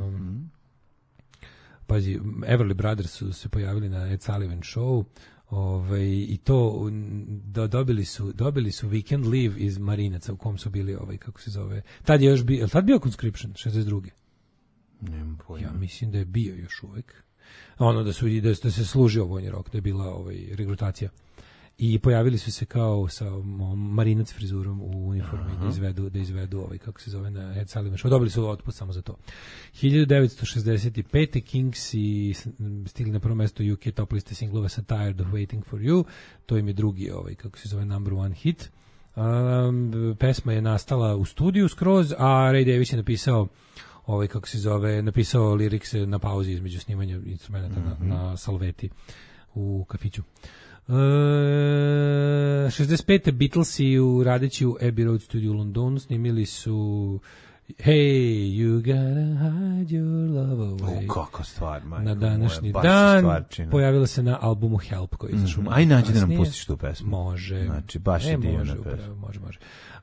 Pazi, Everly Brothers su se pojavili na Ed Sullivan Show, i to dobili su Weekend Leave iz Marinaca u kom su bili kako se zove. Tad je još bio Conscription 62. Nemam pojma. Ja mislim da je bio još uvek. Da se služio vojni rok, da je bila regrutacija. I pojavili su se kao sa marinac frizurom u uniformi da izvedu kako se zove na Ed Sullivan Show. Dobili su otpust samo za to. 1965. Kings i stigli na prvo mesto UK top liste singlova sa Tired of Waiting for You. To im je drugi kako se zove number one hit. Pesma je nastala u studiju skroz, a Ray Davies je napisao napisao lirikse na pauzi između snimanja instrumenta na salveti u kafiću. 65. Beatlesi radeći u Abbey Road studio u Londonu snimili su Hey, you gotta hide your love away. Kako stvar, majko. Na današnji moja, baš dan stvarčina. pojavila se na albumu Help koji je izašao. Aj nađi da nam kasnije. pustiš tu pesmu. Može. Znači, baš je divna može, pesma. upravo, može.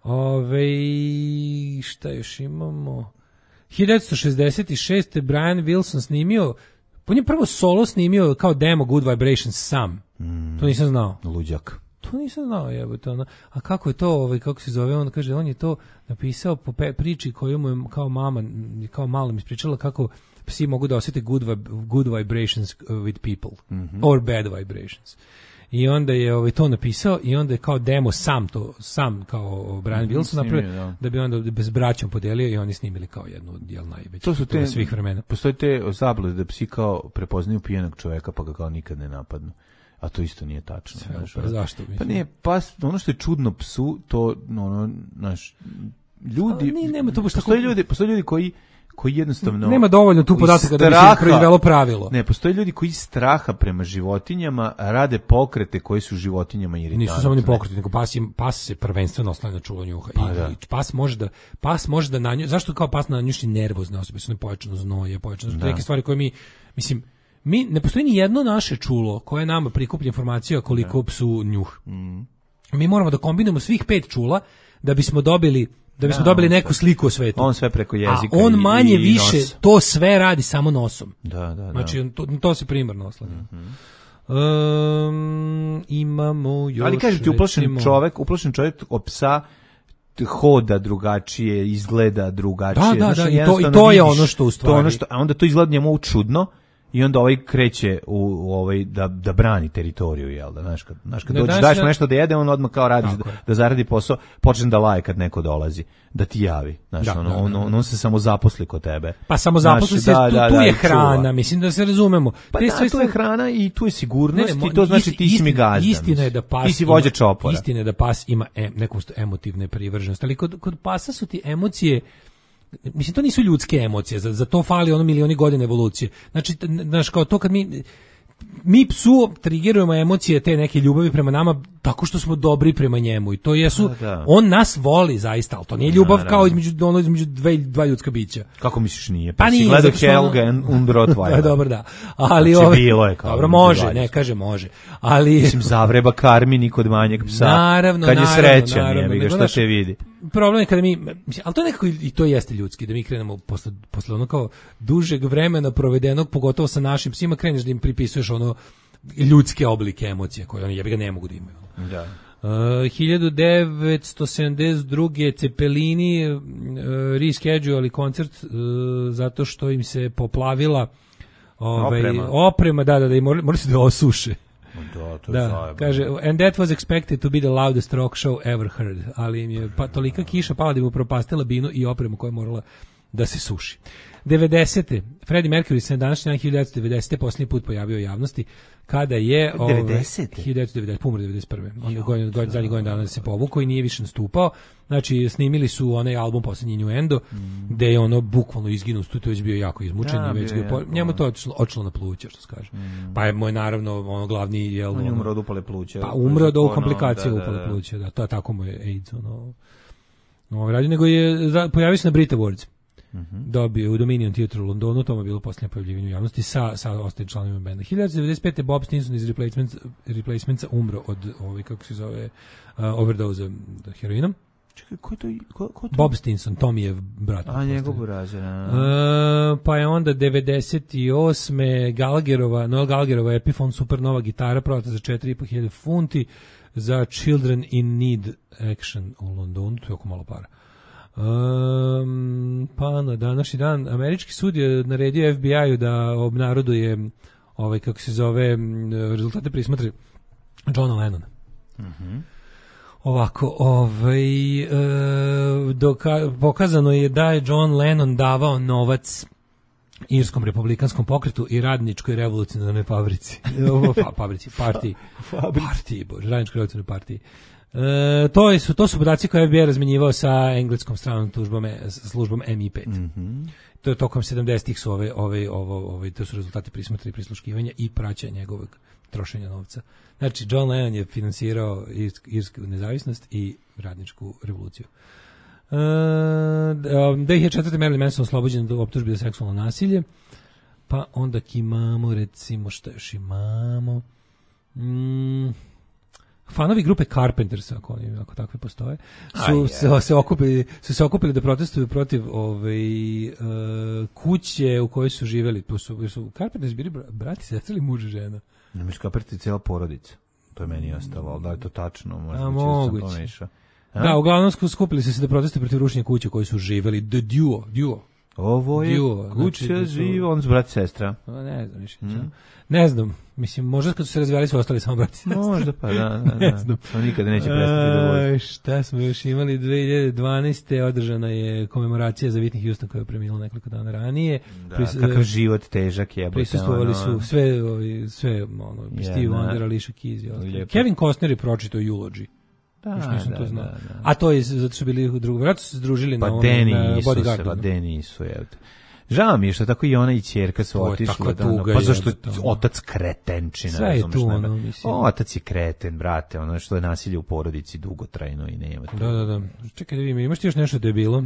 Šta još imamo? 1966. Brian Wilson snimio, on je prvo solo snimio kao demo Good Vibrations sam. To nisam znao. Luđak. To nisam znao, jebote, ono. A kako je to, kako se zove, on kaže, on je to napisao po priči koju mu je kao mama, kao malom ispričala kako psi mogu da osjete good vibrations with people, or bad vibrations. I onda je to napisao i onda je kao demo sam kao Brian Wilson napravio, da bi onda bez braćom podelio i oni snimili kao jednu od najvećih. To su te svih vremena. Postoje te zablude da psi kao prepoznaju pijenog čovjeka pa ga kao nikad ne napadnu. A to isto nije tačno. Zašto? Pa nije, ono što je čudno psu, to ljudi, postoje ljudi koji jednostavno nema dovoljno tu podataka da bi se proizvelo pravilo. Ne, postoje ljudi koji straha prema životinjama rade pokrete koji su životinjama iritantne. Nisu samo ni pokreti, nego pas se prvenstveno oslanja na čulo njuha. I pas može da na nju, zašto kao pas na njuši nervozne osobe, su nepojačano znoje, neke stvari koje mi ne postoji ni jedno naše čulo koje nama prikuplja informaciju koliko psu njuh. Mi moramo da kombinujemo svih 5 čula da bismo dobili neku sliku o svetu. On sve preko jezika. A on manje više to sve radi samo nosom. Da. Znači to se primarno oslanja. Imamo još. Ali kažete, uplašen čovjek od psa hoda drugačije, izgleda drugačije. Da, i to je ono što u stvari. A onda to izgleda njemu čudno. I onda kreće da brani teritoriju, jel da, znaš kad daješ mu nešto da jede, on odmah kao radi da zaradi posao, počne da laje kad neko dolazi, da ti javi, on se samo zaposli kod tebe. Pa samo zaposli se, tu je hrana, mislim da se razumemo. Pa tu je hrana i tu je sigurnost i to znači ti si mi gazda. Istina je da pas, ti si vođa čopora. Istina je da pas ima neku emotivne privrženosti, ali kod pasa su ti emocije. Mislim, to nisu ljudske emocije, za to fali milioni godina evolucije. Znači, kao to kad mi psu triggerujemo emocije te neke ljubavi prema nama tako što smo dobri prema njemu i to jesu, on nas voli zaista, ali to nije ljubav kao između dva ljudska bića. Kako misliš nije? Pa si gledao Helga und Rottweiler. Dobro, da. Ali bilo je kao. Dobro, može, ne kaže može. Ali mislim, zavreba karmi kod manjeg psa. Naravno, kad je srećan, je šta se vidi. Problem je kada ali to nekako i to jeste ljudski, da mi krenemo posle ono kao dužeg vremena provedenog, pogotovo sa našim psima, kreneš da im pripisuješ ljudske oblike emocije koje oni jebi ga ne mogu da imaju. Da. 1972. Cepelini reschedulali koncert zato što im se poplavila oprema, da i morali se da osuše. Da, kaže, and that was expected to be the loudest rock show ever heard, ali im je tolika kiša pala da im upropastila binu i opremu koja je morala da se suši. 90. Freddie Mercury se na današnji dan 1990. posljednji put pojavio u javnosti kada je 1990. Umro 91. On je zadnjih godina dana se povukao i nije više nastupao. Znači snimili su onaj album posljednji Innuendo gde je bukvalno izginuo, to je bio jako izmučen i već njemu to odšlo na pluća, što se kaže. Pa je moj naravno glavni on je umro od upale pluća. Pa umro od komplikacije upale pluća, da, to tako mu je AIDS radio, nego je pojavio se na Brit Awards. Dobio u Dominion Theatre u Londonu, to je bilo posljednje pojavljivanje u javnosti sa ostalim članovima benda. 1995. Bob Stinson iz Replacementsa umro od kako se zove overdoze heroinom. Čekaj, ko je to? Bob Stinson, Tommyjev brat. A njegov burazer. Pa je onda 98. Noel Gallagherova Epiphone Supernova gitara prodata za 4.500 funti za Children in Need Action u Londonu, to je oko malo para. Pa na današnji dan američki sud je naredio FBI-u da obnaroduje kako se zove rezultate prismatre Johna Lennona. Ovako, pokazano je da je John Lennon davao novac Irskom republikanskom pokretu i radničkoj revolucionarnoj fabrici. Partiji, radničkoj revolucionarnoj partiji. To su podaci koje je FBI razmenjivao sa engleskom stranom službom MI5. To je tokom 70-ih su to su rezultati prismatra i prisluškivanja i praćenja njegovog trošenja novca. Znači, John Lennon je finansirao irsku nezavisnost i radničku revoluciju. 2004. Marilyn Manson oslobođen od optužbe za seksualno nasilje. Pa onda imamo, recimo, šta još imamo? Fanovi grupe Carpenters, ako takve postoje, su se okupili da protestuju protiv kuće u kojoj su živeli. Su Carpenters bili brati, sestre ili muž i žena? Ne misliš Carpenters je cijela porodica. To je meni ostalo, ali da je to tačno, možda moguće. sam pomešao. Da, uglavnom skupili su se da protestuju protiv rušenja kuće u kojoj su živeli. The Duo. Ovo je kuća živa, on su brati sestra. Ne znam više. Ne znam, mislim, možda kad su se razvijali su ostali samo brati sestra. Možda pa, da. Ne znam. On nikada neće prestati da voli. Šta smo još imali? 2012. održana je komemoracija za Whitney Houston koja je preminula nekoliko dana ranije. Kakav život težak je. Prisustvovali su sve Steve Wonder, Alicia Keys. Kevin Costner je pročitao Eulogy. Da. A to je zato što bili u drugom vratu, su se združili na Bodyguardu. Pa nisu, jevte. Žao mi je što tako i ona i ćerka su otišle. Pa zašto otac kretenčina. Sve je tu, mislim. Otac je kreten, brate, ono što je nasilje u porodici dugotrajno i nema. Da. Čekaj da vidim, imaš ti još nešto da je bilo?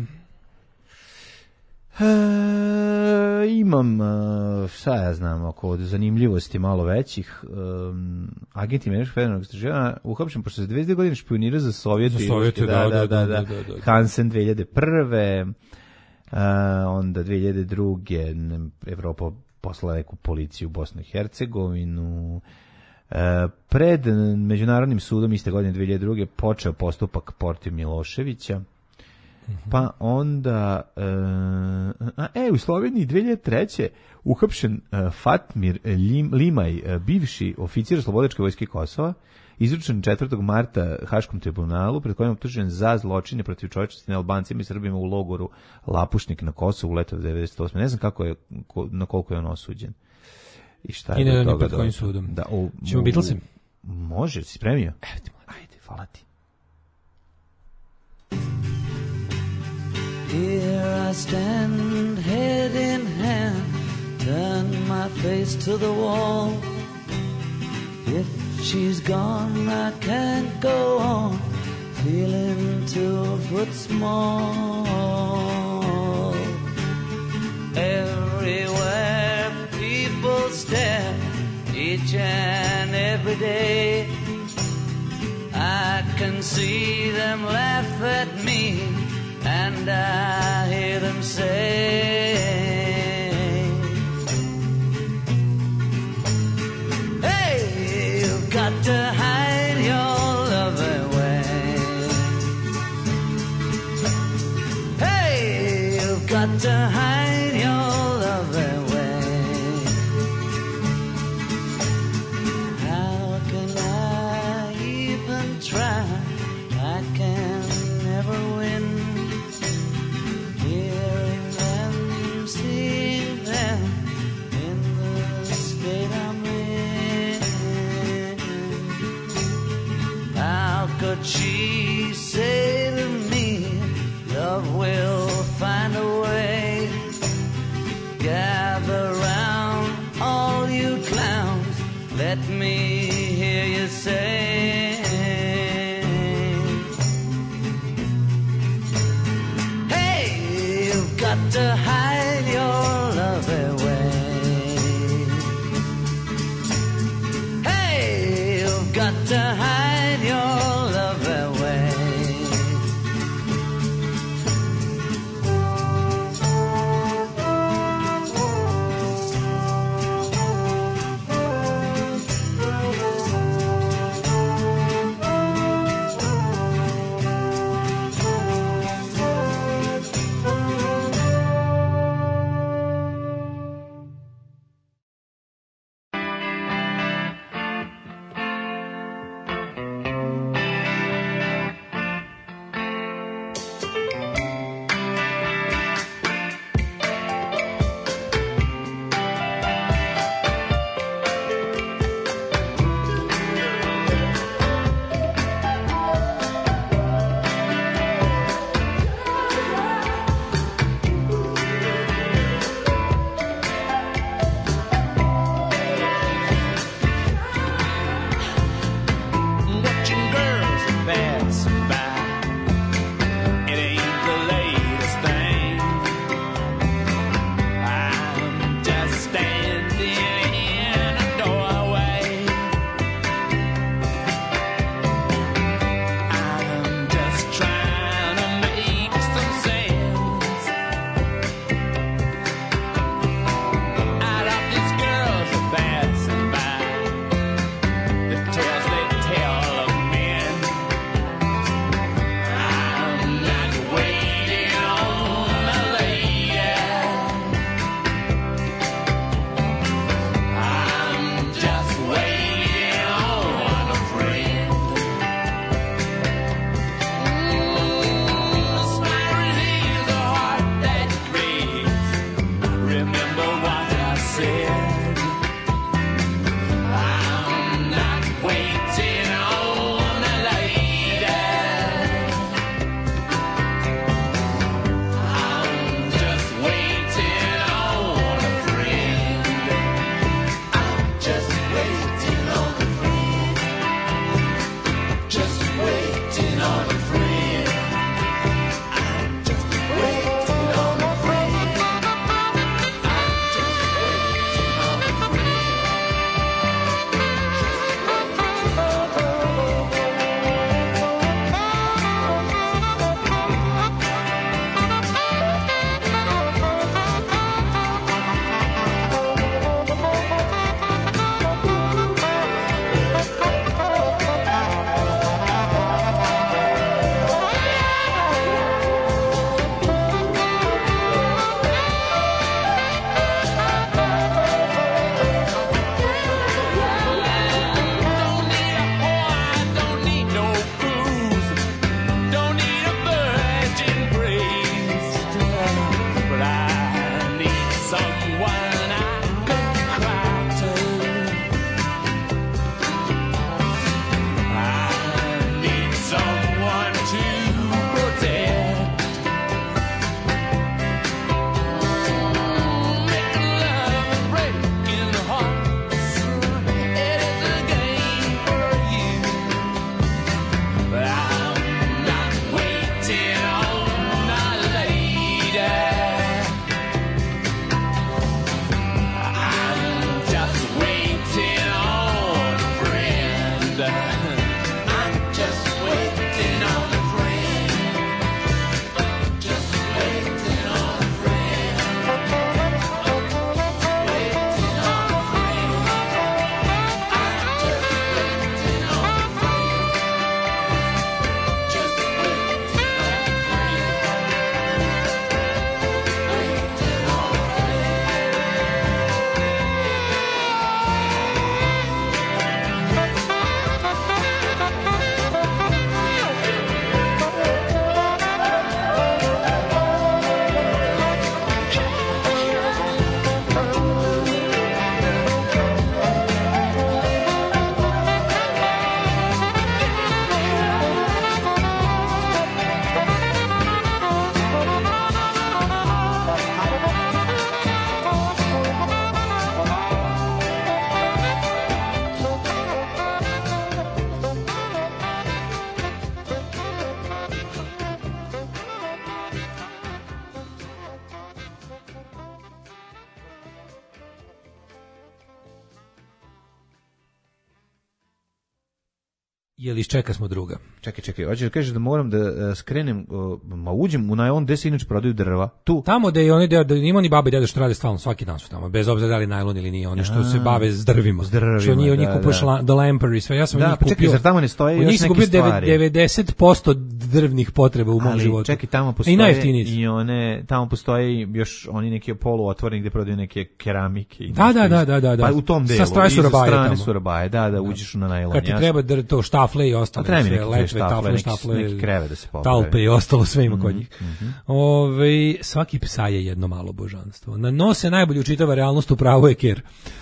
Imam, šta ja znam, oko zanimljivosti malo većih. Agent američkog federalnog istraživanja uhapšen pošto se 22 godine špionira za Sovjete. Da. Hansen 2001. Onda 2002. Evropa poslala neku policiju u Bosnu i Hercegovinu. Pred Međunarodnim sudom iste godine 2002. počeo postupak protiv Miloševića. Pa onda u Sloveniji 2003. uhapšen Fatmir Limaj, bivši oficir Slobodačke vojske Kosova, izručen 4. marta Haškom tribunalu, pred kojim je optužen za zločine protiv čovječnosti na Albancima i Srbima u logoru Lapušnik na Kosovu u leto 98. Ne znam na koliko je on osuđen. I šta je do toga? I ne kojim sudom. Da, ćemo Beatlesi? Može, si spremio? Ajde, hvala ti. Here I stand, head in hand, turn my face to the wall. If she's gone, I can't go on, feeling 2 foot small. Everywhere people stare, each and every day. I can see them laugh at me, and I hear them say, hey, you've got to hide your love away. Hey, you've got to hide your love away. How can I even try? I can never win. Could she say to me, love will find a way? Gather round, all you clowns, let me hear you say, hey, you've got to hide your love away. Hey, you've got to hide your Jel iščeka smo druga. Čekaj, hoćeš da kažeš da moram da skrenem, ma uđem u najlon gde se inače prodaju drva. Tu. Tamo da je oni deo, da ima ni baba i deda što rade stalno, svaki dan su tamo, bez obzira da li najlon ili nije, oni što se bave s drvima. Što od njih kupuješ The Lamper i sve. Ja sam od njih kupio. Zar tamo ne stoje još neke stvari? 90% drvnih potreba u mom životu. Čekaj, tamo postoje i one, tamo postoje još oni neki poluotvoreni gde prodaju neke keramike. Da. Pa u tom delu. Sa strane su rabaje. Da, uđeš na najlon. Kad ti treba to štafle i ostalo, sve letve, štafle, neki kreve da se popravi. Talpe i ostalo, sve ima kod njih. Svaki psa je jedno malo božanstvo. Na nos se najbolje učitava realnost, u pravu je Ker.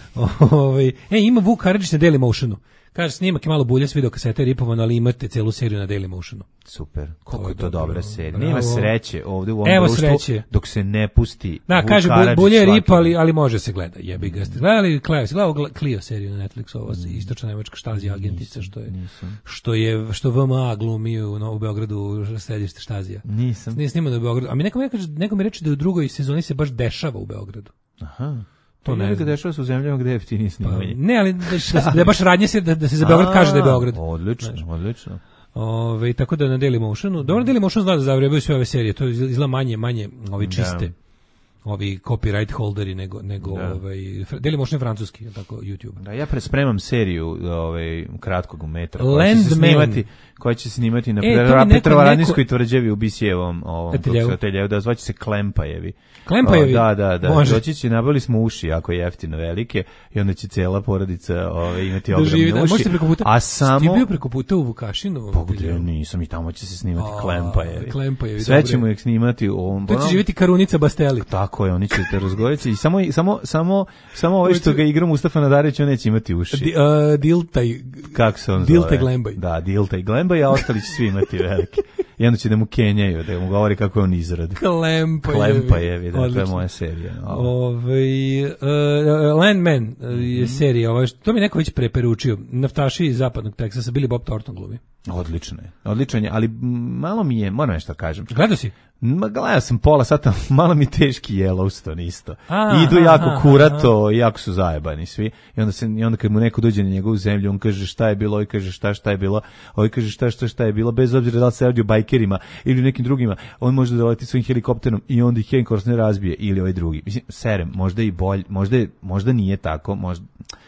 Ima Vuk Karadžić na Dailymotionu. Kaže, snimak je malo bulje s videokasete ripovan, ali imate celu seriju na Dailymotionu. Super, koliko je to dobra serija. Nema sreće ovde u ovom društvu sreće. Dok se ne pusti da, Vuk kaže, Karadžić bulje je ripa, ali može se gleda. Jebi ga. Gledali Clio seriju na Netflixu, ovo istočna nemačka Štazija agentica, što VMA glumi u Beogradu središte Štazija. Nisam. Nije snimano u Beogradu. A neko mi reče da u drugoj sezoni se baš dešava u Beogradu. Aha. To ne znam. Dešava se u zemljama gde je jeftinije snimanje. Ne, ali da je baš radnje se da se za Beograd kaže da je Beograd. Odlično. Tako da na Dailymotionu. Dobro, Dailymotion zna da zavrebaju sve ove serije. To izgleda manje ovi čiste. Ovi copyright holderi nego Dailymotion je francuski, tako YouTube. Da, ja spremam seriju kratkog metra koja će se snimati na Petrovaradinskoj tvrđavi u Bisijevom ateljevu, da zvaće se Klempajevi. Klempajevi? Da. Doći će, nabavili smo uši jako jeftino velike i onda će cela porodica imati ogromne uši. Možete preko puta. A samo... Ti bio preko puta u Vukašinu? Pogledaj, nisam, i tamo će se snimati Klempajevi. Sve dobre. ćemo ih snimati u ovom... To će živjeti Karunica Basteli. Tako je, oni će te razgovarati i samo ovaj što ga igra Mustafa Nadarević, on neće imati uši. Diltaj. Kako se on zove? Diltaj Glembaj. Da, Diltaj Glembaj, a ostali će svi imati velike. I onda će da mu kenjaju, da mu govori kako je on izrad. Klempajevi, da, to je moja serija. Landman je serija, to mi neko već preporučio. Naftaši iz zapadnog Teksasa, Billy Bob Thornton glumi. Odlično je, ali malo mi je, moram nešto kažem. Gledao si? Gledao sam pola sata, malo mi teški Yellowstone isto. Idu jako kurato, jako su zajebani svi. I onda kad mu neko dođe na njegovu zemlju, on kaže šta je bilo, ovaj kaže šta je bilo, ovaj kaže šta je bilo, bez obzira da li se radi o bajkerima ili nekim drugima, on može da leti svojim helikopterom i onda ih Henkors ne razbije ili ovaj drugi. Mislim, serem, možda i bolj, možda nije tako, možda...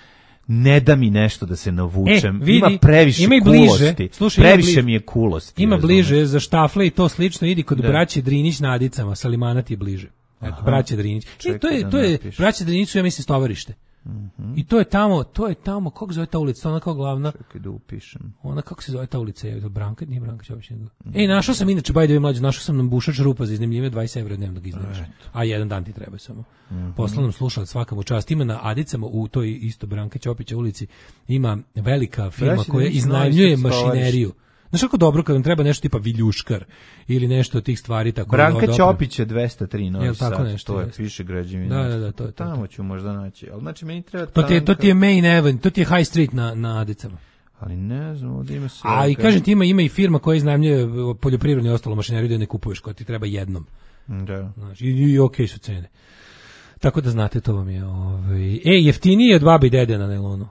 Ne da mi nešto da se navučem. Ima previše kulosti. Previše mi je kulosti. Ima bliže za štafle i to slično. Idi kod braće Drinić na Adicama. Salimanat ti je bliže. Braće Drinić. To je braće Drinić su, ja mislim, stovarište. I to je tamo, kako zove ta ulica, ona kao glavna. Čekaj da upišem. Ona, kako se zove ta ulica, je to Branka, nije Branka Ćopić. Našao sam inače, by the way, mlađu, našao sam nam bušač rupa za iznajmljivanje 20 € dnevnog iznajmljenja. A jedan dan ti treba samo. Poslao nam slušalac svaka mu čast. Ima na Adicama u toj isto Branka Ćopića ulici, ima velika firma koja iznajmljuje mašineriju. Znaš kako dobro kad vam treba nešto tipa viljuškar ili nešto od tih stvari tako. Branka Ćopić je 203 Novi Sad. Tako nešto, to je piše građevina. Da, to je tamo ću možda naći. Al znači meni treba to ti je main event, to ti je high street na Adicama. Ali ne znam, ovdje ima se... A i kažem ti ima i firma koja iznajmljuje poljoprivrednu i ostalo mašineriju da ne kupuješ, koja ti treba jednom. Da. Znači, i okej su cene. Tako da znate, to vam je... jeftinije od babi i dede na nailonu.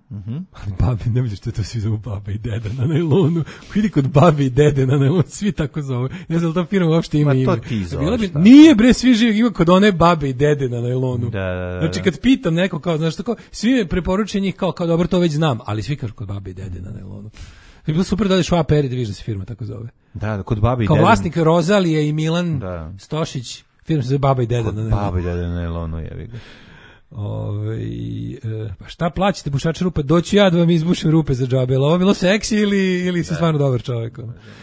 Babi, ne vidiš što to svi zovu baba i deda na nailonu. Vidi kod babi i dede na nailonu, svi tako zove. Ne znam da ta firma uopšte ima ime. Ma to ti zoveš. Nije bre, svi živi, ima kod one babe i dede na nailonu. Da. Znači kad pitam neko kao, znaš tako, svi me preporučuju njih kao dobro, to već znam, ali svi kažu kod babe i dede na nailonu. Je bilo super da odeš u APR i da vidiš da se firma tako zove. Da, kod babe i kao dede. Kao vlasnik Rozalije i Milan Stošić, firma se zove baba i dede na nailonu. Baba i dede na nailonu, jevi ga. Pa šta plaćate bušače rupa? Doću ja da vam izbušim rupe za džabe. Jel ovo bilo seksi ili si stvarno dobar čovjek?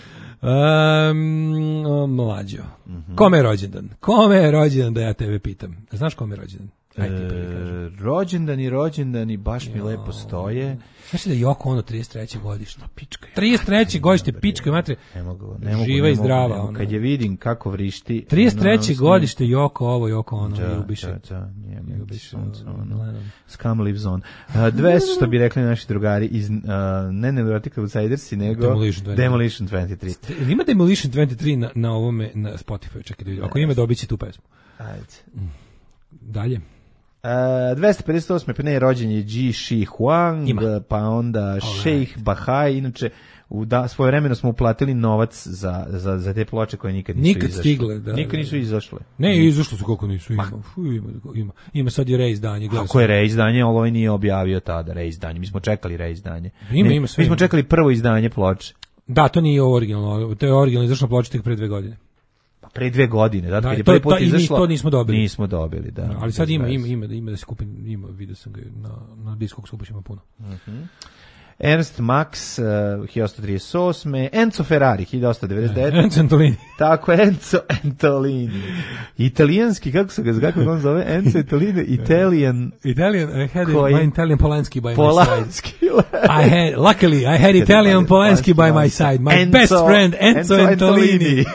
Mlađo. Kome je rođendan? Kome je rođendan da ja tebe pitam? Znaš kome je rođendan? Rođendani baš mi lepo stoje. Znaš da je Yoko Ono 33. godište? 33. godište, pička mater. Živa i zdrava. Kad je vidim kako vrišti. 33. godište Yoko Ono. Scum lives on. 200 što bi rekli naši drugari iz ne Neurotic Outsidersi, nego Demolition 23. Ima Demolition 23 na ovome, na Spotify, čekaj da vidim. Ako ima, dobit će tu pesmu. Ajde. Dalje. 258. pa ne, rođen je Ji Shi Huang, Ima. pa onda Sheikh Bahai, inače svoje vremeno smo uplatili novac za te ploče koje nikad nisu Nikad izašle. stigle, da. Nikad nisu izašle. Ne, izašlo su koliko nisu. Ima sad je reizdanje. Ako je reizdanje, ali ovaj nije objavio tada reizdanje. Mi smo čekali reizdanje. Ima sve. Mi smo čekali prvo izdanje ploče. Da, to nije originalno. To je originalno izašla ploča tek pre 2 godine. Pa pre 2 godine, da, kad je to prvi put i mi izašlo. to nismo dobili. Nismo dobili, da. Ali sad ima da se kupi, vidio sam ga na Discogs ima puno. Ernst Max, 1838. Enzo Ferrari, 1899. Enzo Antolini. Tako, Enzo Antolini. Italijanski, kako on zove? Enzo Antolini, Italian, I had my Italian Polanski by my side. Luckily, I had Italian Polanski by my side. My best friend, Enzo Antolini.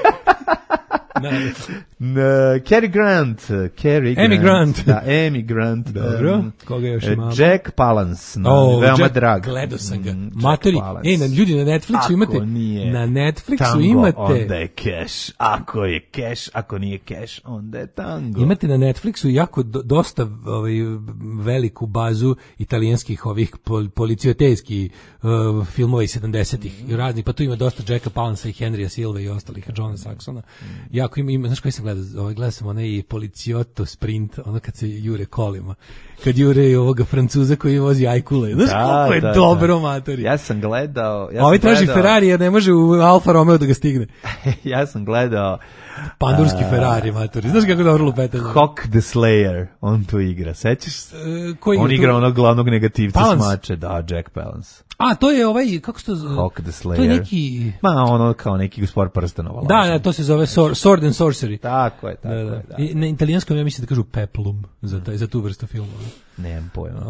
Cary Grant. Amy Grant. Da, Amy Grant. Dobro, koga još imamo? Jack Palance, veoma drag. Gledao sam ga. Materi, ljudi na Netflixu imate. Na Netflixu tango, imate. onda je cash. Ako je cash, ako nije cash, onda je tango. Imate na Netflixu jako dosta veliku bazu italijanskih ovih policijotejskih filmova iz 70-ih i raznih, pa tu ima dosta Jacka Palansa i Henrya Silva i ostalih, Johna Saxona. Jako ima, znaš koji sam gledao? Gledao sam onaj Policijotto Sprint, ono kad se jure kolima. Kad jure ovoga Francuza koji vozi ajkule. Znaš koliko je dobro, matori. Ja sam gledao... Ovi traži Ferrari jer ne može u Alfa Romeo da ga stigne. Ja sam gledao... Pandurski Ferrari, matori. Znaš kako dobro lupetanje? Hawk the Slayer, on tu igra. Sećaš se? On igra onog glavnog negativca smače. Da, Jack Palance. A, to je ovaj, kako se to zove? Hawk the Slayer. To je neki... ono kao neki Gospodar prstenova. Da, to se zove Sword and Sorcery. Tako je. I na italijanskom ja mislim da kažu peplum za tu vrstu filmova. Nemam pojma.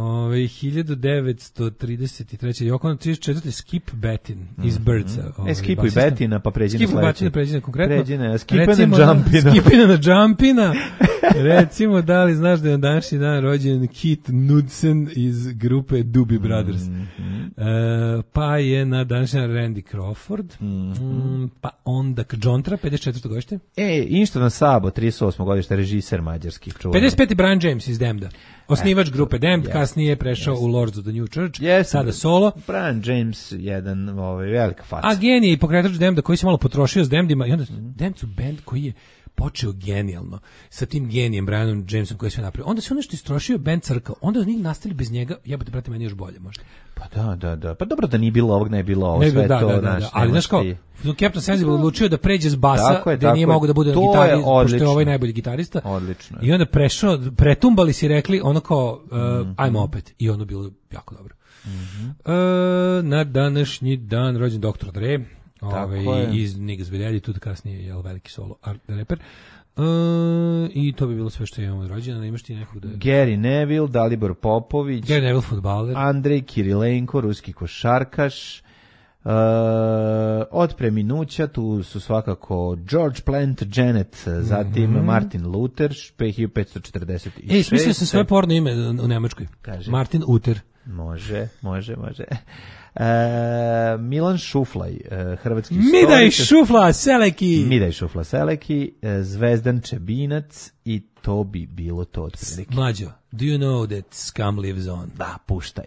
1933. i oko 34. Skip Batin iz Birdsa. Skipuj Batina, pa pređi na sledeći. Skip Batina, pređi na konkretno. Skipina na Jumpina. Recimo, da li znaš da je na današnji dan rođen Keith Knudsen iz grupe Doobie Brothers. Pa je na današnji dan Randy Crawford. Pa onda Kjontra, 54. godište. Inštvan Sabo, 38. godište, režiser mađarski. 55. Brian James iz Damneda. Osnivač grupe Damned, kasnije je prešao u Lords of the New Church, sada solo. Brian James, jedan velika faca. A genij i pokretač Damneda koji se malo potrošio s Damnedima i onda Damned su band koji je počeo genijalno sa tim genijem Brianom Jamesom koji je sve napravio. Onda se ono što istrošio band crkao, onda njih nastali bez njega, jebote brate, meni još bolje možda. Pa da. Pa dobro da nije bilo ovog, ne je bilo ovo, sve to. Ali znaš kao, Captain Sensible odlučio da pređe s basa, gde nije mogao da bude na gitari, pošto je ovaj najbolji gitarista. Odlično. I onda pretumbali si rekli ono kao, ajmo opet. I ono bilo jako dobro. Na današnji dan rođen Dr. Dre, iz Niggas with Attitude, kasnije je veliki solo reper. I to bi bilo sve što imamo od rođena. Imaš ti nekog da... Gary Neville, Dalibor Popović, Gary Neville, fudbaler, Andrej Kirilenko, ruski košarkaš. Od preminuća tu su svakako George Plantagenet, zatim Martin Luther, 1546. Smislio sam svoje porno ime u Nemačkoj. Kaže. Martin Luther. Može. Milan Šuflaj, hrvatski Midaj Šufla Seleki, Zvezdan Čebinac i to bi bilo to otprilike. Mlađo, do you know that scum lives on? Da, puštaj.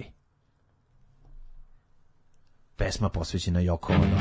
Pesma posvećena Yoko Ono.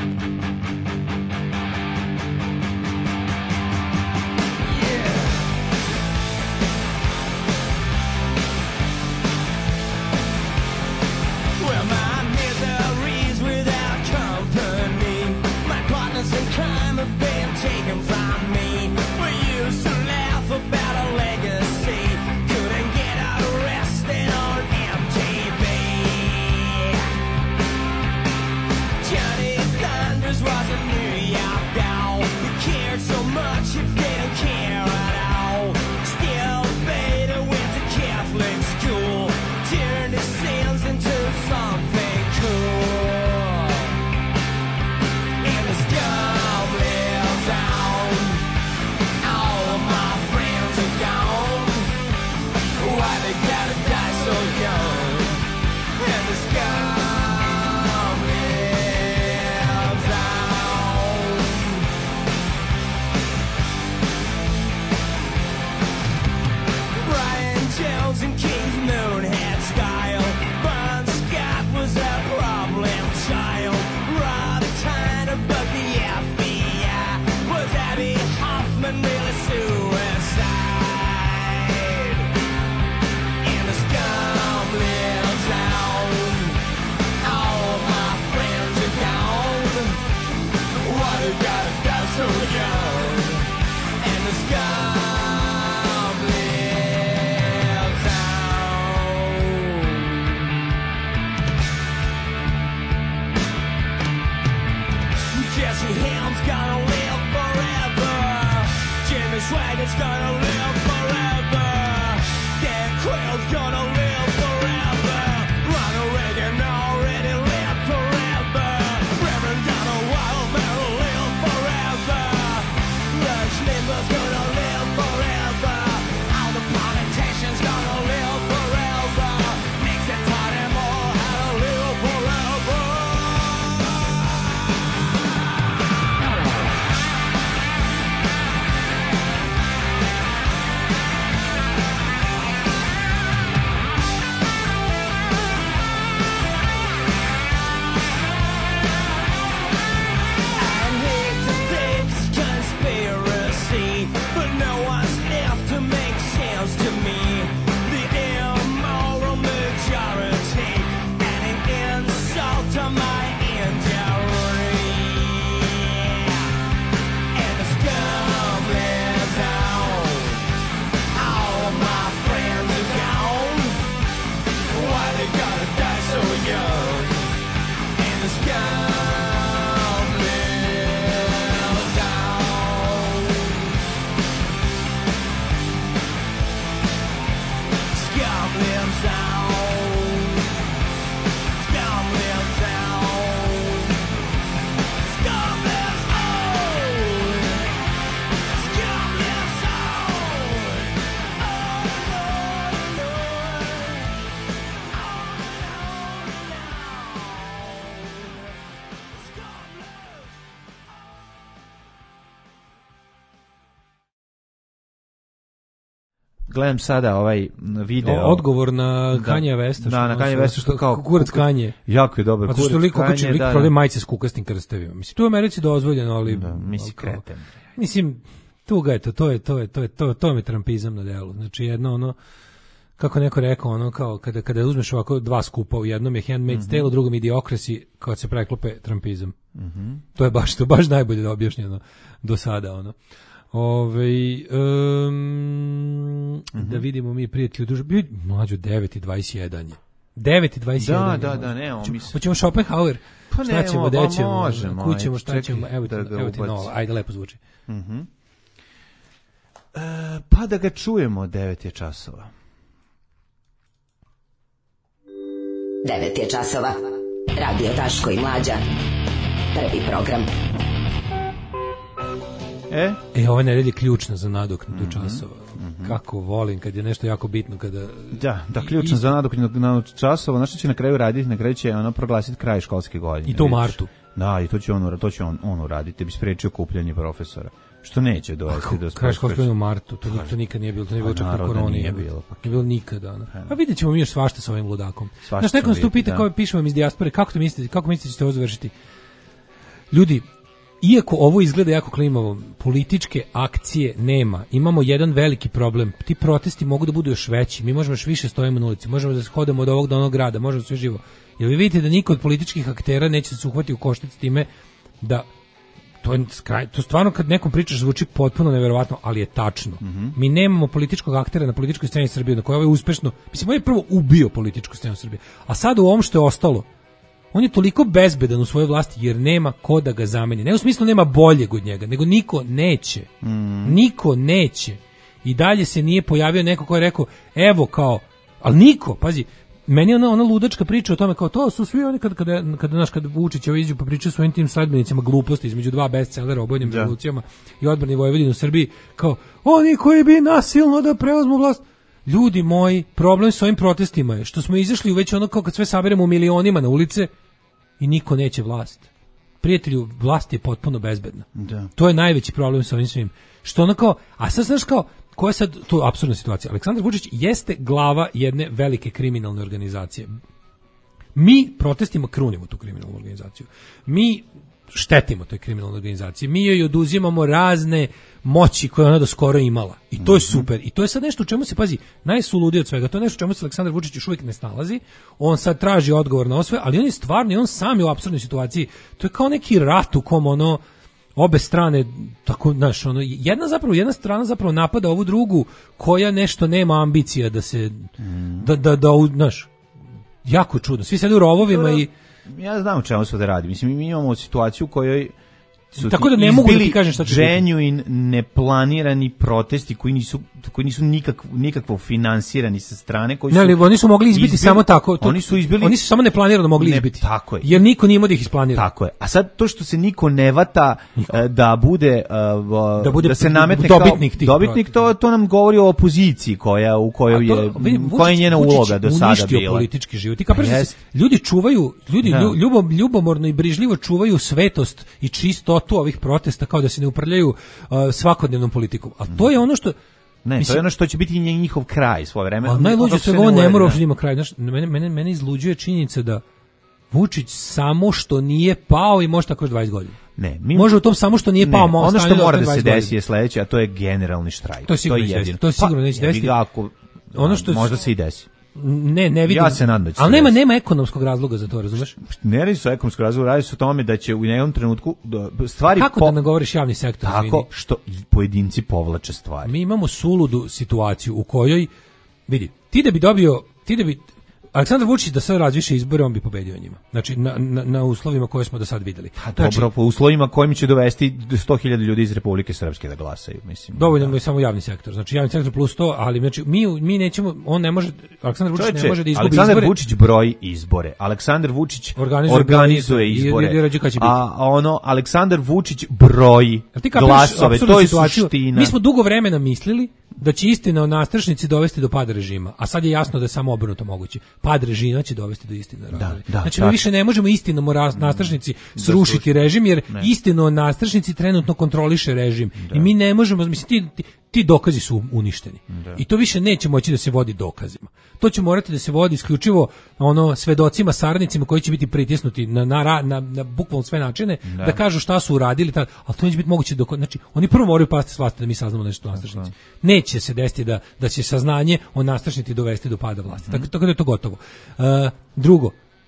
And Gledam sada ovaj video. Odgovor na Kanje Westa. Da, na Kanje Westa što kao kurac Kanje. Jako je dobar kurac Kanje. Lik da, prodaje majice s kukastim krstavima. Mislim, to je u Americi dozvoljeno, ali... Da, kreten. Mislim, tuga je to je trampizam na delu. Znači, jedno ono, kako neko rekao, ono, kao, kada uzmeš ovako dva skupa, u jednom je Handmaid's Tale, u drugom Idiocracy, kad se preklope trampizam. To je baš najbolje objašnjeno do sada, ono. Da vidimo mi prijatelji duže mlađu 9:21 je 9:21 da ne hoćemo Schopenhauer pa šta ćemo možemo kućemo šta ćemo evo ti nova ajde lepo zvuči pa da ga čujemo 9 je časova 9 je časova Radio Daško i Mlađa prvi program. Ova nedelja je ključna za nadoknadu časova. Kako volim kad je nešto jako bitno kada... Da, ključno za nadoknadu časova, znaš što će na kraju raditi? Na kraju će ono proglasiti kraj školske godine. I to u martu. Da, i to će on uraditi, da bi sprečio kupljanje profesora. Što neće dovesti do... Kraj školske godine u martu, to nikad nije bilo, to nije bilo čak u koroni. Nije bilo nikada. A vidjet ćemo mi još svašta sa ovim ludakom. Znaš, neko nas tu pita, kao pišemo vam iz dijaspore, kako mislite ćete ovo završiti? Ljudi, iako ovo izgleda jako klimavo, političke akcije nema. Imamo jedan veliki problem. Ti protesti mogu da budu još veći. Mi možemo još više stojimo na ulici. Možemo da hodamo od ovog do onog grada. Možemo sve živo. Jer vi vidite da niko od političkih aktera neće se uhvati u koštac time da to stvarno kad nekom pričaš zvuči potpuno neverovatno, ali je tačno. Mi nemamo političkog aktera na političkoj sceni Srbije na kojoj je uspešno. Mislim, on je prvo ubio političku scenu Srbije. A sad u ovom što je ostalo, on je toliko bezbedan u svojoj vlasti jer nema ko da ga zameni. Ne u smislu nema boljeg od njega, nego niko neće. Niko neće. I dalje se nije pojavio neko ko je rekao, evo kao, ali niko, pazi, meni je ona ludačka priča o tome kao to su svi oni kada Vučić iđu pa pričaju svojim tim sledbenicima gluposti između dva bestsellera o obojnim revolucijama i odbrani Vojvodine u Srbiji, kao oni koji bi nasilno da preuzmu vlast. Ljudi moji, problem s ovim protestima je što smo izašli već ono kao kad sve saberemo u milionima na ulice i niko neće vlast. Prijatelju, vlast je potpuno bezbedna. To je najveći problem sa ovim svim. Što ono kao, a sad znaš kao, koja je sad to apsurdna situacija? Aleksandar Vučić jeste glava jedne velike kriminalne organizacije. Mi protestima krunimo tu kriminalnu organizaciju. Mi štetimo toj kriminalnoj organizaciji. Mi joj oduzimamo razne moći koje ona do skoro imala. I to je super. I to je sad nešto u čemu se, pazi, najsuludije od svega. To je nešto u čemu se Aleksandar Vučić još uvijek ne snalazi. On sad traži odgovor na ovo sve, ali on je stvarno, i on sam je u apsurdnoj situaciji. To je kao neki rat u kom ono, obe strane, tako, znaš, ono, jedna strana zapravo napada ovu drugu koja nešto nema ambicija da se, znaš, jako čudno. Svi sede u rovovima i... Ja znam o čemu se da radi. Mislim, mi imamo situaciju u kojoj su tako da ne mogu da ti kažem šta će genuine, neplanirani protesti koji nisu nikakvo finansirani sa strane, koji su... Ne, ali oni su mogli izbiti samo tako. Oni su samo neplanirano mogli izbiti. Tako je. Jer niko nije imao da ih isplanira. Tako je. A sad to što se niko ne vata da bude da se nametne dobitnik, to nam govori o opoziciji koja je njena uloga do sada bila. Politički život. I ljudi čuvaju, ljubomorno i brižljivo čuvaju svetost i čistotu ovih protesta kao da se ne uprljaju svakodnevnom politikom. A to je ono što to je ono što će biti njihov kraj svoje vreme. Ali najluđe sve ovo ne mora uopšte ima kraj. Znaš, mene izluđuje činjenica da Vučić samo što nije pao i može tako još 20 godina. Može u tom samo što nije pao. Ono što mora da se desi je sledeće, a to je generalni štrajk. To je sigurno neće desiti. Možda se i desi. Ne vidim. Ja se nadam da će. Ali nema ekonomskog razloga za to, razumeš? Ne radi se o ekonomskom razlogu, radi se o tome da će u jednom trenutku stvari... Kako da nagovoriš javni sektor? Tako što pojedinci povlače stvari. Mi imamo suludu situaciju u kojoj, vidi, ti da bi Aleksandar Vučić da se razviše izbore, on bi pobedio njima. Znači, na uslovima koje smo do sad videli. Znači, dobro, po uslovima kojim će dovesti 100.000 ljudi iz Republike Srpske da glasaju, mislim. Dovoljno je samo javni sektor. Znači, javni sektor plus 100, ali znači, mi nećemo, on ne može, Aleksandar Vučić ne može da izgubi izbore. Aleksandar Vučić broji izbore. Aleksandar Vučić organizuje izbore. A ono, Aleksandar Vučić broji glasove. To je suština. Mi smo dugo vremena mislili da će istina o nastrešnici dovesti do pada režima, a sad je jasno da je samo obrnuto moguće. Pad režima će dovesti do istine. Znači, mi više ne možemo istinom o nastrešnici srušiti režim, jer istinu o nastrešnici trenutno kontroliše režim. I mi ne možemo, mislim, ti dokazi su uništeni. I to više neće moći da se vodi dokazima. To će morati da se vodi isključivo svedocima, saradnicima koji će biti pritisnuti na bukvalno sve načine da kažu šta su uradili, ali to neće biti moguće znači oni prvo moraju pasti s vlasti da mi saznamo nešto o nastrešnici. Neće se desiti da će saznanje o nastrešnici dovesti do pada vlasti. Tako da je to gotovo. Drugo,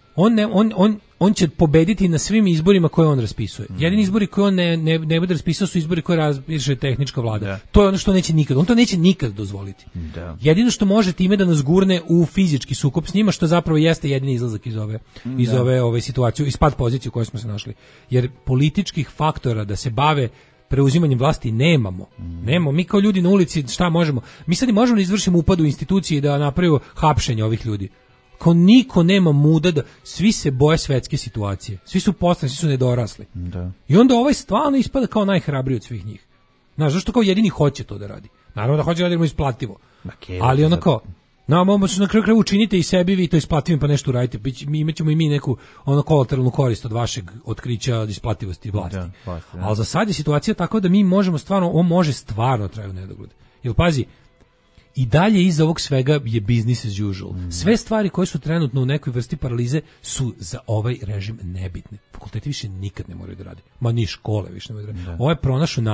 on će pobediti na svim izborima koje on raspisuje. Jedini izbori koje on ne bude raspisao su izbori koje raspiše tehnička vlada. To je ono što neće nikad. On to neće nikad dozvoliti. Jedino što može time da nas gurne u fizički sukob s njima, što zapravo jeste jedini izlazak iz ove situacije, iz pad pozicije u kojoj smo se našli. Jer političkih faktora da se bave preuzimanjem vlasti nemamo. Mi kao ljudi na ulici šta možemo? Mi sad i možemo da izvršimo upad u institucije i da napravimo hapšenje ovih ljudi. Kao niko nema muda da, svi se boje svetske situacije. Svi su poslani, svi su nedorasli. I onda ovaj stvarno ispada kao najhrabriji od svih njih. Znaš, zašto kao jedini hoće to da radi? Naravno da hoće da radimo isplativo. Ali ono kao, na kraju učinite i sebi vi to isplativim pa nešto uradite. Imaćemo i mi neku kolateralnu korist od vašeg otkrića od isplativosti vlasti. Ali za sad je situacija tako da mi možemo stvarno, on može stvarno traju nedogled. Jer pazi, i dalje iza ovog svega je business as usual. Sve stvari koje su trenutno u nekoj vrsti paralize su za ovaj režim nebitne. Fakulteti više nikad ne moraju da rade. Ma ni škole više ne moraju da rade. Ovo je pronašao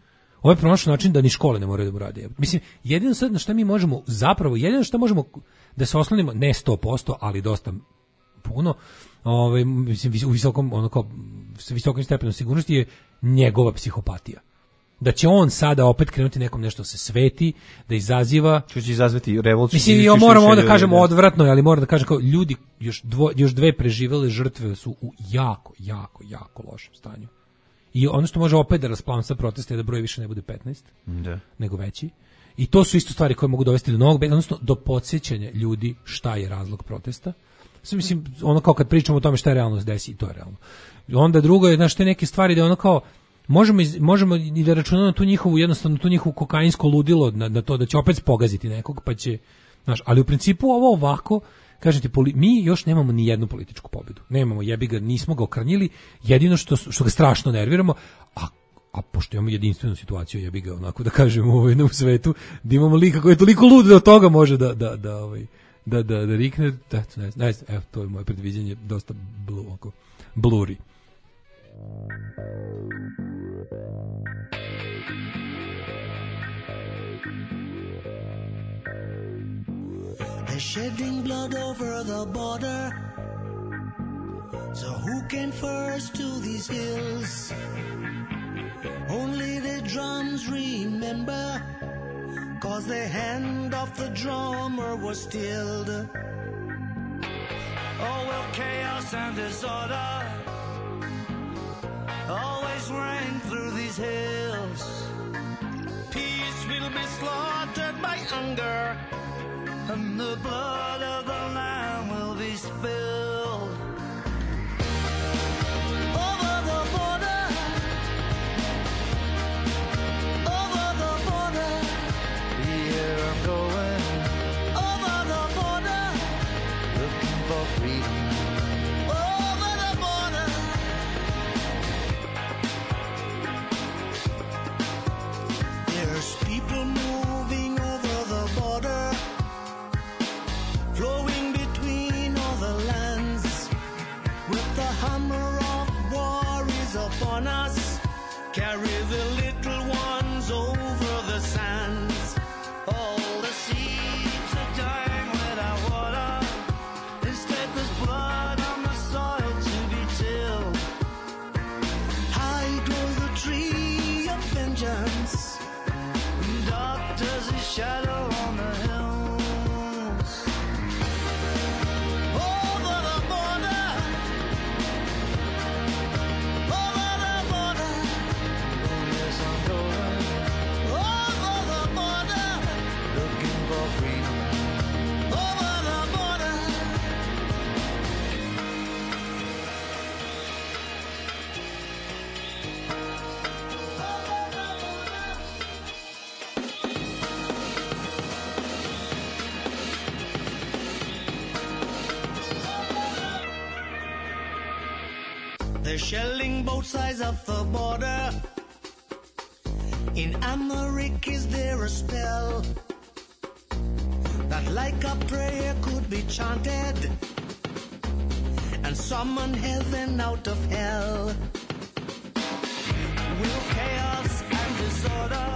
način da ni škole ne moraju da rade. Mislim, jedino sad na šta mi možemo, zapravo jedino što možemo da se oslonimo, ne 100%, ali dosta puno, mislim, u visokom stepenu sigurnosti je njegova psihopatija. Da će on sada opet krenuti nekom nešto se sveti, da izaziva... Što će izazvati revoluciju? Mislim, ja moram da kažem odvratno, ali moram da kažem kao ljudi, još dve preživele žrtve su u jako, jako, jako lošem stanju. I ono što može opet da rasplamsa protesta je da broj više ne bude 15, nego veći. I to su isto stvari koje mogu dovesti do novog, odnosno do podsjećanja ljudi šta je razlog protesta. Mislim, ono kao kad pričamo o tome šta je realno desi, to je realno. Onda drugo je, znaš, te neke stvari da ono kao možemo i da računamo tu njihovu kokainsko ludilo na to da će opet pogaziti nekog, pa će, znaš, ali u principu ovo ovako, kažete, mi još nemamo ni jednu političku pobedu. Nemamo, jebi ga, nismo ga okranjili, jedino što ga strašno nerviramo, a pošto imamo jedinstvenu situaciju, jebi ga, onako da kažemo u svetu, da imamo lika koji je toliko lud da od toga može da rikne, ne znam, evo, to je moje predviđanje, dosta bluri. They're shedding blood over the border. So who came first to these hills? Only the drums remember, 'cause the hand of the drummer was stilled. Oh, well, chaos and disorder always reign through these hills. Peace will be slaughtered by hunger, and the blood of the lamb will be spilled. Over the border, over the border, here I'm going. Over the border, looking for freedom. Over the border. There's people moving over the border, They're shelling both sides of the border. In America is there a spell that like a prayer could be chanted and summon heaven out of hell? Will chaos and disorder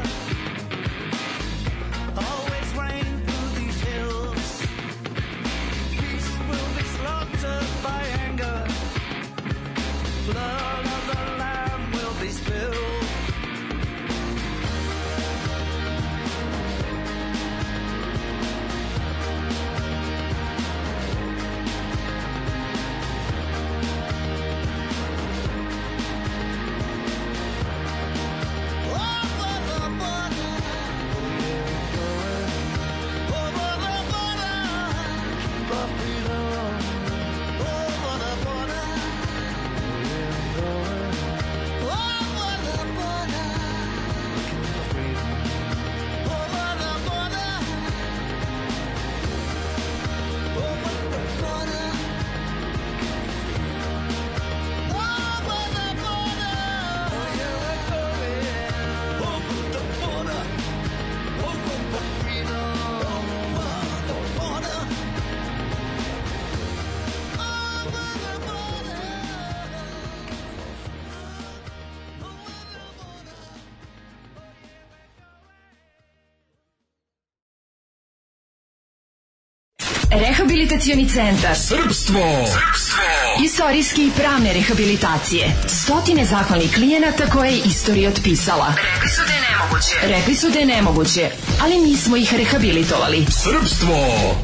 always reign through these hills? Peace will be slaughtered by anger. Blood of the lamb will be spilled. Rehabilitacioni centar Srpstvo. Istorijske i pravne rehabilitacije. Stotine zahvalnih klijenata koje je istorija otpisala. Rekli su da je nemoguće. Rekli su da je nemoguće, ali mi smo ih rehabilitovali. Srpstvo.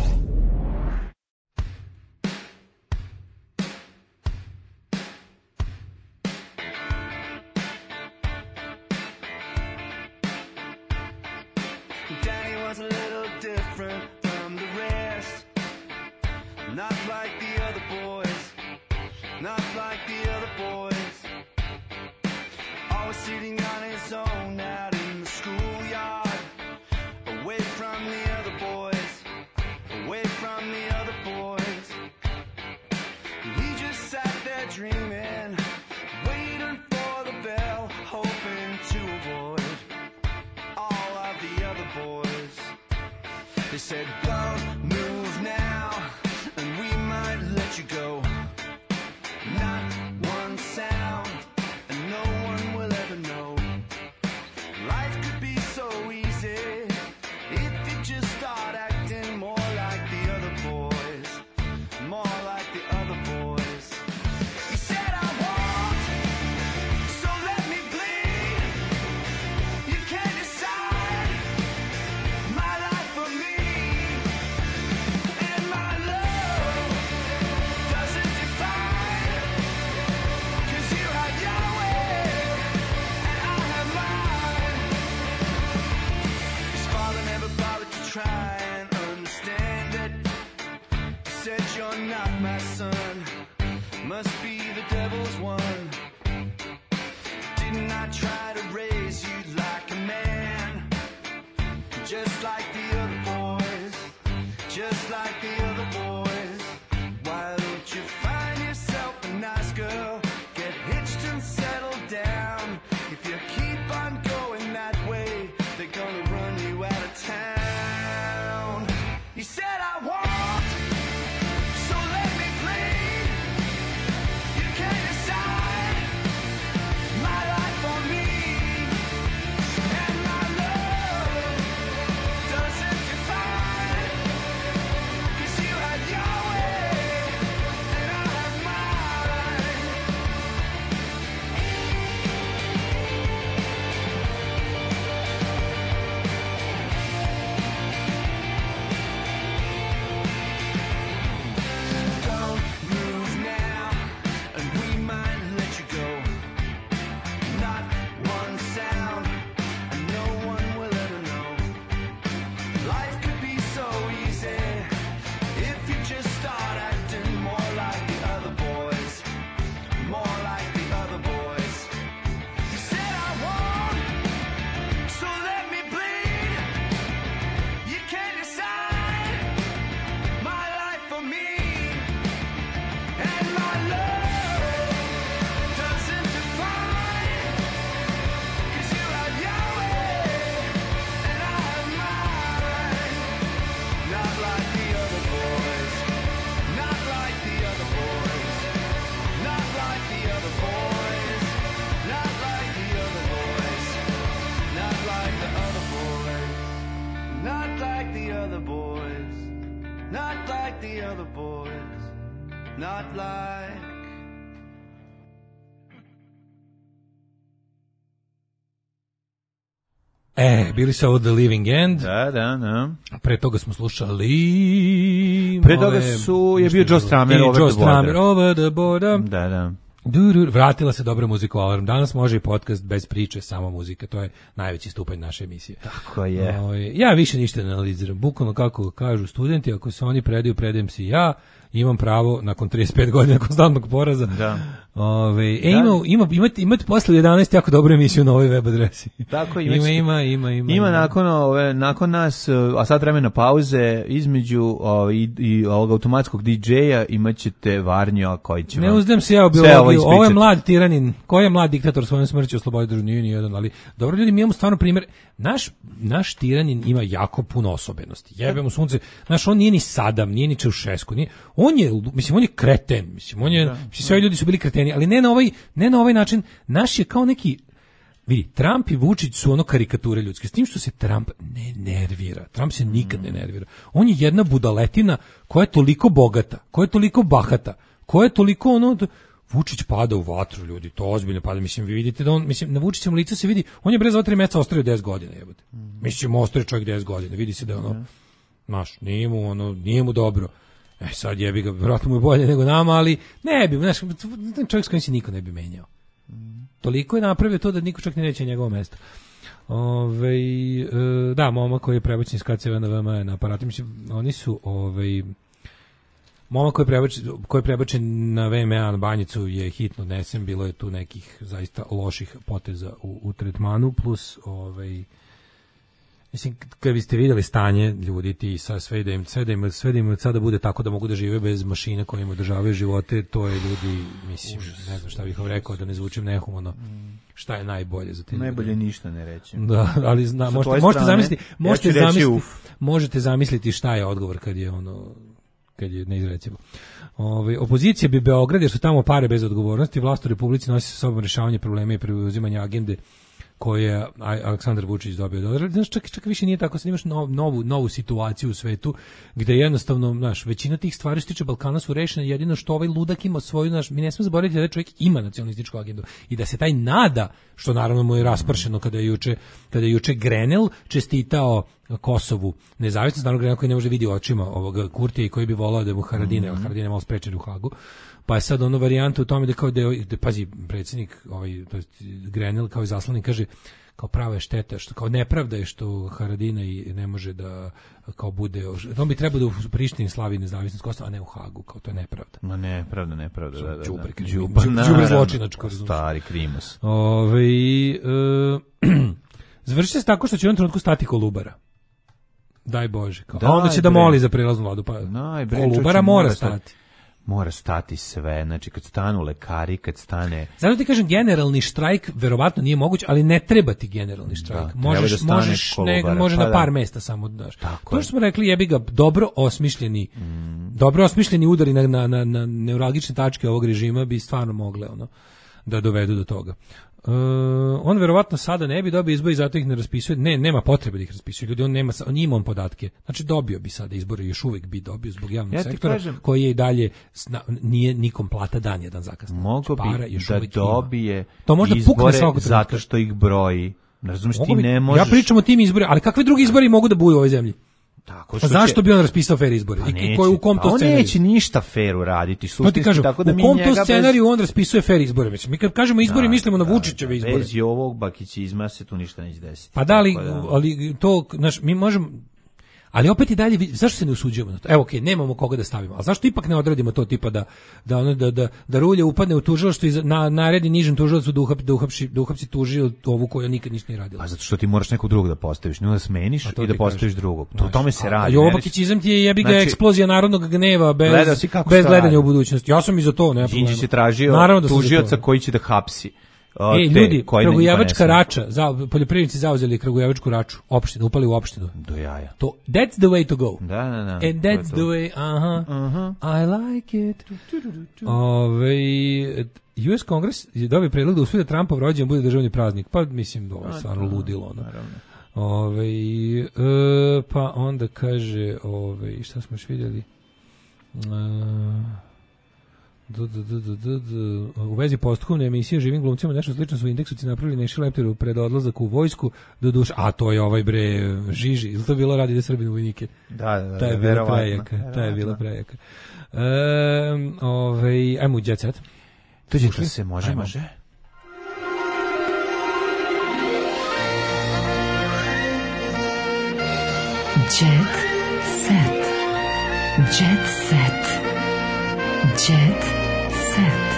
Danny was a little different from the rest. Not like the other boys. Not like the other boys. Always sitting on his own out in the schoolyard. Away from the other boys. Away from the other boys. He just sat there dreaming. Waiting for the bell. Hoping to avoid all of the other boys. They said, don't move now, and we might let you go. Not one sound, and no one will ever know. Life could be so easy if you just start acting more like the other boys. More like the other boys. He said, I won't, so let me bleed. You can't decide my life for me. And my love doesn't define. 'Cause you have your way, and I have mine. His father never bothered to try and understand it. He said, you're not my son. Must be the devil's one. Didn't I try to raise you like a man? Just like the other boys. Just like the other boys. Why don't you find yourself a nice girl? Get hitched and settle down. If you keep on going that way, they're gonna run you out of town. He said, I won't, so let me bleed. You can't decide my life for me. And my love doesn't define. 'Cause you like the other boys, not like. Bili su ovo The Living End. Da. Pre toga smo slušali... Pre toga je bio Joe Strummer, Over the Border. Da. Vratila se dobra muzika u Alarm. Danas može i podcast bez priče, samo muzika. To je najveći stupanj naše emisije. Tako je. Ja više ništa ne analiziram. Bukvalno kako kažu studenti, ako se oni predaju, predajem se i ja. Imam pravo nakon 35 godina konstantnog poraza. Da. Imate posle 11 jako dobru emisiju na ovoj web adresi. Tako ima nakon nas, a sad vremena pauze između i ovog automatskog DJ-a imaćete Varnjo koji će ne uzdam se ja u biologiju. Ovo je mlad tiranin. Koji je mlad diktator svojom smrću oslobodio državu? Nije ni jedan, ali dobro ljudi, mi imamo stvarno primjer. Naš tiranin ima jako puno osobenosti. Jebemo sunce. On nije ni Sadam, nije ni Čaušesku, on je kreten, sve ljudi su bili kreteni, ali ne na ovaj način. Naš je kao neki, vidi, Trump i Vučić su ono karikature ljudske, s tim što se Trump ne nervira. Trump se nikad ne nervira. On je jedna budaletina koja je toliko bogata, koja je toliko bahata, koja je toliko Vučić pada u vatru, ljudi, to ozbiljno pada. Vi vidite da on, na Vučićevom licu se vidi, on je bre za 3 meseca ostario 10 godina, jebote. Ostario čovjek 10 godina, vidi se da nije mu dobro. Sad jebi ga, vjerojatno mu je bolje nego nama, ali ne bi, čovjek s kojim se niko ne bi menjao. Toliko je napravio to da niko čak ne neće njegovo mesto. Da, momak koji je prebačen iz KCV na VMA na aparatu, oni su, momak koji je prebačen na VMA na Banjicu je hitno odnesen, bilo je tu nekih zaista loših poteza u tretmanu, plus, kad biste vidjeli stanje ljudi ti sve da im sada bude tako da mogu da žive bez mašine koje im održavaju živote, to je ljudi, ne znam šta bih vam rekao da ne zvučim nehumano, šta je najbolje za te ljudi. Najbolje ništa ne reći. Da, ali možete zamisliti šta je odgovor kad je neizrecivo. Opozicija bi Beograd, jer su tamo pare bez odgovornosti, vlast u Republici nosi sa sobom rješavanje problema i preuzimanje agende koje je Aleksandar Vučić dobio. Znaš, čak više nije tako, sad imaš novu situaciju u svetu, gde jednostavno, većina tih stvari što tiče Balkana su rešene, jedino što ovaj ludak ima svoju, mi ne smemo zaboraviti da čovjek ima nacionalističku agendu i da se taj nada, što naravno mu je raspršeno kada je juče Grenell čestitao Kosovu nezavisnost, naravno Grenell koji ne može vidi očima ovoga Kurtija i koji bi volao da mu Haradine, ali Haradine malo sprečen u Hagu. Pa je sad varijanta u tome da pazi, predsjednik, Grenell kao izaslanik kaže, kao prava je šteta, što kao nepravda je što Haradina i ne može da kao bude, on bi trebao da u Prištini slavi nezavisnost Kosova, a ne u Hagu, kao to je nepravda. Ma nepravda, da. Đubre zločinačko. Stari Krimos. Završi se tako što će u jednom trenutku stati Kolubara. Daj Bože. A onda će da moli za prelaznu vladu, pa Kolubara mora stati. Mora stati sve, znači kad stanu lekari, kad stane... Zato ti kažem, generalni štrajk verovatno nije moguć, ali ne treba ti generalni štrajk. Može na par mesta samo daš. To što smo rekli, jebi ga, dobro osmišljeni udari na neuralgične tačke ovog režima bi stvarno mogle da dovedu do toga. On verovatno sada ne bi dobio izbore i zato ih ne raspisuje. nema potrebe da ih raspisuje. Ljudi, on ima podatke. Znači dobio bi sada izbore, još uvijek bi dobio zbog javnog sektora, koji je i dalje nije nikom plata dan jedan zakasno. Mogu bi da dobije izbore zato što ih broji. Razumiješ, ti ne možeš... Ja pričam o tim izborima, ali kakve drugi izbori mogu da budu u ovoj zemlji? Tako što zašto bi on raspisao fair izbore? U kom to scenariju? On neće ništa fair uraditi. Tako da u kom to scenariju on raspisuje fair izbore? Mi kad kažemo izbori, mislimo na Vučićeve izbore. Bez ovog bakićizma se tu ništa neće desiti. Pa da, ali to, mi možemo... Ali opet i dalje, zašto se ne usuđujemo na to? Evo, okej, nemamo koga da stavimo. Ali zašto ipak ne odradimo to tipa da Rulja upadne u tužilaštvo i naredi nižem tužilaštvu da uhapsi tužio ovu koja nikad ništa nije radila? A zato što ti moraš nekog drugog da postaviš, nju da smeniš i da postaviš drugog. O tome se radi. Ali ovo bakićizam ti je jebi ga eksplozija narodnog gneva bez gledanja u budućnosti. Ja sam i za to, nema problema. Đinđić je tražio tužioca koji će da hapsi. Ljudi, Kragujevačka rača, poljoprivrednici zauzeli Kragujevačku raču, opštinu, upali u opštinu. Do jaja. That's the way to go. Da. And that's the way, I like it. US Kongres je dobio predlog da usvoji da Trumpov rođendan bude državni praznik. Pa mislim, ovo je stvarno ludilo. Pa onda kaže, šta smo još vidjeli? U vezi posthumovne emisije živim glumcima nešto slično su Indeksuci napravili Neši Lepteru pred odlazak u vojsku do duša. A to je ovaj bre Žiži. Ili to bilo radi da Srbinu vojnike? Da, ta je bila prejaka. Ta je bila prejaka. Ajmo u Jet Set. Tuđite se, može. Jet Set. Jet Set. Jet Set.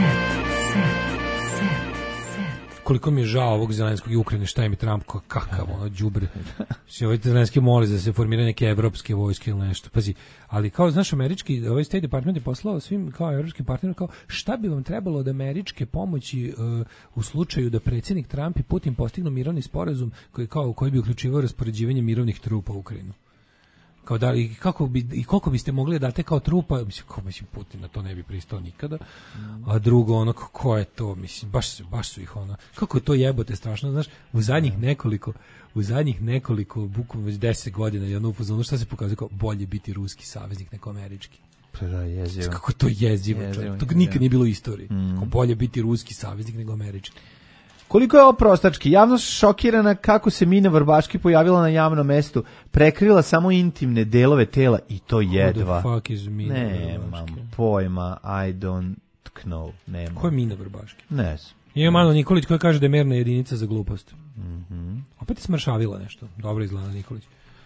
Koliko mi je žao ovog Zelenskog i Ukrajine, šta je mi Trump, kakav ono đubre. Ovaj Zelenski moli da se formira neke evropske vojske ili nešto. Pazi, ali kao znaš američki, ovaj State Department je poslao svim kao evropskim partnerima kao šta bi vam trebalo od američke pomoći u slučaju da predsjednik Trump i Putin postignu mirovni sporazum koji bi uključivao raspoređivanje mirovnih trupa u Ukrajinu. Kao da i koliko biste mogli date kao trupa, mislim Putin na to ne bi pristao nikada. A drugo ono ko je to, mislim baš su ih ono. Kako to jebote strašno, znaš, u zadnjih nekoliko bukvalno već 10 godina jedno upozorno šta se pokazuje kao bolje biti ruski saveznik nego američki. Da, jezivo. Kako to jezivo, to nikad nije bilo u istoriji. Kao bolje biti ruski saveznik nego američki. Koliko je ovo prostački? Javnost šokirana kako se Mina Vrbaški pojavila na javnom mestu, prekrila samo intimne delove tela i to jedva. Who the fuck is Mina Nemam pojma, I don't know. Nemam. Ko je Mina Vrbaški? Ne znam. Ima Mano Nikolić koja kaže da je merna jedinica za glupost. Opet je smršavila nešto. Dobro izgleda Nikolić.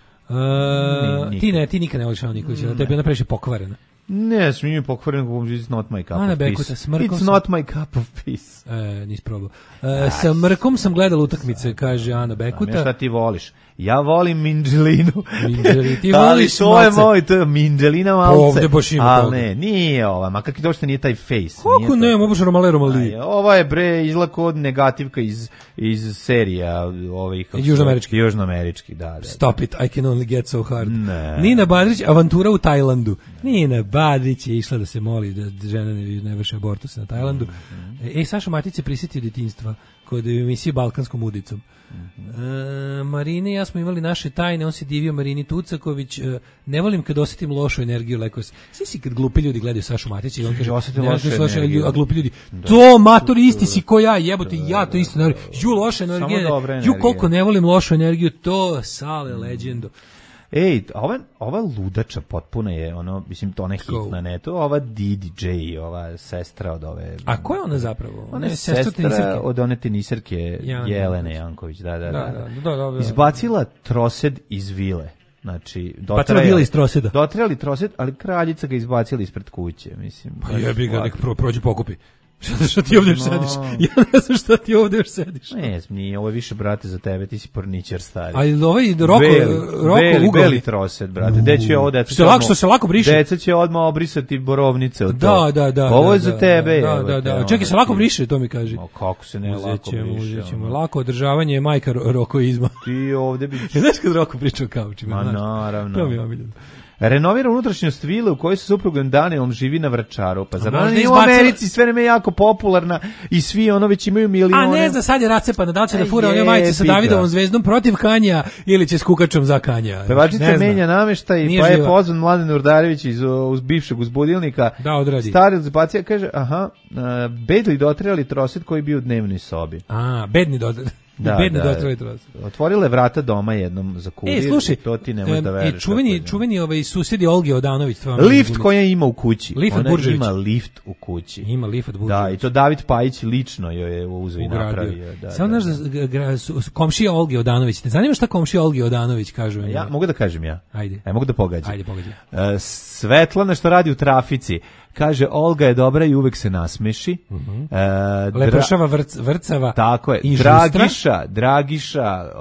Ti nikad ne voliš Mano Nikolića, da tebi ona previše pokvarena. Ne, smije pokvareno kako it's not my cup of peace. It's not my cup of peace. Nisi probao. Sa Mrkom sam gledala utakmice, kaže Ana Bekuta. Šta ti voliš? Ja volim Minđelinu. Ti voliš to je moj, to je Minđelina malce. Ovde baš ima toga. Ne, nije ova, makar ki to što nije taj face. Kako ne, mogu što Romale Romali. Ova je bre izlako od negativka iz serija ovih. Južnoamerički, da. Stop it, I can only get so hard. Nina Badrić, avantura u Tajlandu. Nina Badrić je išla da se moli da žena ne vrše abortus na Tajlandu. Saša Matić se prisjetio djetinjstva kod emisije Balkanskom udicom. Marina i ja smo imali naše tajne, on se divio Marini Tucaković, ne volim kad osjetim lošu energiju, svi si kad glupi ljudi gledaju Sašu Matića i on kaže, a glupi ljudi, to mator isti si ko ja, jebote, ja to isto, loša energija, koliko ne volim lošu energiju, to Sale legendo. Ej, ova ludača potpuno je, mislim, to ne hit na netu, ova DJ, ova sestra od ove... A ko je ona zapravo? Ona je sestra od one teniserke Jelene Janković, da. Izbacila trosed iz vile. Znači, dotrajali trosed, ali kraljica ga izbacila ispred kuće, mislim. Pa jebi ga, nek prođi pokupi. Što ti ovdje još sediš? Ja ne znam što ti ovdje još sediš. Ne, nije, ovo je više, brate, za tebe, ti si porničar stari. Ali ovaj Roko Beli trosed, brate. Deće ovo, deca što se lako briše. Deca će odmah obrisati borovnice od to. Da. Ovo je za tebe. Da. Čekaj, se lako briše, to mi kaže. Kako se ne lako briše? Lako održavanje je majka rokoizma. Ti ovdje bi... Znaš kad Roko priča o kaučima? Ma naravno. To mi je omiljeno. Renovira unutrašnjost vile u kojoj se suprugom Danielom živi na Vračaru. Pa zar nije u Americi sve vreme jako popularna i svi već imaju milione. A ne zna, sad je racepana, da li će da fura one majice sa Davidovom zvezdom protiv Kanja ili će s kukačom za Kanja. Pevačica menja nameštaj, pa je pozvan Mladen Urdarević iz bivšeg uzbudilnika. Da, odradi. Stari zapacija kaže, bedli dotrajali trosed koji bi u dnevnoj sobi. Bedni dotrajali. Otvorile vrata doma jednom za kurir. Slušaj, to ti ne možeš da veriš. Čuveni susjedi Olgi Odanović. Lift koja ima u kući. Ona ima lift u kući. Ima lift od Buržević. Da, i to David Pajić lično joj je uzeo i napravio. Samo znaš da komšija Olgi Odanović. Te zanima šta komšija Olgi Odanović kažu? Ja mogu da kažem ja. Ajde. Mogu da pogađam. Ajde, pogađa. Draslana što radi u trafici. Kaže, Olga je dobra i uvek se nasmeši. Lepršava vrcava. Tako je. Dragiša,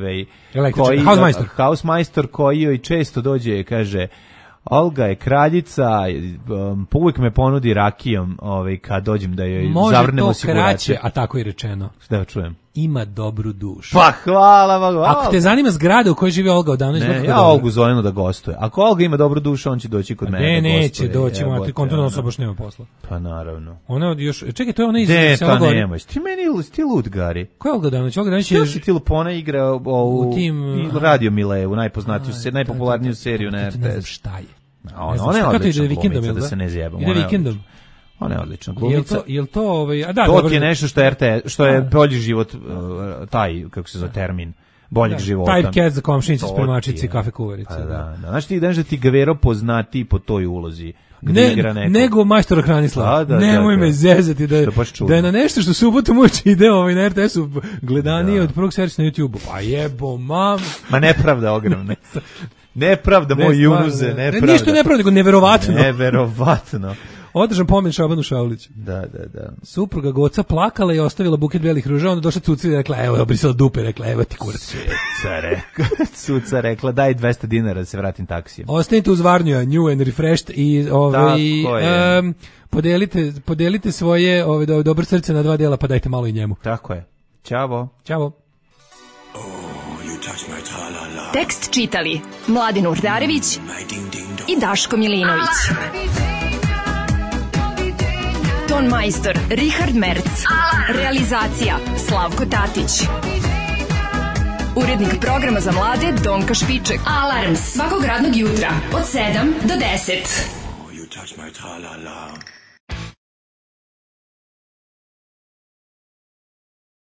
Hausmeister koji joj često dođe i kaže, Olga je kraljica, uvijek me ponudi rakijom kad dođem da joj zavrnemo osigurače. Može to kraće, a tako i rečeno. Da čujem. Ima dobru dušu. Pa hvala. Ako te zanima zgrada u kojoj živi Olga Odanović, ja Olgu zovem da gostuje. Ako Olga ima dobru dušu, on će doći kod mene da gostuje. Neće doći, mati konturno osoba baš nema posla. Pa naravno. Ona još, čekaj, to je ona iz Sela Gori. Ne, nemoj, ti meni ti lud, Gari. Ko je Olga Odanović? Olga Odanović je... Što si ti Lupona igra u Radio Mileu, najpopularniju seriju na RTS. Ne znam šta je. Ona je odlična glumica, da se ne zjebamo. Ide vikendom. Ona je odlična glumica. Jel to a da, to je nešto što je bolji život, taj, kako se zove termin, boljeg života. Typecast za komšinice, spremačice i kafe kuvarice. Da. Znaš ti da ti Gavero poznati po toj ulozi. Nego majstora Hranislava. Nemoj me zezati da je na nešto što subotom uči ide na RTS-u gledanije od prvog servisa na YouTube-u. Pa jebo, mam. Ma nepravda ogromna. Nepravda, moj Junuze, nepravda. Ništa nepravda, nego neverovatno. Neverovatno. Održan pomen Šabanu Šauliću. Da. Supruga Goca plakala i ostavila buket belih ruža, onda došla cuca i rekla, evo, obrisala dupe, rekla, evo ti kurac. Cuca rekla, daj 200 dinara da se vratim taksijem. Ostanite uz Varnju, new and refreshed i podelite svoje dobro srce na 2 dela, pa dajte malo i njemu. Tako je. Ćavo. Tekst čitali Mladin Urdarević i Daško Milinović. Ton majstor Richard Merc. Realizacija Slavko Tatić. Urednik programa za mlade Donka Špiček. Alarms svakog radnog jutra od 7 do 10.